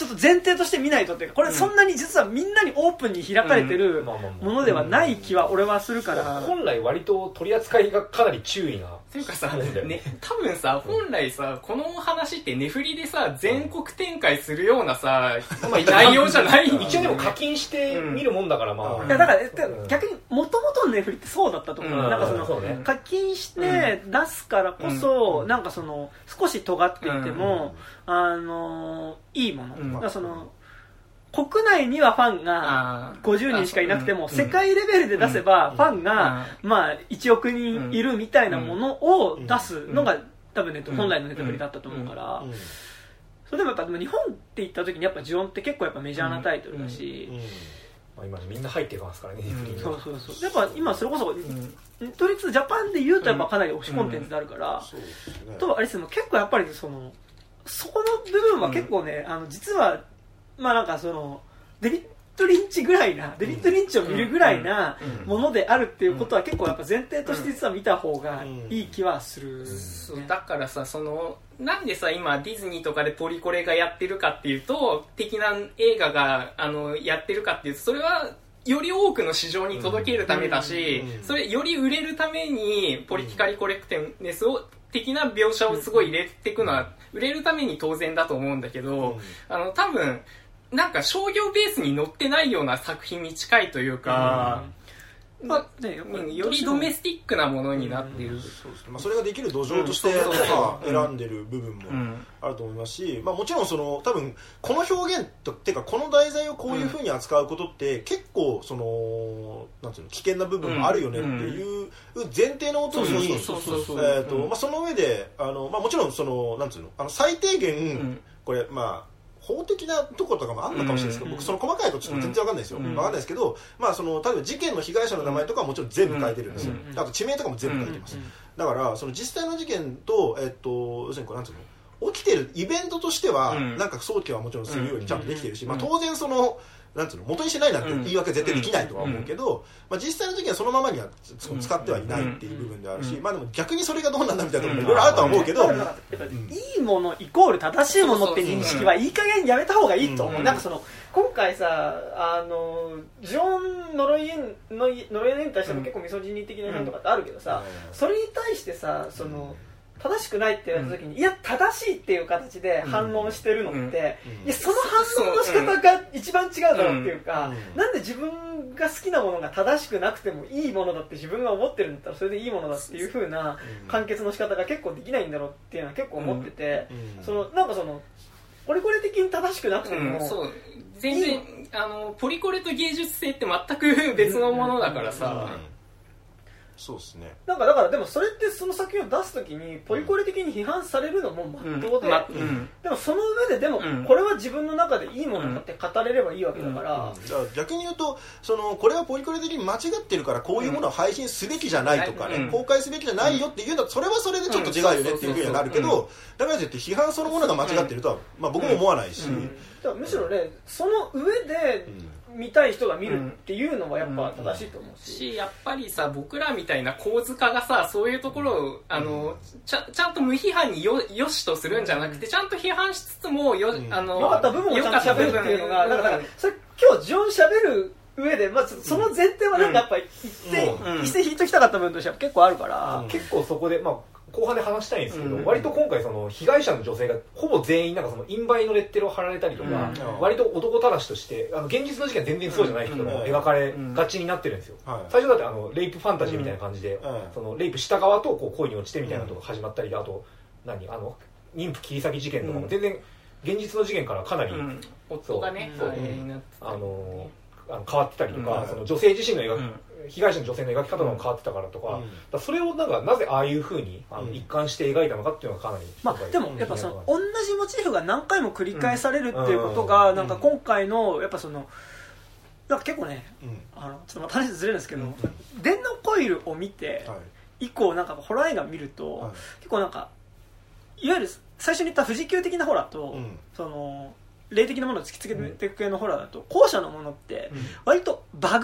ちょっと前提として見ないとっていうか、これそんなに実はみんなにオープンに開かれてるものではない気は俺はするから、 本来割と取り扱いがかなり注意なというかさ、ね、多分さ本来さこの話ってネフリでさ全国展開するようなさ、うん、内容じゃないんだよね。 一応でも課金して見るもんだから、まあ、 いやだから逆に元々のネフリってそうだったと思う、うん、なんかその、そうね、課金して出すからこそ、うん、なんかその少し尖っていても、うん、あのいいもの、うん、だからその国内にはファンがごじゅうにんしかいなくても、世界レベルで出せばファンがまあいちおくにんいるみたいなものを出すのが多分ネット本来のネットフリだったと思うから、それでもやっぱでも日本って言った時にやっぱジオンって結構やっぱメジャーなタイトルだし、 まあ今みんな入ってますからね。 そうそうそう。やっぱ今それこそネットフリックスジャパンで言うとやっぱかなり推しコンテンツであるから、とあれですね、結構やっぱりそのそこの部分は結構ね、あの実はまあなんかそのデビッド・リンチぐらいなデビッド・リンチを見るぐらいなものであるっていうことは結構やっぱ前提として実は見た方がいい気はする、ね、 そうだからさ、そのなんでさ今ディズニーとかでポリコレがやってるかっていうと的な映画があのやってるかっていうと、それはより多くの市場に届けるためだし、それより売れるためにポリティカリコレクテネスを的な描写をすごい入れていくのは売れるために当然だと思うんだけど、あの多分なんか商業ベースに載ってないような作品に近いというか、うんまあね、よりドメスティックなものになっている、うんそうですね、まあ、それができる土壌として選んでる部分もあると思いますし、まあ、もちろんその多分この表現とっていうかこの題材をこういうふうに扱うことって結構そのなんていうの危険な部分もあるよねっていう前提のもとにその上であの、まあ、もちろんそのなんていうのあの最低限これまあ法的なところとかもあるのかもしれないですけど、僕その細かいことちょっと全然わかんないですよ、うん、わかんないですけど、まあその例えば事件の被害者の名前とかはもちろん全部書いてるんですよ、あと地名とかも全部書いてます、だからその実際の事件と、えっと、要するにこれなんていうの起きてるイベントとしては、なんか早期はもちろんするようにちゃんとできてるし、まあ、当然そのなんていうの元にしてないなんて言い訳絶対できないとは思うけど、まあ、実際の時はそのままには使ってはいないっていう部分であるし、まあでも逆にそれがどうなんだみたいなところもいろいろあるとは思うけど、 いいものイコール正しいものって認識はいい加減やめた方がいいと思う。なんかその今回さあのジョン・ノロイエンのノロイエンに対しても結構ミソジニー的な面とかってあるけどさ、それに対してさその正しくないって言われた時に、うん、いや正しいっていう形で反論してるのって、うん、いやその反論の仕方が一番違うだろうっていうか、うん、なんで自分が好きなものが正しくなくてもいいものだって自分が思ってるんだったらそれでいいものだっていう風な完結の仕方が結構できないんだろうっていうのは結構思ってて、うん、そのなんかそのポリコレ的に正しくなくても、 うん、そう全然あのポリコレと芸術性って全く別のものだからさ、うんうんそうですね。 なんかだからでもそれってその作品を出すときにポリコレ的に批判されるのも真っ当で、うんまうん、でもその上ででもこれは自分の中でいいものだって語れればいいわけだから、 うんうん、じゃあ逆に言うとそのこれはポリコレ的に間違ってるからこういうものを配信すべきじゃないとかね、うん、公開すべきじゃないよっていうのはそれはそれでちょっと違うよねっていうふうにはなるけど、だからといって批判そのものが間違ってるとは、まあ、僕も思わないし、うんうん、 だからむしろねその上で、うん見たい人が見るっていうのはやっぱ正しいと思うし、 うん、やっぱりさ僕らみたいな構図家がさそういうところをあの、うん、ち, ゃちゃんと無批判に よ, よしとするんじゃなくてちゃんと批判しつつも よ,、うん、あのよかった部分をちゃんと喋るっていうのが、うん、だからそれ今日ジョン喋る上で、まあ、その前提はなんかやっぱり一定、うん、一定引いときたかった部分としては結構あるから、 うん、結構そこでまあ後半で話したいんですけど、うん、割と今回その被害者の女性がほぼ全員なんかその陰媒のレッテルを貼られたりとか、うん、割と男たらしとしてあの現実の事件は全然そうじゃない人も描かれがちになってるんですよ、うんうん、最初だってあのレイプファンタジーみたいな感じで、うん、そのレイプした側とこう恋に落ちてみたいなとこ始まったり、あと何あの妊婦切り裂き事件とかも全然現実の事件からかなり、うん、 夫がねそう、うん、あのあの変わってたりとか、うん、その女性自身の描き、うん被害者の女性の描き方も変わってたからとか、うん、だそれをなんかなぜああいう風にあの一貫して描いたのかっていうのがかなり、 まあ、でもやっぱその同じモチーフが何回も繰り返されるっていうことがなんか今回のやっぱそのなんか結構ね、うん、あのちょっとまた話ずれるんですけど、うん、電脳コイルを見て以降なんかホラー映画見ると、はい、結構なんかいわゆる最初に言った富士急的なホラーと、うん、その霊的なものを突きつけていく系のホラーだと後者のものって割とバグ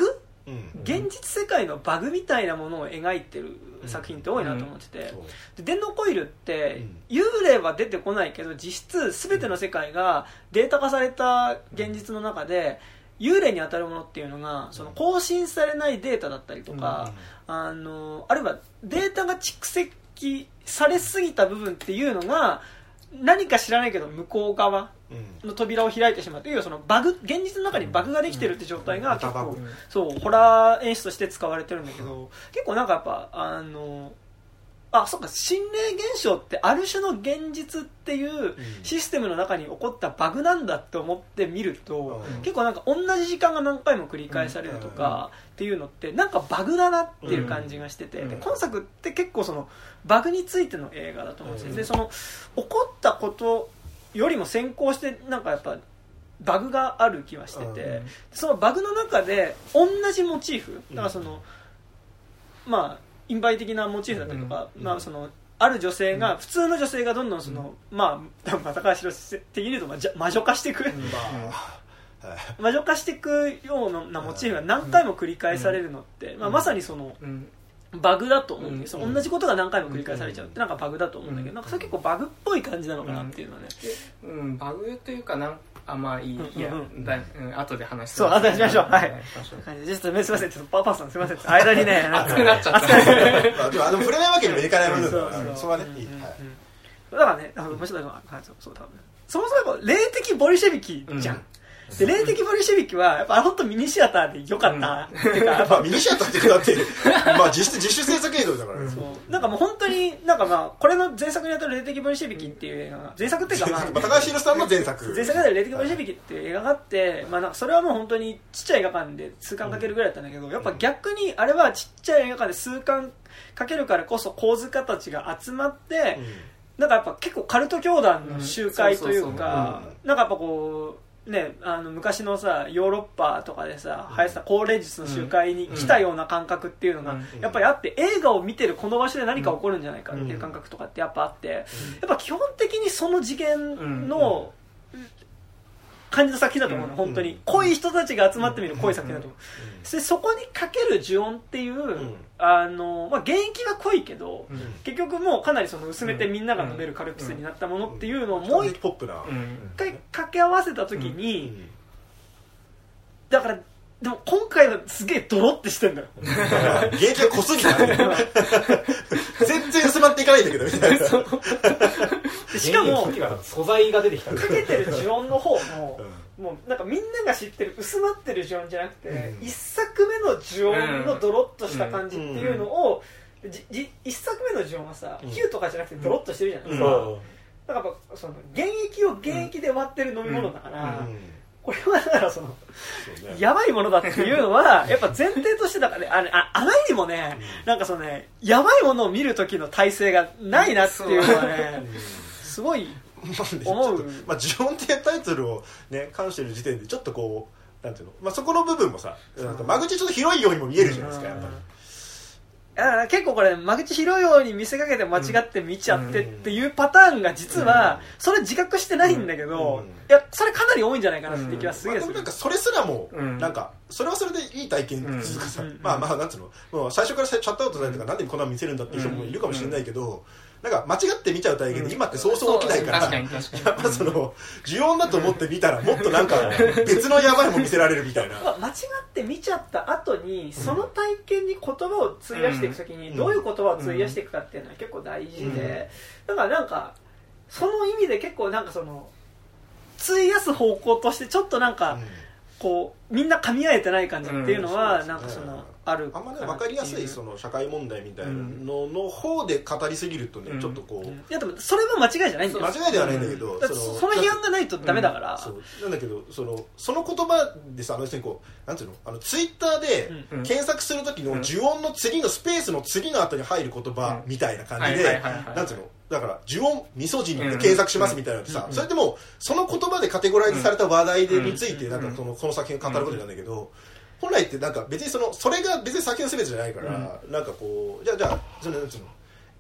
現実世界のバグみたいなものを描いてる作品って多いなと思ってて、で電脳コイルって幽霊は出てこないけど実質全ての世界がデータ化された現実の中で幽霊に当たるものっていうのがその更新されないデータだったりとか、あのあるいはデータが蓄積されすぎた部分っていうのが何か知らないけど向こう側の扉を開いてしまうというそのバグ、現実の中にバグができてるって状態が結構そうホラー演出として使われてるんだけど、結構なんかやっぱあのあそっか心霊現象ってある種の現実っていうシステムの中に起こったバグなんだって思ってみると、結構なんか同じ時間が何回も繰り返されるとかっていうのってなんかバグだなっていう感じがしてて、で今作って結構そのバグについての映画だと思うんですよ。でその起こったことよりも先行してなんかやっぱバグがある気はしてて、そのバグの中で同じモチーフだからそのまあインバイ的なモチーフだったりとか、まあそのある女性が普通の女性がどんどんそのまあ高橋宏的に言うと魔女化していく魔女化していくようなモチーフが何回も繰り返されるのってまあまさにそのバグだと思うんですよ。同じことが何回も繰り返されちゃうってなんかバグだと思うんだけど、なんかそれ結構バグっぽい感じなのかなっていうのはね。 うん、バグというかなんあまあいい、いや、うん、だうん、後で話そう、後でしましょう。はい。ちょっとすみません、ちょっとパパさんすみません。間にね、 熱くなっちゃった。 でもあの触れないわけにもいかない部分だから、それはね、いい。 だからね、面白いのは、そう多分。そもそも霊的ボリシェビキじゃん。で霊的ボリシェビキはやっぱ本当ミニシアターで良かった、うん、っていうかやっぱミニシアターってだってまあ実質自主制作映像だからね。 そうなんかもう本当になんかまあこれの前作にあたる霊的ボリシェビキっていう映画が前作っていうかまあ高橋宏さんの前作前作で霊的ボリシェビキっていう映画があってまあなんかそれはもう本当にちっちゃい映画館で数巻かけるぐらいだったんだけど、やっぱ逆にあれはちっちゃい映画館で数巻かけるからこそ構図家たちが集まって、うん、なんかやっぱ結構カルト教団の集会というかなんかやっぱこうね、あの昔のさヨーロッパとかでさ流行ってた高齢術の集会に来たような感覚っていうのがやっぱりあって、映画を見てるこの場所で何か起こるんじゃないかっていう感覚とかってやっぱあって、やっぱ基本的にその次元の感じの作品だと思うの、本当に濃い人たちが集まってみる濃い作品だと思う。でそこにかける呪音っていう、あのまあ、原液が濃いけど、結局もうかなりその薄めてみんなが飲めるカルピスになったものっていうのをもう一回掛け合わせた時に、だからでも今回はすげえドロってしてんだよ原液が濃すぎた全然薄まっていかないんだけどみたいなしかも素材が出てきたかけてる呪音の方も、うん、もうなんかみんなが知ってる薄まってる呪音じゃなくて、うん、一作目の呪音のドロッとした感じっていうのを、うん、じじ一作目の呪音はさ、うん、ヒューとかじゃなくてドロッとしてるじゃないですか、うん、だからやっぱその原液を原液で割ってる飲み物だから、うんうん、これはだからそのそうね、やばいものだっていうのはやっぱ前提としてだから、ね、あれああまりにもね、うん、なんかそのねやばいものを見る時の体制がないなっていうのはね、うん、すごい思う。 まあ呪音っていうタイトルをね関してる時点でちょっとこうなんていうの、まあそこの部分もさ、なんか間口ちょっと広いようにも見えるじゃないですか、やっぱり。 結構これ間口広いように見せかけて間違って見ちゃってっていうパターンが実はそれ自覚してないんだけど、いやそれかなり多いんじゃないかなって気はすげえする。 なんかそれすらもなんかそれはそれでいい体験っていうかさ、まあまあなんつうの、もう最初からシャットアウトされてからなんでこんなの見せるんだっていう人もいるかもしれないけど、なんか間違って見ちゃう体験で今ってそうそう起きないから、やっぱその呪音だと思って見たらもっとなんか別のやばいも見せられるみたいな。 間違って見ちゃった後にその体験に言葉を費やしていくときにどういう言葉を費やしていくかっていうのは結構大事で、だからなんかその意味で結構なんかその費やす方向としてちょっとなんかこうみんな噛み合えてない感じっていうのはなんかそのあるあんまね分かりやすいその社会問題みたいなのの方で語りすぎるとね、うん、ちょっとこう、 いやでもそれは間違いじゃないんだよ。 間違いではないんだけど、うん、 そ, その批判がないとダメだから、うん、 そうなんだけどそのその言葉でさ、あの人にこうなんていうの、あのツイッターで検索する時の呪音の次のスペースの次の後に入る言葉みたいな感じで、なんていうのだから呪音ミソジニで検索しますみたいなのってさ、それってもうその言葉でカテゴライズされた話題でについてなんかそのこの作品を語ることなんだけど、本来ってなんか別にそのそれが別に作品の全てじゃないから、うん、なんかこうじゃあじゃあそのなんつうの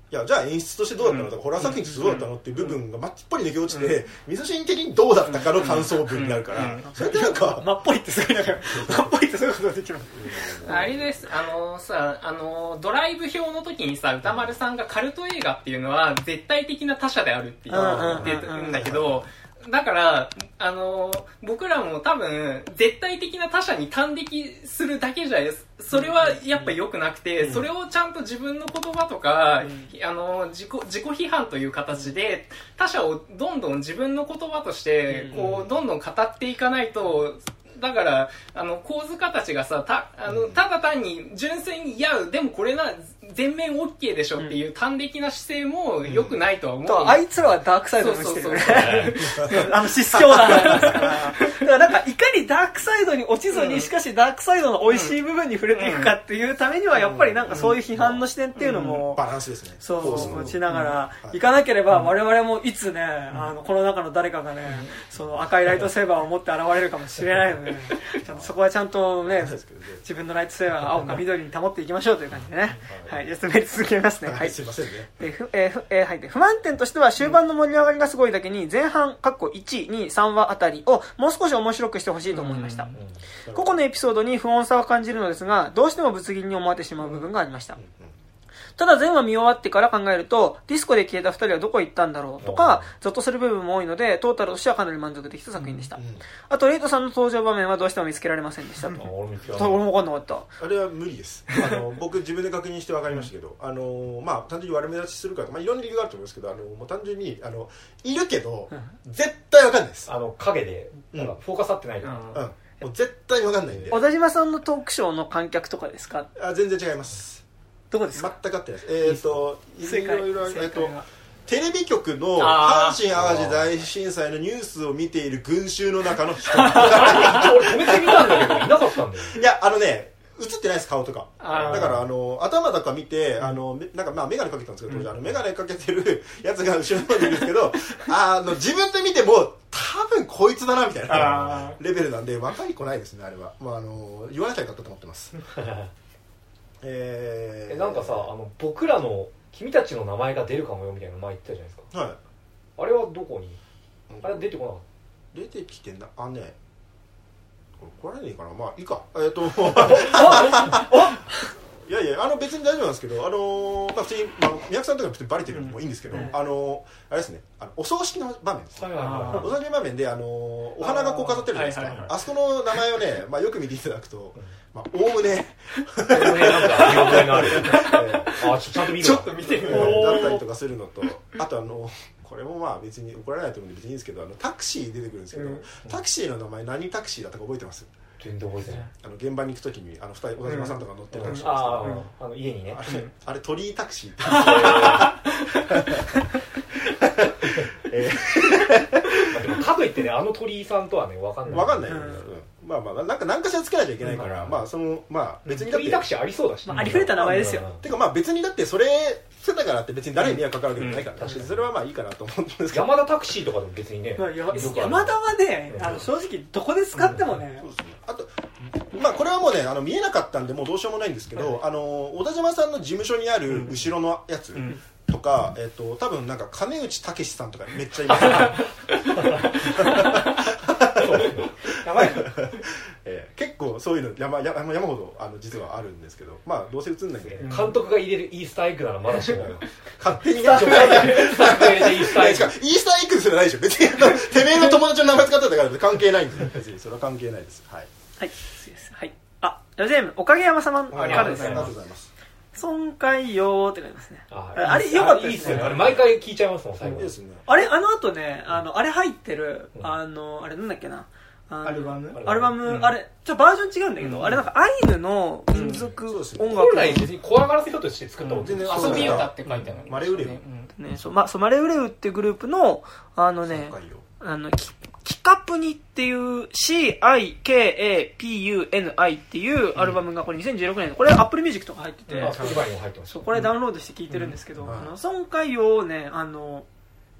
いやじゃあ演出としてどうだったのとか、うん、ホラー作品としてどうだったのっていう部分がまっぽり抜け落ちて、うん、味噌汁的にどうだったかの感想文になるから、うん、それってなんかまっぽいってすごいなんかまっぽいってそういうことができるあれですあのさあのドライブ表の時にさ歌丸さんがカルト映画っていうのは絶対的な他者であるって言ってるんだけど、だからあの僕らも多分絶対的な他者に端的するだけじゃそれはやっぱ良くなくて、うん、それをちゃんと自分の言葉とか、うん、あの自己自己批判という形で他者をどんどん自分の言葉としてこうどんどん語っていかないと。だからあの構図家たちがさ た, あのただ単に純粋にいやでもこれな全面 OK でしょっていう端的な姿勢も良くないとは思う、うん、 あいつらはダークサイドにしてるよねあの失教なんですからだからなんかいかにダークサイドに落ちずに、うん、しかしダークサイドの美味しい部分に触れていくかっていうためにはやっぱりなんかそういう批判の視点っていうのも、 うん、バランスですねそう持ちながらいかなければ我々もいつねあのこの中の誰かがねその赤いライトセーバーを持って現れるかもしれないのでちゃんとそこはちゃんとね自分のライトセーバーが青か緑に保っていきましょうという感じでねはいじゃあ滑り続けますねはいすいませんねでふ、えーふえーはい、で不満点としては終盤の盛り上がりがすごいだけに前半いち、に、さんわあたりをもう少し面白くしてほしいと思いました個々のエピソードに不穏さを感じるのですがどうしてもぶつ切りに思われてしまう部分がありましたただ前話見終わってから考えるとディスコで消えたふたりはどこへ行ったんだろうとかゾッとする部分も多いのでトータルとしてはかなり満足できた作品でした、うんうん、あとレイトさんの登場場面はどうしても見つけられませんでしたと俺も分かんなかったあれは無理ですあの僕自分で確認して分かりましたけど、うん、あのまあ単純に悪目立ちするから、まあ、いろんな理由があると思いますけどあのもう単純にあのいるけど、うん、絶対分かんないですあの影でなんかフォーカス合ってないから、 うんうん、もう絶対分かんないんで小田島さんのトークショーの観客とかですかあ全然違いますどこですか全く合ってないです。えっ、ー、といろいろえっとテレビ局の阪神・淡路大震災のニュースを見ている群衆の中の人。 俺止めてみたんだけどいなかったんだよ。 いやあのね映ってないです顔とか。だからあの頭とか見てあのなんかまあ眼鏡かけたんですけど当時あの眼鏡かけてるやつが後ろの方にいるんですけどあの自分で見ても多分こいつだなみたいなレベルなんで若い子ないですねあれは。まああの言わなきゃよかったと思ってます。 えー、なんかさあの僕らの君たちの名前が出るかもよみたいなの前言ってたじゃないですか、 はい、 あれはどこにあれ出てこなかった出てきてなあねこれ怒られねえかなまあいいかえっ、ー、といやいやあの別に大丈夫なんですけどあのー、まあ普通に、まあ、宮城さんとか普通にバレてるのもいいんですけど、うん、あのー、あれですねあのお葬式の場面です、はいはいはい、お葬式の場面であのー、お花がこう飾ってるじゃないですか あ,、はいはいはい、あそこの名前をね、まあ、よく見ていただくとまあ、おおむねおおむねなんか見覚えのあるあちょっと見るちょっと見てみるだったりとかするのとあとあのこれもまあ別に怒られないと思うんで別にいいんですけどあのタクシー出てくるんですけど、うん、タクシーの名前何タクシーだったか覚えてます？ 全然覚えてないあの現場に行くときにあのふたり小田島さんとか乗ってるタクシーなんですけど、うん、あ, あの家にねあれ、あれ鳥居タクシーってえー、でもかといってねあの鳥居さんとはね分かんない分かんないよね、うんまあまあなんか何かしらつけなきゃいけないから、うん、まあそのまあ別にだって鳥居タクシーありそうだし、 まあ、ありふれた名前ですよ、 うん、てかまあ別にだってそれつけたからって別に誰に迷惑かかるわけじゃないから、うん、それはまあいいかなと思うんですけど山田タクシーとかでも別にね、 まあ、山田はね、うん、あの正直どこで使ってもね、 うん、そうですねあとまあこれはもうねあの見えなかったんでもうどうしようもないんですけど、うん、あの小田島さんの事務所にある後ろのやつ、うんうんとか、えっと、多分なんか金内武さんとかめっちゃいますやばいな、 えー、結構そういうの 山, 山, 山ほどあの実はあるんですけどまあどうせ映んないんで、 うん、監督が入れるイースターエッグならまだしも勝手にやっちゃうイースターエッグイースターエッグすらないでしょ別にてめえの友達の名前使ってたから関係ないんです別にそれは関係ないですはいはいそうですはいあラジオネームおかげ山様からですありがとうございます損壊よーって書いてますねあ, あれ良かったですね。 いいっすねあれ毎回聞いちゃいますもん最後、 いいですね、 あれあの後ねあのあれ入ってる、うん、あのあれなんだっけなアルバムアルバム、うん、あれちょっとバージョン違うんだけど、うん、あれなんかアイヌの民族音楽、うん、 本来別に怖がらせようとして作ったもん、 うん、全然遊び歌って書いてある、 うん、マレウレウ、 ねそうま、そうマレウレウってグループのあのねあのキカプニっていう シーアイケーエーピーユーエヌアイ っていうアルバムがこれにせんじゅうろくねんのこれ Apple Music とか入ってて、うん、そうこれダウンロードして聴いてるんですけど、うん、あの損壊をねあの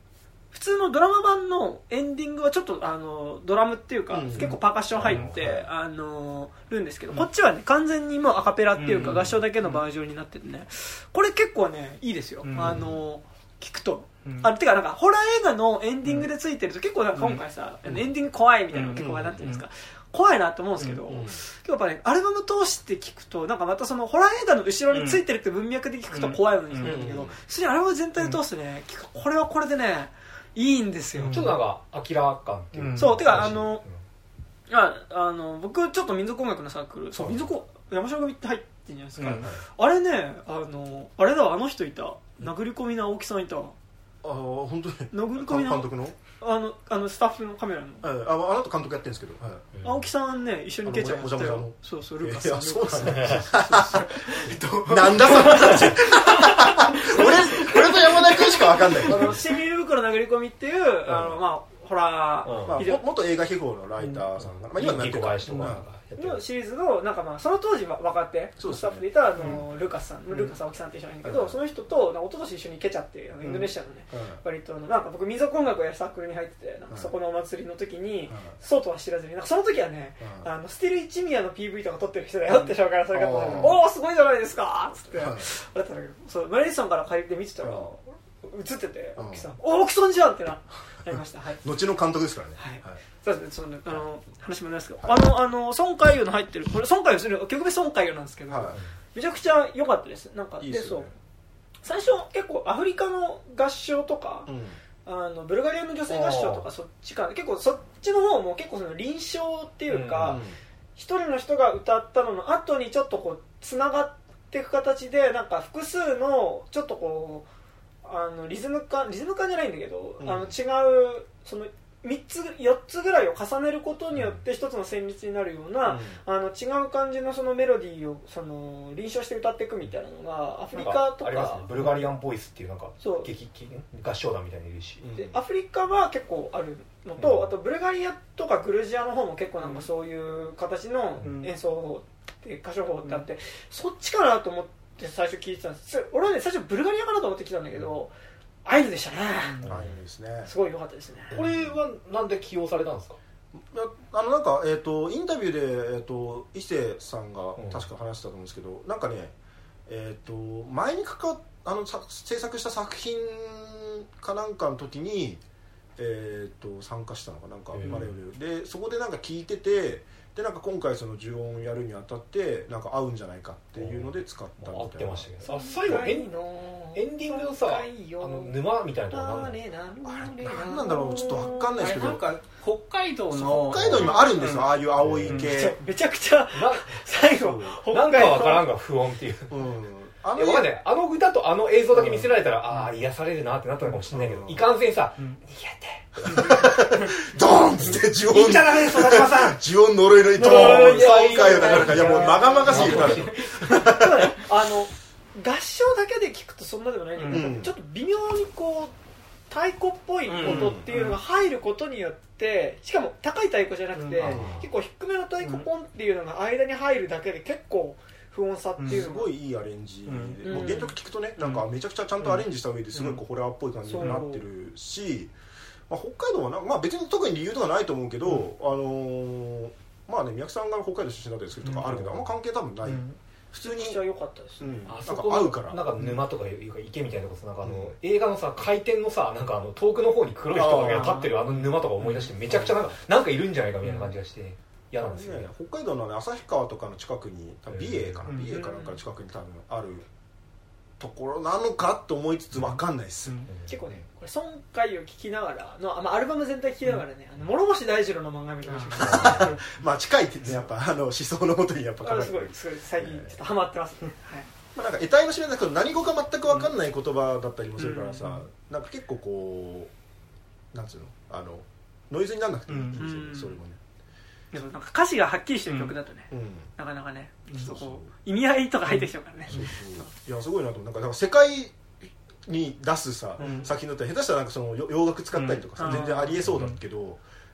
普通のドラマ版のエンディングはちょっとあのドラムっていうか、うん、結構パーカッション入って、うん、あのるんですけど、うん、こっちはね完全にもうアカペラっていうか、うん、合唱だけのバージョンになっててね、これ結構ねいいですよ、うん、あの聞くと、うん、あてかなんかホラー映画のエンディングでついてると結構なんか今回さ、うん、エンディング怖いみたいなのが結構話題になってるんですか、うん、怖いなと思うんですけど、うん、今日やっぱねアルバム通して聞くとなんかまたそのホラー映画の後ろについてるって文脈で聞くと怖いようにするんだけど、普通にアルバム全体で通してね聞くとこれはこれでねいいんですよ。 ちょっとなんか明らかっていう、 うん、そうてかあの、うん、ああの僕ちょっと民族音楽のサークル、そう民族山城組って入ってるじゃないですか、うん、あれねあのあれだあの人いた殴り込みの青木さんいた。 ああ本当に殴り込みの監督のあのあのスタッフのカメラの、 はい、ああなた監督やってるんですけど、はい、 青木さんね一緒にケチャップやってそうそうルカスさん、 えー、そうですねなんだその話俺俺と山田君しか分かんない。 あのシミル袋殴り込みっていう、うん、あのまあホラー、 うんまあ、元映画秘宝のライターさんが、うんまあ、今何とかしとかのシリーズのなんかまあその当時は若手スタッフでいたあの、うん、ルカスさん、ルカス青木さんっていう人がいるんだけど、うん、その人と一昨年一緒にケチャっていうあのインドネシアのね、うん、割となんか僕民族音楽をやるサークルに入っててなんかそこのお祭りの時に、うん、そうとは知らずになんかその時はね、うん、あのスティル一宮の ピーブイ とか撮ってる人だよって紹介され方で、うん、おーすごいじゃないですかっつって、うん、あれだったんだけどそうマリリさんから借りて見てたら、うん、映ってて青木さん、うん、おー青木さんじゃんってななりました、はい、 後の監督ですからね、 はいはい、そうですね、そのあの話もないですけど、あのあの孫海洋の入ってるこれ孫海洋する曲名孫海洋なんですけど、はい、めちゃくちゃ良かったです。なんかいいですよね。でそう最初結構アフリカの合唱とか、うん、あのブルガリアの女性合唱とかそっちか結構そっちの方も結構その臨床っていうか一、うんうん、人の人が歌ったのの後にちょっとこうつながっていく形でなんか複数のちょっとこうあのリズム感リズム感じゃないんだけど、うん、あの違うそのみっつよっつぐらいを重ねることによって一つの旋律になるような、うん、あの違う感じのそのメロディーをその臨床して歌っていくみたいなのがアフリカとかありますね。 ブルガリアンボイスっていうなんか劇合唱団みたいにいるし、 でアフリカは結構あるのと、うん、あとブルガリアとかグルジアの方も結構なんかそういう形の演奏法って歌唱法ってあって、うん、そっちかなと思って最初聞いてたんです。俺はね最初ブルガリアかなと思って聞いたんだけど、アイヌでしたね。 アイヌですね。 すごい良かったですね。 これはなんで起用されたんですか？ あのなんかえっ、ー、とインタビューでえっ、ー、と伊勢さんが確か話してたと思うんですけど、うん、なんかねえっ、ー、と前に関わあの制作した作品かなんかの時にえっ、と参加したのかなんかマレオで、でそこでなんか聞いてて。でなんか今回その呪音やるにあたってなんか合うんじゃないかっていうので使ったみたいな。合ってましたけど、あ最後エン、エンディングのさあの沼みたいなところなんだあれ何なんだろうちょっと分かんないですけど、 なんか北海道の北海道にもあるんですよ、うん、ああいう青い系、うん、 めちゃくちゃ最後なんか分からんが不穏っていう、うんあのいや分かんないあの歌とあの映像だけ見せられたら、うん、ああ癒されるなってなったのかもしれないけど、うん、いかんせんさ、うん、逃げてドーンっつって呪音いいんじゃないですか中島さん呪音呪いのドーンそうかよだからいやもうまがまがしいからあの合唱だけで聞くとそんなでもないんだけど、うん、ちょっと微妙にこう太鼓っぽい音っていうのが入ることによってしかも高い太鼓じゃなくて、うん、結構低めの太鼓ポンっていうのが間に入るだけで結構不穏さっていうのすごいいいアレンジで、うん、もう原曲聞くとねなんかめちゃくちゃちゃんとアレンジした上ですごいこうホラーっぽい感じになってるし、まあ、北海道はな、まあ、別に特に理由とかないと思うけど、うん、あのー、まあね宮城さんが北海道出身だったりするとかあるけど、うん、あんま関係多分ない、うん、普通に良かったです、うん、 あそこ合うからなんか沼とかいうか池みたいなことなんかあの、うん、映画のさ回転のさなんかあの遠くの方に黒い人が立ってるあの沼とか思い出してめちゃくちゃなんかなんかいるんじゃないかみたいな感じがして嫌なんですよね。 北海道の、ね、旭川とかの近くに多分美瑛かな、美瑛かなんかの近くに多分あるところなのかと思いつつ分かんないです、うんうん、 結構ねこれ孫海を聴きながらの、まあ、アルバム全体聴きながらね、うん、あの諸星大二郎の漫画見てましたけどまあ近いってねやっぱあの思想のもとにやっぱあすごいすごい最近ちょっとハマってますね、はいまあ、なんか得体の知れないけど何語か全く分かんない言葉だったりもするからさ、うん、なんか結構こうなんつうのあのノイズにならなくていいんですよね、うん、それもねでもなんか歌詞がはっきりしてる曲だとね、うん、なかなかねちょっとこう意味合いとか入ってきちゃうからね、そうそういやすごいなと思うなんかなんか世界に出すさ、うん、作品だったら下手したらなんかその洋楽使ったりとかさ、うん、全然ありえそうだけど、うん、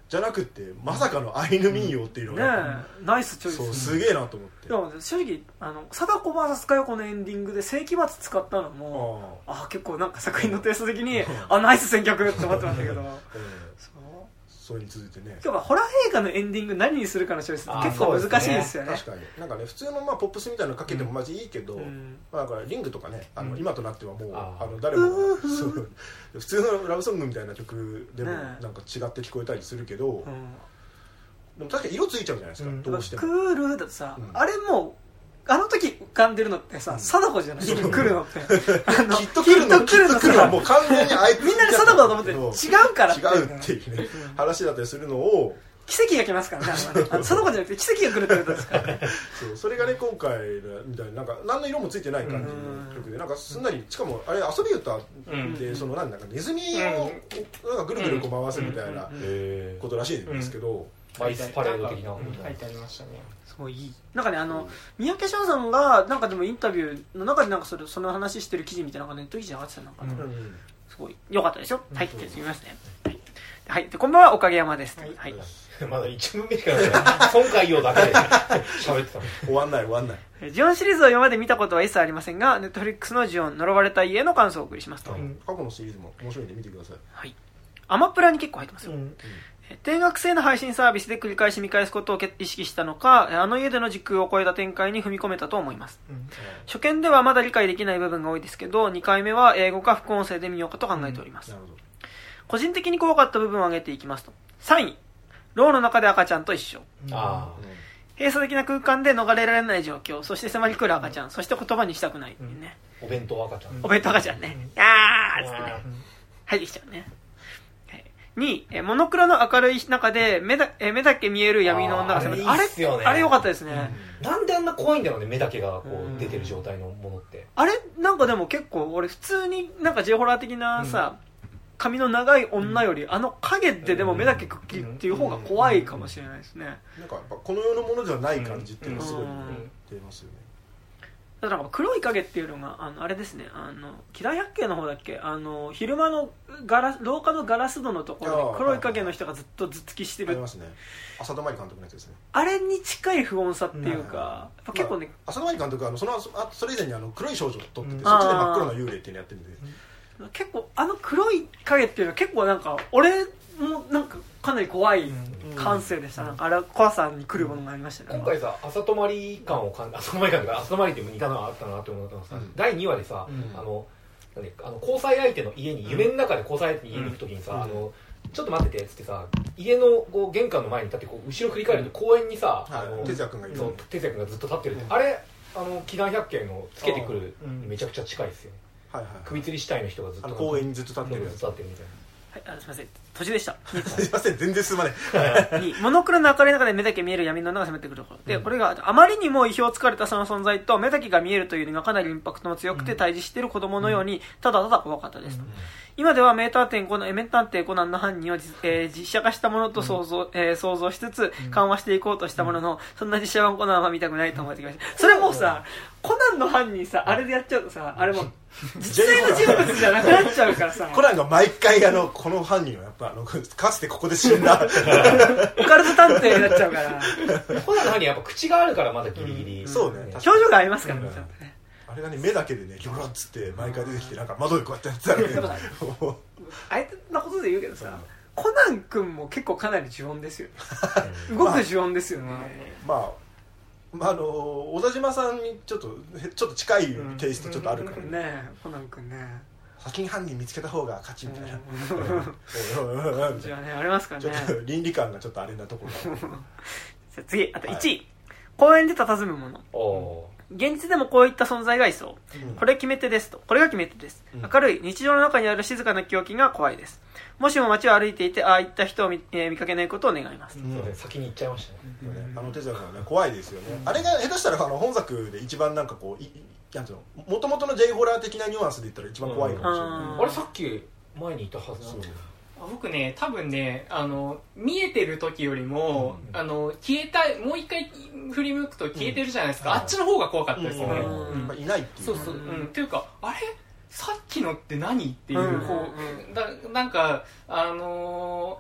じゃなくってまさかのアイヌ民謡っていうのが、 ねえナイスチョイス。 そうすげえなと思って。 でも正直あの貞子 ブイエス 佳代子のエンディングで世紀末使ったのもああ結構なんか作品のテイスト的にあナイス選曲って思ってましたけど、えー、 そうそれに続いてね、 今日はホラー映画のエンディング何にするかのチョイスって結構難しいですよね。 確かになんかね普通のまあポップスみたいなのかけてもまずいいけど、うんまあ、だからリングとかねあの、うん、今となってはもうああの誰もがそう普通のラブソングみたいな曲でもなんか違って聞こえたりするけど、うん、でも確かに色ついちゃうじゃないですか、うん、どうしてもクールだとさ、うん、あれもあの時浮かんでるのってさ、貞子じゃない来るのってあのきっと来るのきっと来るのもう完全にあいつみんなで貞子だと思って違うからって違うっていうね話だったりするのを奇跡が来ますからねあの貞子じゃなくて奇跡が来るってことですからねそうそれがね今回みたいになんか何の色もついてない感じの曲でなんかすんなりしかもあれ遊び歌でそのなんだかネズミをなんかぐるぐるこう回すみたいなことらしいんですけどバイスパレード的な書いてありましたね。 すごいいいなんかねあの、うん、三宅翔さんがなんかでもインタビューの中でなんかそれその話してる記事みたいなのがネット記事上がってたなんか、うん、すごい良かったですよ。はい、読みますね。はい、はい、でこんばんはおかげ山です。はい、はい、 まだいちぶんめしかない損壊用だけで喋ってたの終わんない終わんないジオンシリーズを今まで見たことは一切ありませんがネットフリックスのジオン呪われた家の感想をお送りしますと、うん、 過去のシリーズも面白いんで見てください。 はい、アマプラに結構入ってますよ、うんうん定額制の配信サービスで繰り返し見返すことを意識したのかあの家での時空を超えた展開に踏み込めたと思います、うん、初見ではまだ理解できない部分が多いですけどにかいめは英語か副音声で見ようかと考えております、うん、個人的に怖かった部分を挙げていきますとさんい牢の中で赤ちゃんと一緒、うん、あ閉鎖的な空間で逃れられない状況そして迫り来る赤ちゃん、うん、そして言葉にしたくない、うんね、 お弁当赤ちゃんお弁当赤ちゃんね、うん、あーっつってね入ってきちゃうねにモノクロの明るい中で目だ目だけ見える闇の女が攻める あ, れ, いい、ね、あれ良かったですね、 うん、なんであんな怖いんだろうね目だけがこう出てる状態のものってあれなんかでも結構俺普通になんか J ホラー的なさ、うん、髪の長い女より、うん、あの影ででも目だけくっきりっていう方が怖いかもしれないですね、 うん、なんかやっぱこの世のものではない感じっていうのがすごい出ますよね。 だから黒い影っていうのがあのあれですねあの木田百景の方だっけあの昼間のガラ廊下のガラス戸のところで黒い影の人がずっと頭突きしてるありますね浅田真理監督のやつですねあれに近い不穏さっていうか、うん、結構ね、 まあ、浅田真理監督はあのそのあそれ以前にあの黒い少女を撮ってて、うん、そっちで真っ黒な幽霊っていうのやってるんで、 うん、結構あの黒い影っていうのは結構なんか俺もなんかかなり怖い感性でした、うん、なんかあれは怖さに来るものがありましたね。 今回さ朝泊まり感を感じ朝泊まり感とか朝泊まりっていう似たのがあったなと思ったのがさ、うん、だいにわでさ、うん、あの何あの交際相手の家に、うん、夢の中で交際相手の家に行くときにさ、うん、あのちょっと待っててっつってさ家のこう玄関の前に立ってこう後ろ振り返ると公園にさ、 うん、あの哲也君がいるそう哲也君がずっと立ってるって、うん、あれあの祈願百景のつけてくるにめちゃくちゃ近いですよね、うんはいはいはい、首吊り死体の人がずっと公園にずっと立ってるずっと立ってるみたいなはい、あすみません途中でしたすいません全然進まないにモノクロの明るい中で目だけ見える闇の女が攻めてくるところで、うん、これがあまりにも意表をつかれたその存在と目だけが見えるというのがかなりインパクトの強くて対峙している子供のようにただただ怖かったですと、うん、今では名探偵コナン、名探偵コナンの犯人を、えー、実写化したものと想像、うんえー、想像しつつ緩和していこうとしたものの、うん、そんな実写版コナンは見たくないと思ってきました、うん、それもうさコナンの犯人さあれでやっちゃうとさあれも実際の人物じゃなくなっちゃうからさコナンが毎回あのこの犯人はやっぱあのかつてここで死んだオカルト探偵になっちゃうからコナンの犯人やっぱ口があるからまだギリギリ、 うん、そうね表情がありますからね、うんあれがね目だけでねギョロッつって毎回出てきてなんか窓でこうやってやってたらねあえてなことで言うけどさ、うん、コナン君も結構かなり呪音ですよね動く呪音ですよね、 まあ、まあまあ、あの小田島さんにちょっとちょっと近いテイストちょっとあるから、ねうんうん、ねコナン君ね先に犯人見つけた方が勝ちみたいな感じはねありますからねちょっと倫理観がちょっとあれなところが次あといちい、はい、公園で佇むものお現実でもこういった存在がいそう、うん、これ決め手ですとこれが決め手です、うん、明るい日常の中にある静かな記憶が怖いですもしも街を歩いていてああいった人を 見,、えー、見かけないことを願います、 うん、そうね、先に行っちゃいましたね、 うん、あの哲也さんはね怖いですよね、うん、あれが下手したらあの本作で一番なんかこういなんていうの元々の J ホラー的なニュアンスで言ったら一番怖いかもしれない、うん、 あれさっき前にいたはずなんだよ僕ね多分ねあの見えてる時よりも、うん、あの消えたもう一回振り向くと消えてるじゃないですか、うん、あっちの方が怖かったですよね、 うんうん、いないっていうそうそう、うん、っていうかあれさっきのって何っていう、うん、こうだなんかあのー、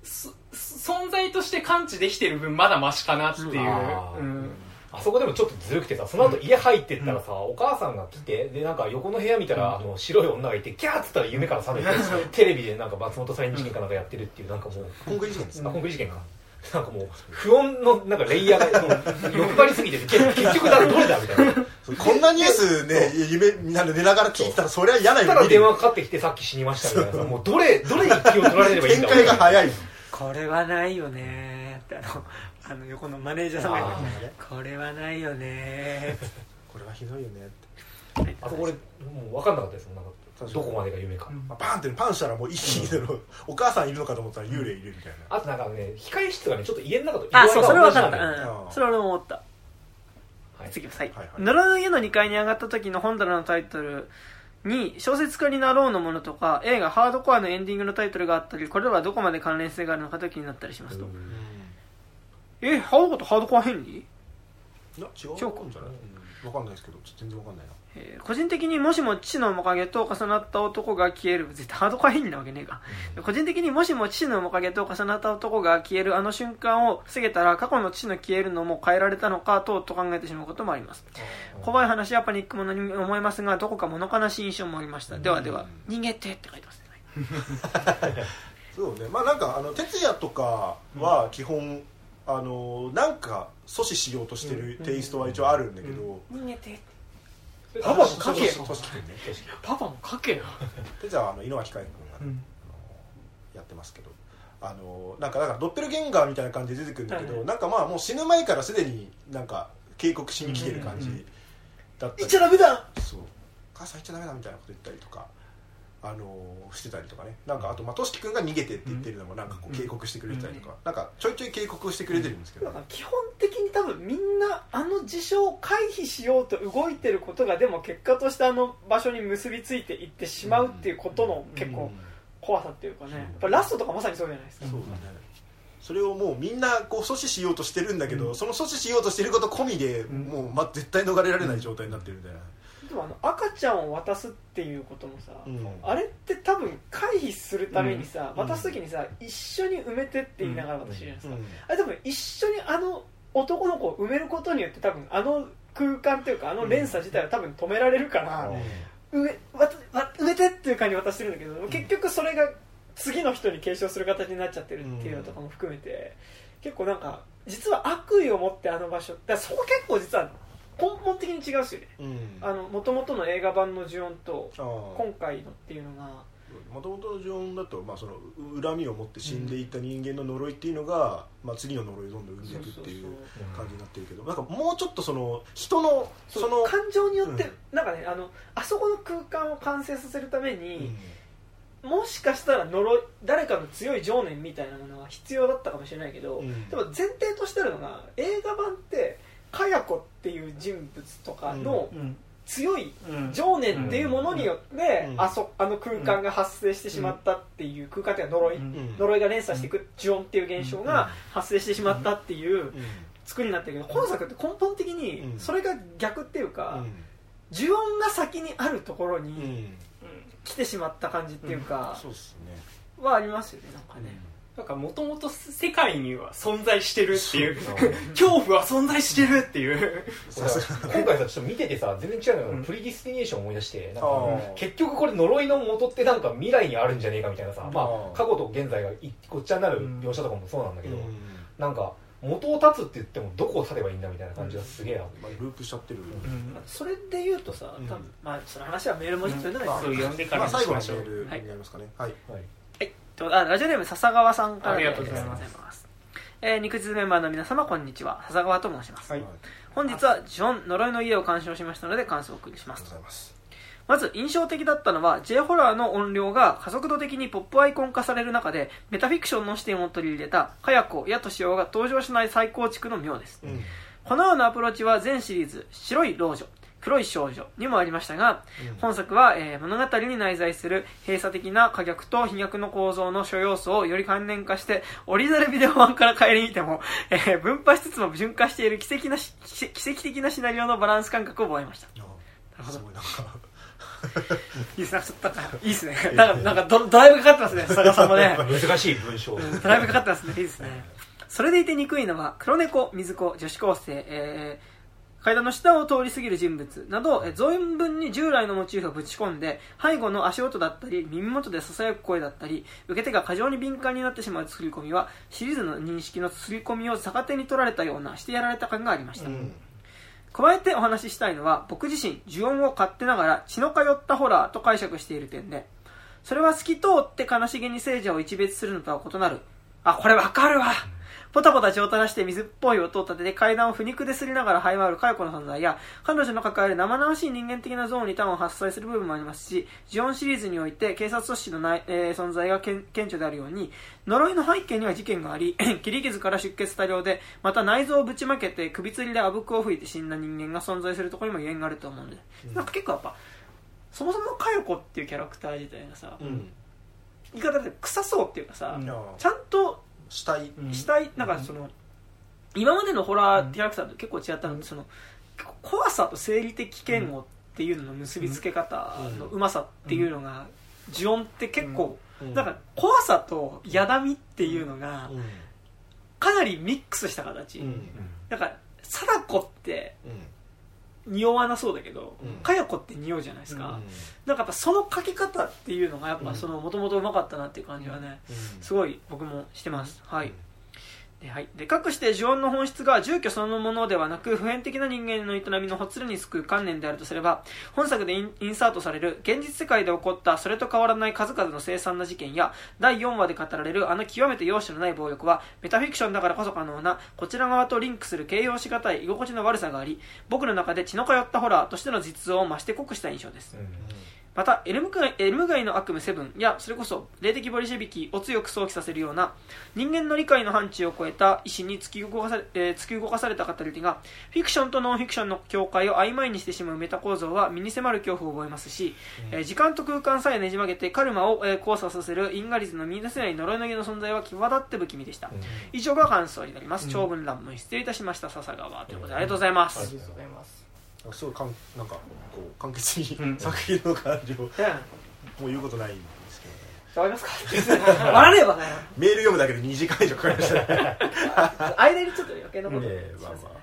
存在として感知できてる分まだマシかなっていう、うん、 あそこでもちょっとずるくてさ、その後家入ってったらさ、うん、お母さんが来て、でなんか横の部屋見たら、うん、あの白い女がいてキャーっつったら夢から覚めてテレビでなんか松本サリン事件かなんかやってるっていう、なんかもうコンクリ事件ですか、あ、コンクリ事件か、なんかもう不穏のなんかレイヤーが欲張りすぎてて結局だどれだみたいなこんなニュースね夢みんなで寝ながら聞いたらそれは嫌な夢見たら電話かかってきてさっき死にましたみたいな、もうどれどれに気を取られればいいんだ展開が早い。 これはないよねってあのあの横のマネージャーさんが言ってね、これはないよねこれはひどいよねって、あとこれもう分かんなかったですもん、なんかどこまでが夢か、うん、 まあ、バーンってパンしたらもう一気に、うん、お母さんいるのかと思ったら幽霊いるみたいな、 あとなんかね控え室がねちょっと家の中とあそうそれは分かった、うん、それは俺も思った、はい、次、はいはいはい、呪いの家のにかいに上がった時の本棚のタイトルに小説家になろうのものとか映画ハードコアのエンディングのタイトルがあったり、これらはどこまで関連性があるのかと気になったりしますと。えハードコアとハードコアヘンリーいや違う違うかんじゃない、うん、分かんないですけど全然分かんないな。 えー、個人的にもしも父の面影と重なった男が消える、絶対ハードコアヘンリーなわけねえか、うん、個人的にもしも父の面影と重なった男が消えるあの瞬間を防げたら過去の父の消えるのも変えられたのかとと考えてしまうこともあります。怖い話やパニックものに思えますが、どこか物悲しい印象もありました。ではでは、逃げてって書いてますねそうね、まあなんかあの哲也とかは基本あのなんか阻止しようとしてるテイストは一応あるんだけど、 逃げてパパも書けよ、パパも書けよ。 哲也はあの井之脇海君が、ね、うん、やってますけど、あのなんかだからドッペルゲンガーみたいな感じで出てくるんだけど、はいはい、なんかまあもう死ぬ前からすでになんか警告しに来てる感じだったり、 言っちゃダメだ、 そう母さん言っちゃダメだみたいなこと言ったりとか、あのしてたりとかね、なんかあとまあとしき君が逃げてって言ってるのもなんかこう警告してくれたりとか、なんかちょいちょい警告してくれてるんですけど、 なんか基本的に多分みんなあの事象を回避しようと動いてることがでも結果としてあの場所に結びついていってしまうっていうことの結構怖さっていうかね、やっぱラストとかまさにそうじゃないですか。 そうだね、それをもうみんなこう阻止しようとしてるんだけど、うん、その阻止しようとしてること込みで、うん、もう、ま、絶対逃れられない状態になってるみたいな、 でもあの赤ちゃんを渡すっていうこともさ、うん、あれって多分回避するためにさ、うん、渡す時にさ、一緒に埋めてって言いながら渡してるじゃないですか、うん、あれ多分一緒にあの男の子を埋めることによって多分あの空間っていうかあの連鎖自体は多分止められるから、うん、埋め、わわ埋めてっていう感じで渡してるんだけど、うん、結局それが次の人に継承する形になっちゃってるっていうのとかも含めて、結構なんか実は悪意を持ってあの場所だから、そこ結構実は根本的に違うっすよね、うん、あの元々の映画版の呪音と今回のっていうのが、 元々の呪音だと、まあ、その恨みを持って死んでいった人間の呪いっていうのが、うん、まあ、次の呪いをどんどん生んでいくっていう感じになってるけど、なんかもうちょっとその人のその感情によって、うん、なんかね、あのあそこの空間を完成させるために、うん、もしかしたら呪い誰かの強い情念みたいなものは必要だったかもしれないけど、うん、でも前提としてあるのが映画版ってかや子っていう人物とかの強い情念っていうものによってあそあの空間が発生してしまったっていう空間っていうのは呪い呪いが連鎖していく呪音っていう現象が発生してしまったっていう作りになってるけど、今作って根本的にそれが逆っていうか呪音が先にあるところに来てしまった感じっていうかはありますよね。なんかね、 なんかもともと世界には存在してるっていう恐怖は存在してるっていう今回さちょっと見ててさ全然違うのが、うん、プリディスティネーションを思い出してなんか結局これ呪いの元ってなんか未来にあるんじゃねえかみたいなさ、まあ、過去と現在がごっちゃになる描写とかもそうなんだけど、うん、なんか元を立つって言ってもどこを立てばいいんだみたいな感じがすげえある、 まあ、ループしちゃってる、 うん、それで言うとさ、うん、多分まあその話はメールも必要じゃないですか、 うん、そう読んでからにしましょう、 まあ、最後のメールになりますかね、はい、はいはいあラジオネーム笹川さんからありがとうございます、 えー、肉汁メンバーの皆様こんにちは、笹川と申します、はい、本日はジョン呪いの家を鑑賞しましたので感想をお送りします。まず印象的だったのは J ホラーの音量が加速度的にポップアイコン化される中でメタフィクションの視点を取り入れたかや子やとしおが登場しない再構築の妙です、うん、このようなアプローチは全シリーズ白い老女黒い少女にもありましたが、うん、本作は、えー、物語に内在する閉鎖的な可逆と飛逆の構造の諸要素をより関連化してオリジナルビデオ版から顧みても、えー、分派しつつも順化している奇跡な奇跡的なシナリオのバランス感覚を覚えました。 なるほど。すごいなんかいいですね、ちょっとなんかいいですね。なんかなんか ド, ドライブかかってますね、佐賀さんもね。 難しい文章、 うん、ドライブかかってますね、いいですね。それでいて憎いのは黒猫、水子、女子高生、えー、階段の下を通り過ぎる人物など、えー、存分に従来のモチーフをぶち込んで、背後の足音だったり耳元で囁く声だったり、受け手が過剰に敏感になってしまう刷り込みは、シリーズの認識の刷り込みを逆手に取られたようなしてやられた感がありました。うん、加えてお話ししたいのは、僕自身呪音を勝手ながら血の通ったホラーと解釈している点で、それは透き通って悲しげに聖者を一別するのとは異なる、あ、これわかるわ、ポタポタ血を垂らして水っぽい音を立てて階段を腐肉ですりながら這い回る佳代子の存在や、彼女の抱える生々しい人間的なゾーンに端を発散する部分もありますし、ジオンシリーズにおいて警察組織のない、えー、存在が顕著であるように、呪いの背景には事件があり、切り傷から出血多量で、また内臓をぶちまけて首吊りであぶくを吹いて死んだ人間が存在するところにもゆえんがあると思うんで、うん、なんか結構やっぱそもそも佳代子っていうキャラクター自体がさ、うん、言い方で臭そうっていうかさ、うん、ちゃんと死体死体なんかその、うん、今までのホラーキャラクターと結構違ったので、その怖さと生理的嫌悪っていうのの結びつけ方のうまさっていうのが、呪音って結構なんか怖さとやだみっていうのがかなりミックスした形、だから貞子って匂わなそうだけど佳代子って匂うじゃないですか、なんかやっぱその描き方っていうのがやっぱその元々うまかったなっていう感じはね、すごい僕もしてます。はい。ではい、でかくして呪音の本質が住居そのものではなく普遍的な人間の営みのほつれに救う観念であるとすれば、本作でイン、インサートされる現実世界で起こったそれと変わらない数々の凄惨な事件や、だいよんわで語られるあの極めて容赦のない暴力はメタフィクションだからこそ可能なこちら側とリンクする形容しがたい居心地の悪さがあり、僕の中で血の通ったホラーとしての実像を増して濃くした印象です。うん、またエルム街、エルム街の悪夢セブンや、それこそ霊的ボリシェビキを強く想起させるような人間の理解の範疇を超えた意思に突き動かされ、えー、突き動かされた語りが、フィクションとノンフィクションの境界を曖昧にしてしまうメタ構造は身に迫る恐怖を覚えますし、うん、えー、時間と空間さえねじ曲げてカルマを、えー、交差させる因果率の見出せない呪いの毛の存在は際立って不気味でした。うん、以上が感想になります。うん、長文乱文失礼いたしました。笹川ということで、ありがとうございます。 ありがとうございます。 すごいかんなんかこう簡潔に、うん、作品の感じを、うん、もう言うことないんですけど、 ね、わかりますか？笑えばね。 メール読むだけでにじかん以上かかりましたね。 間にちょっと余計なこと、 えーまあまあ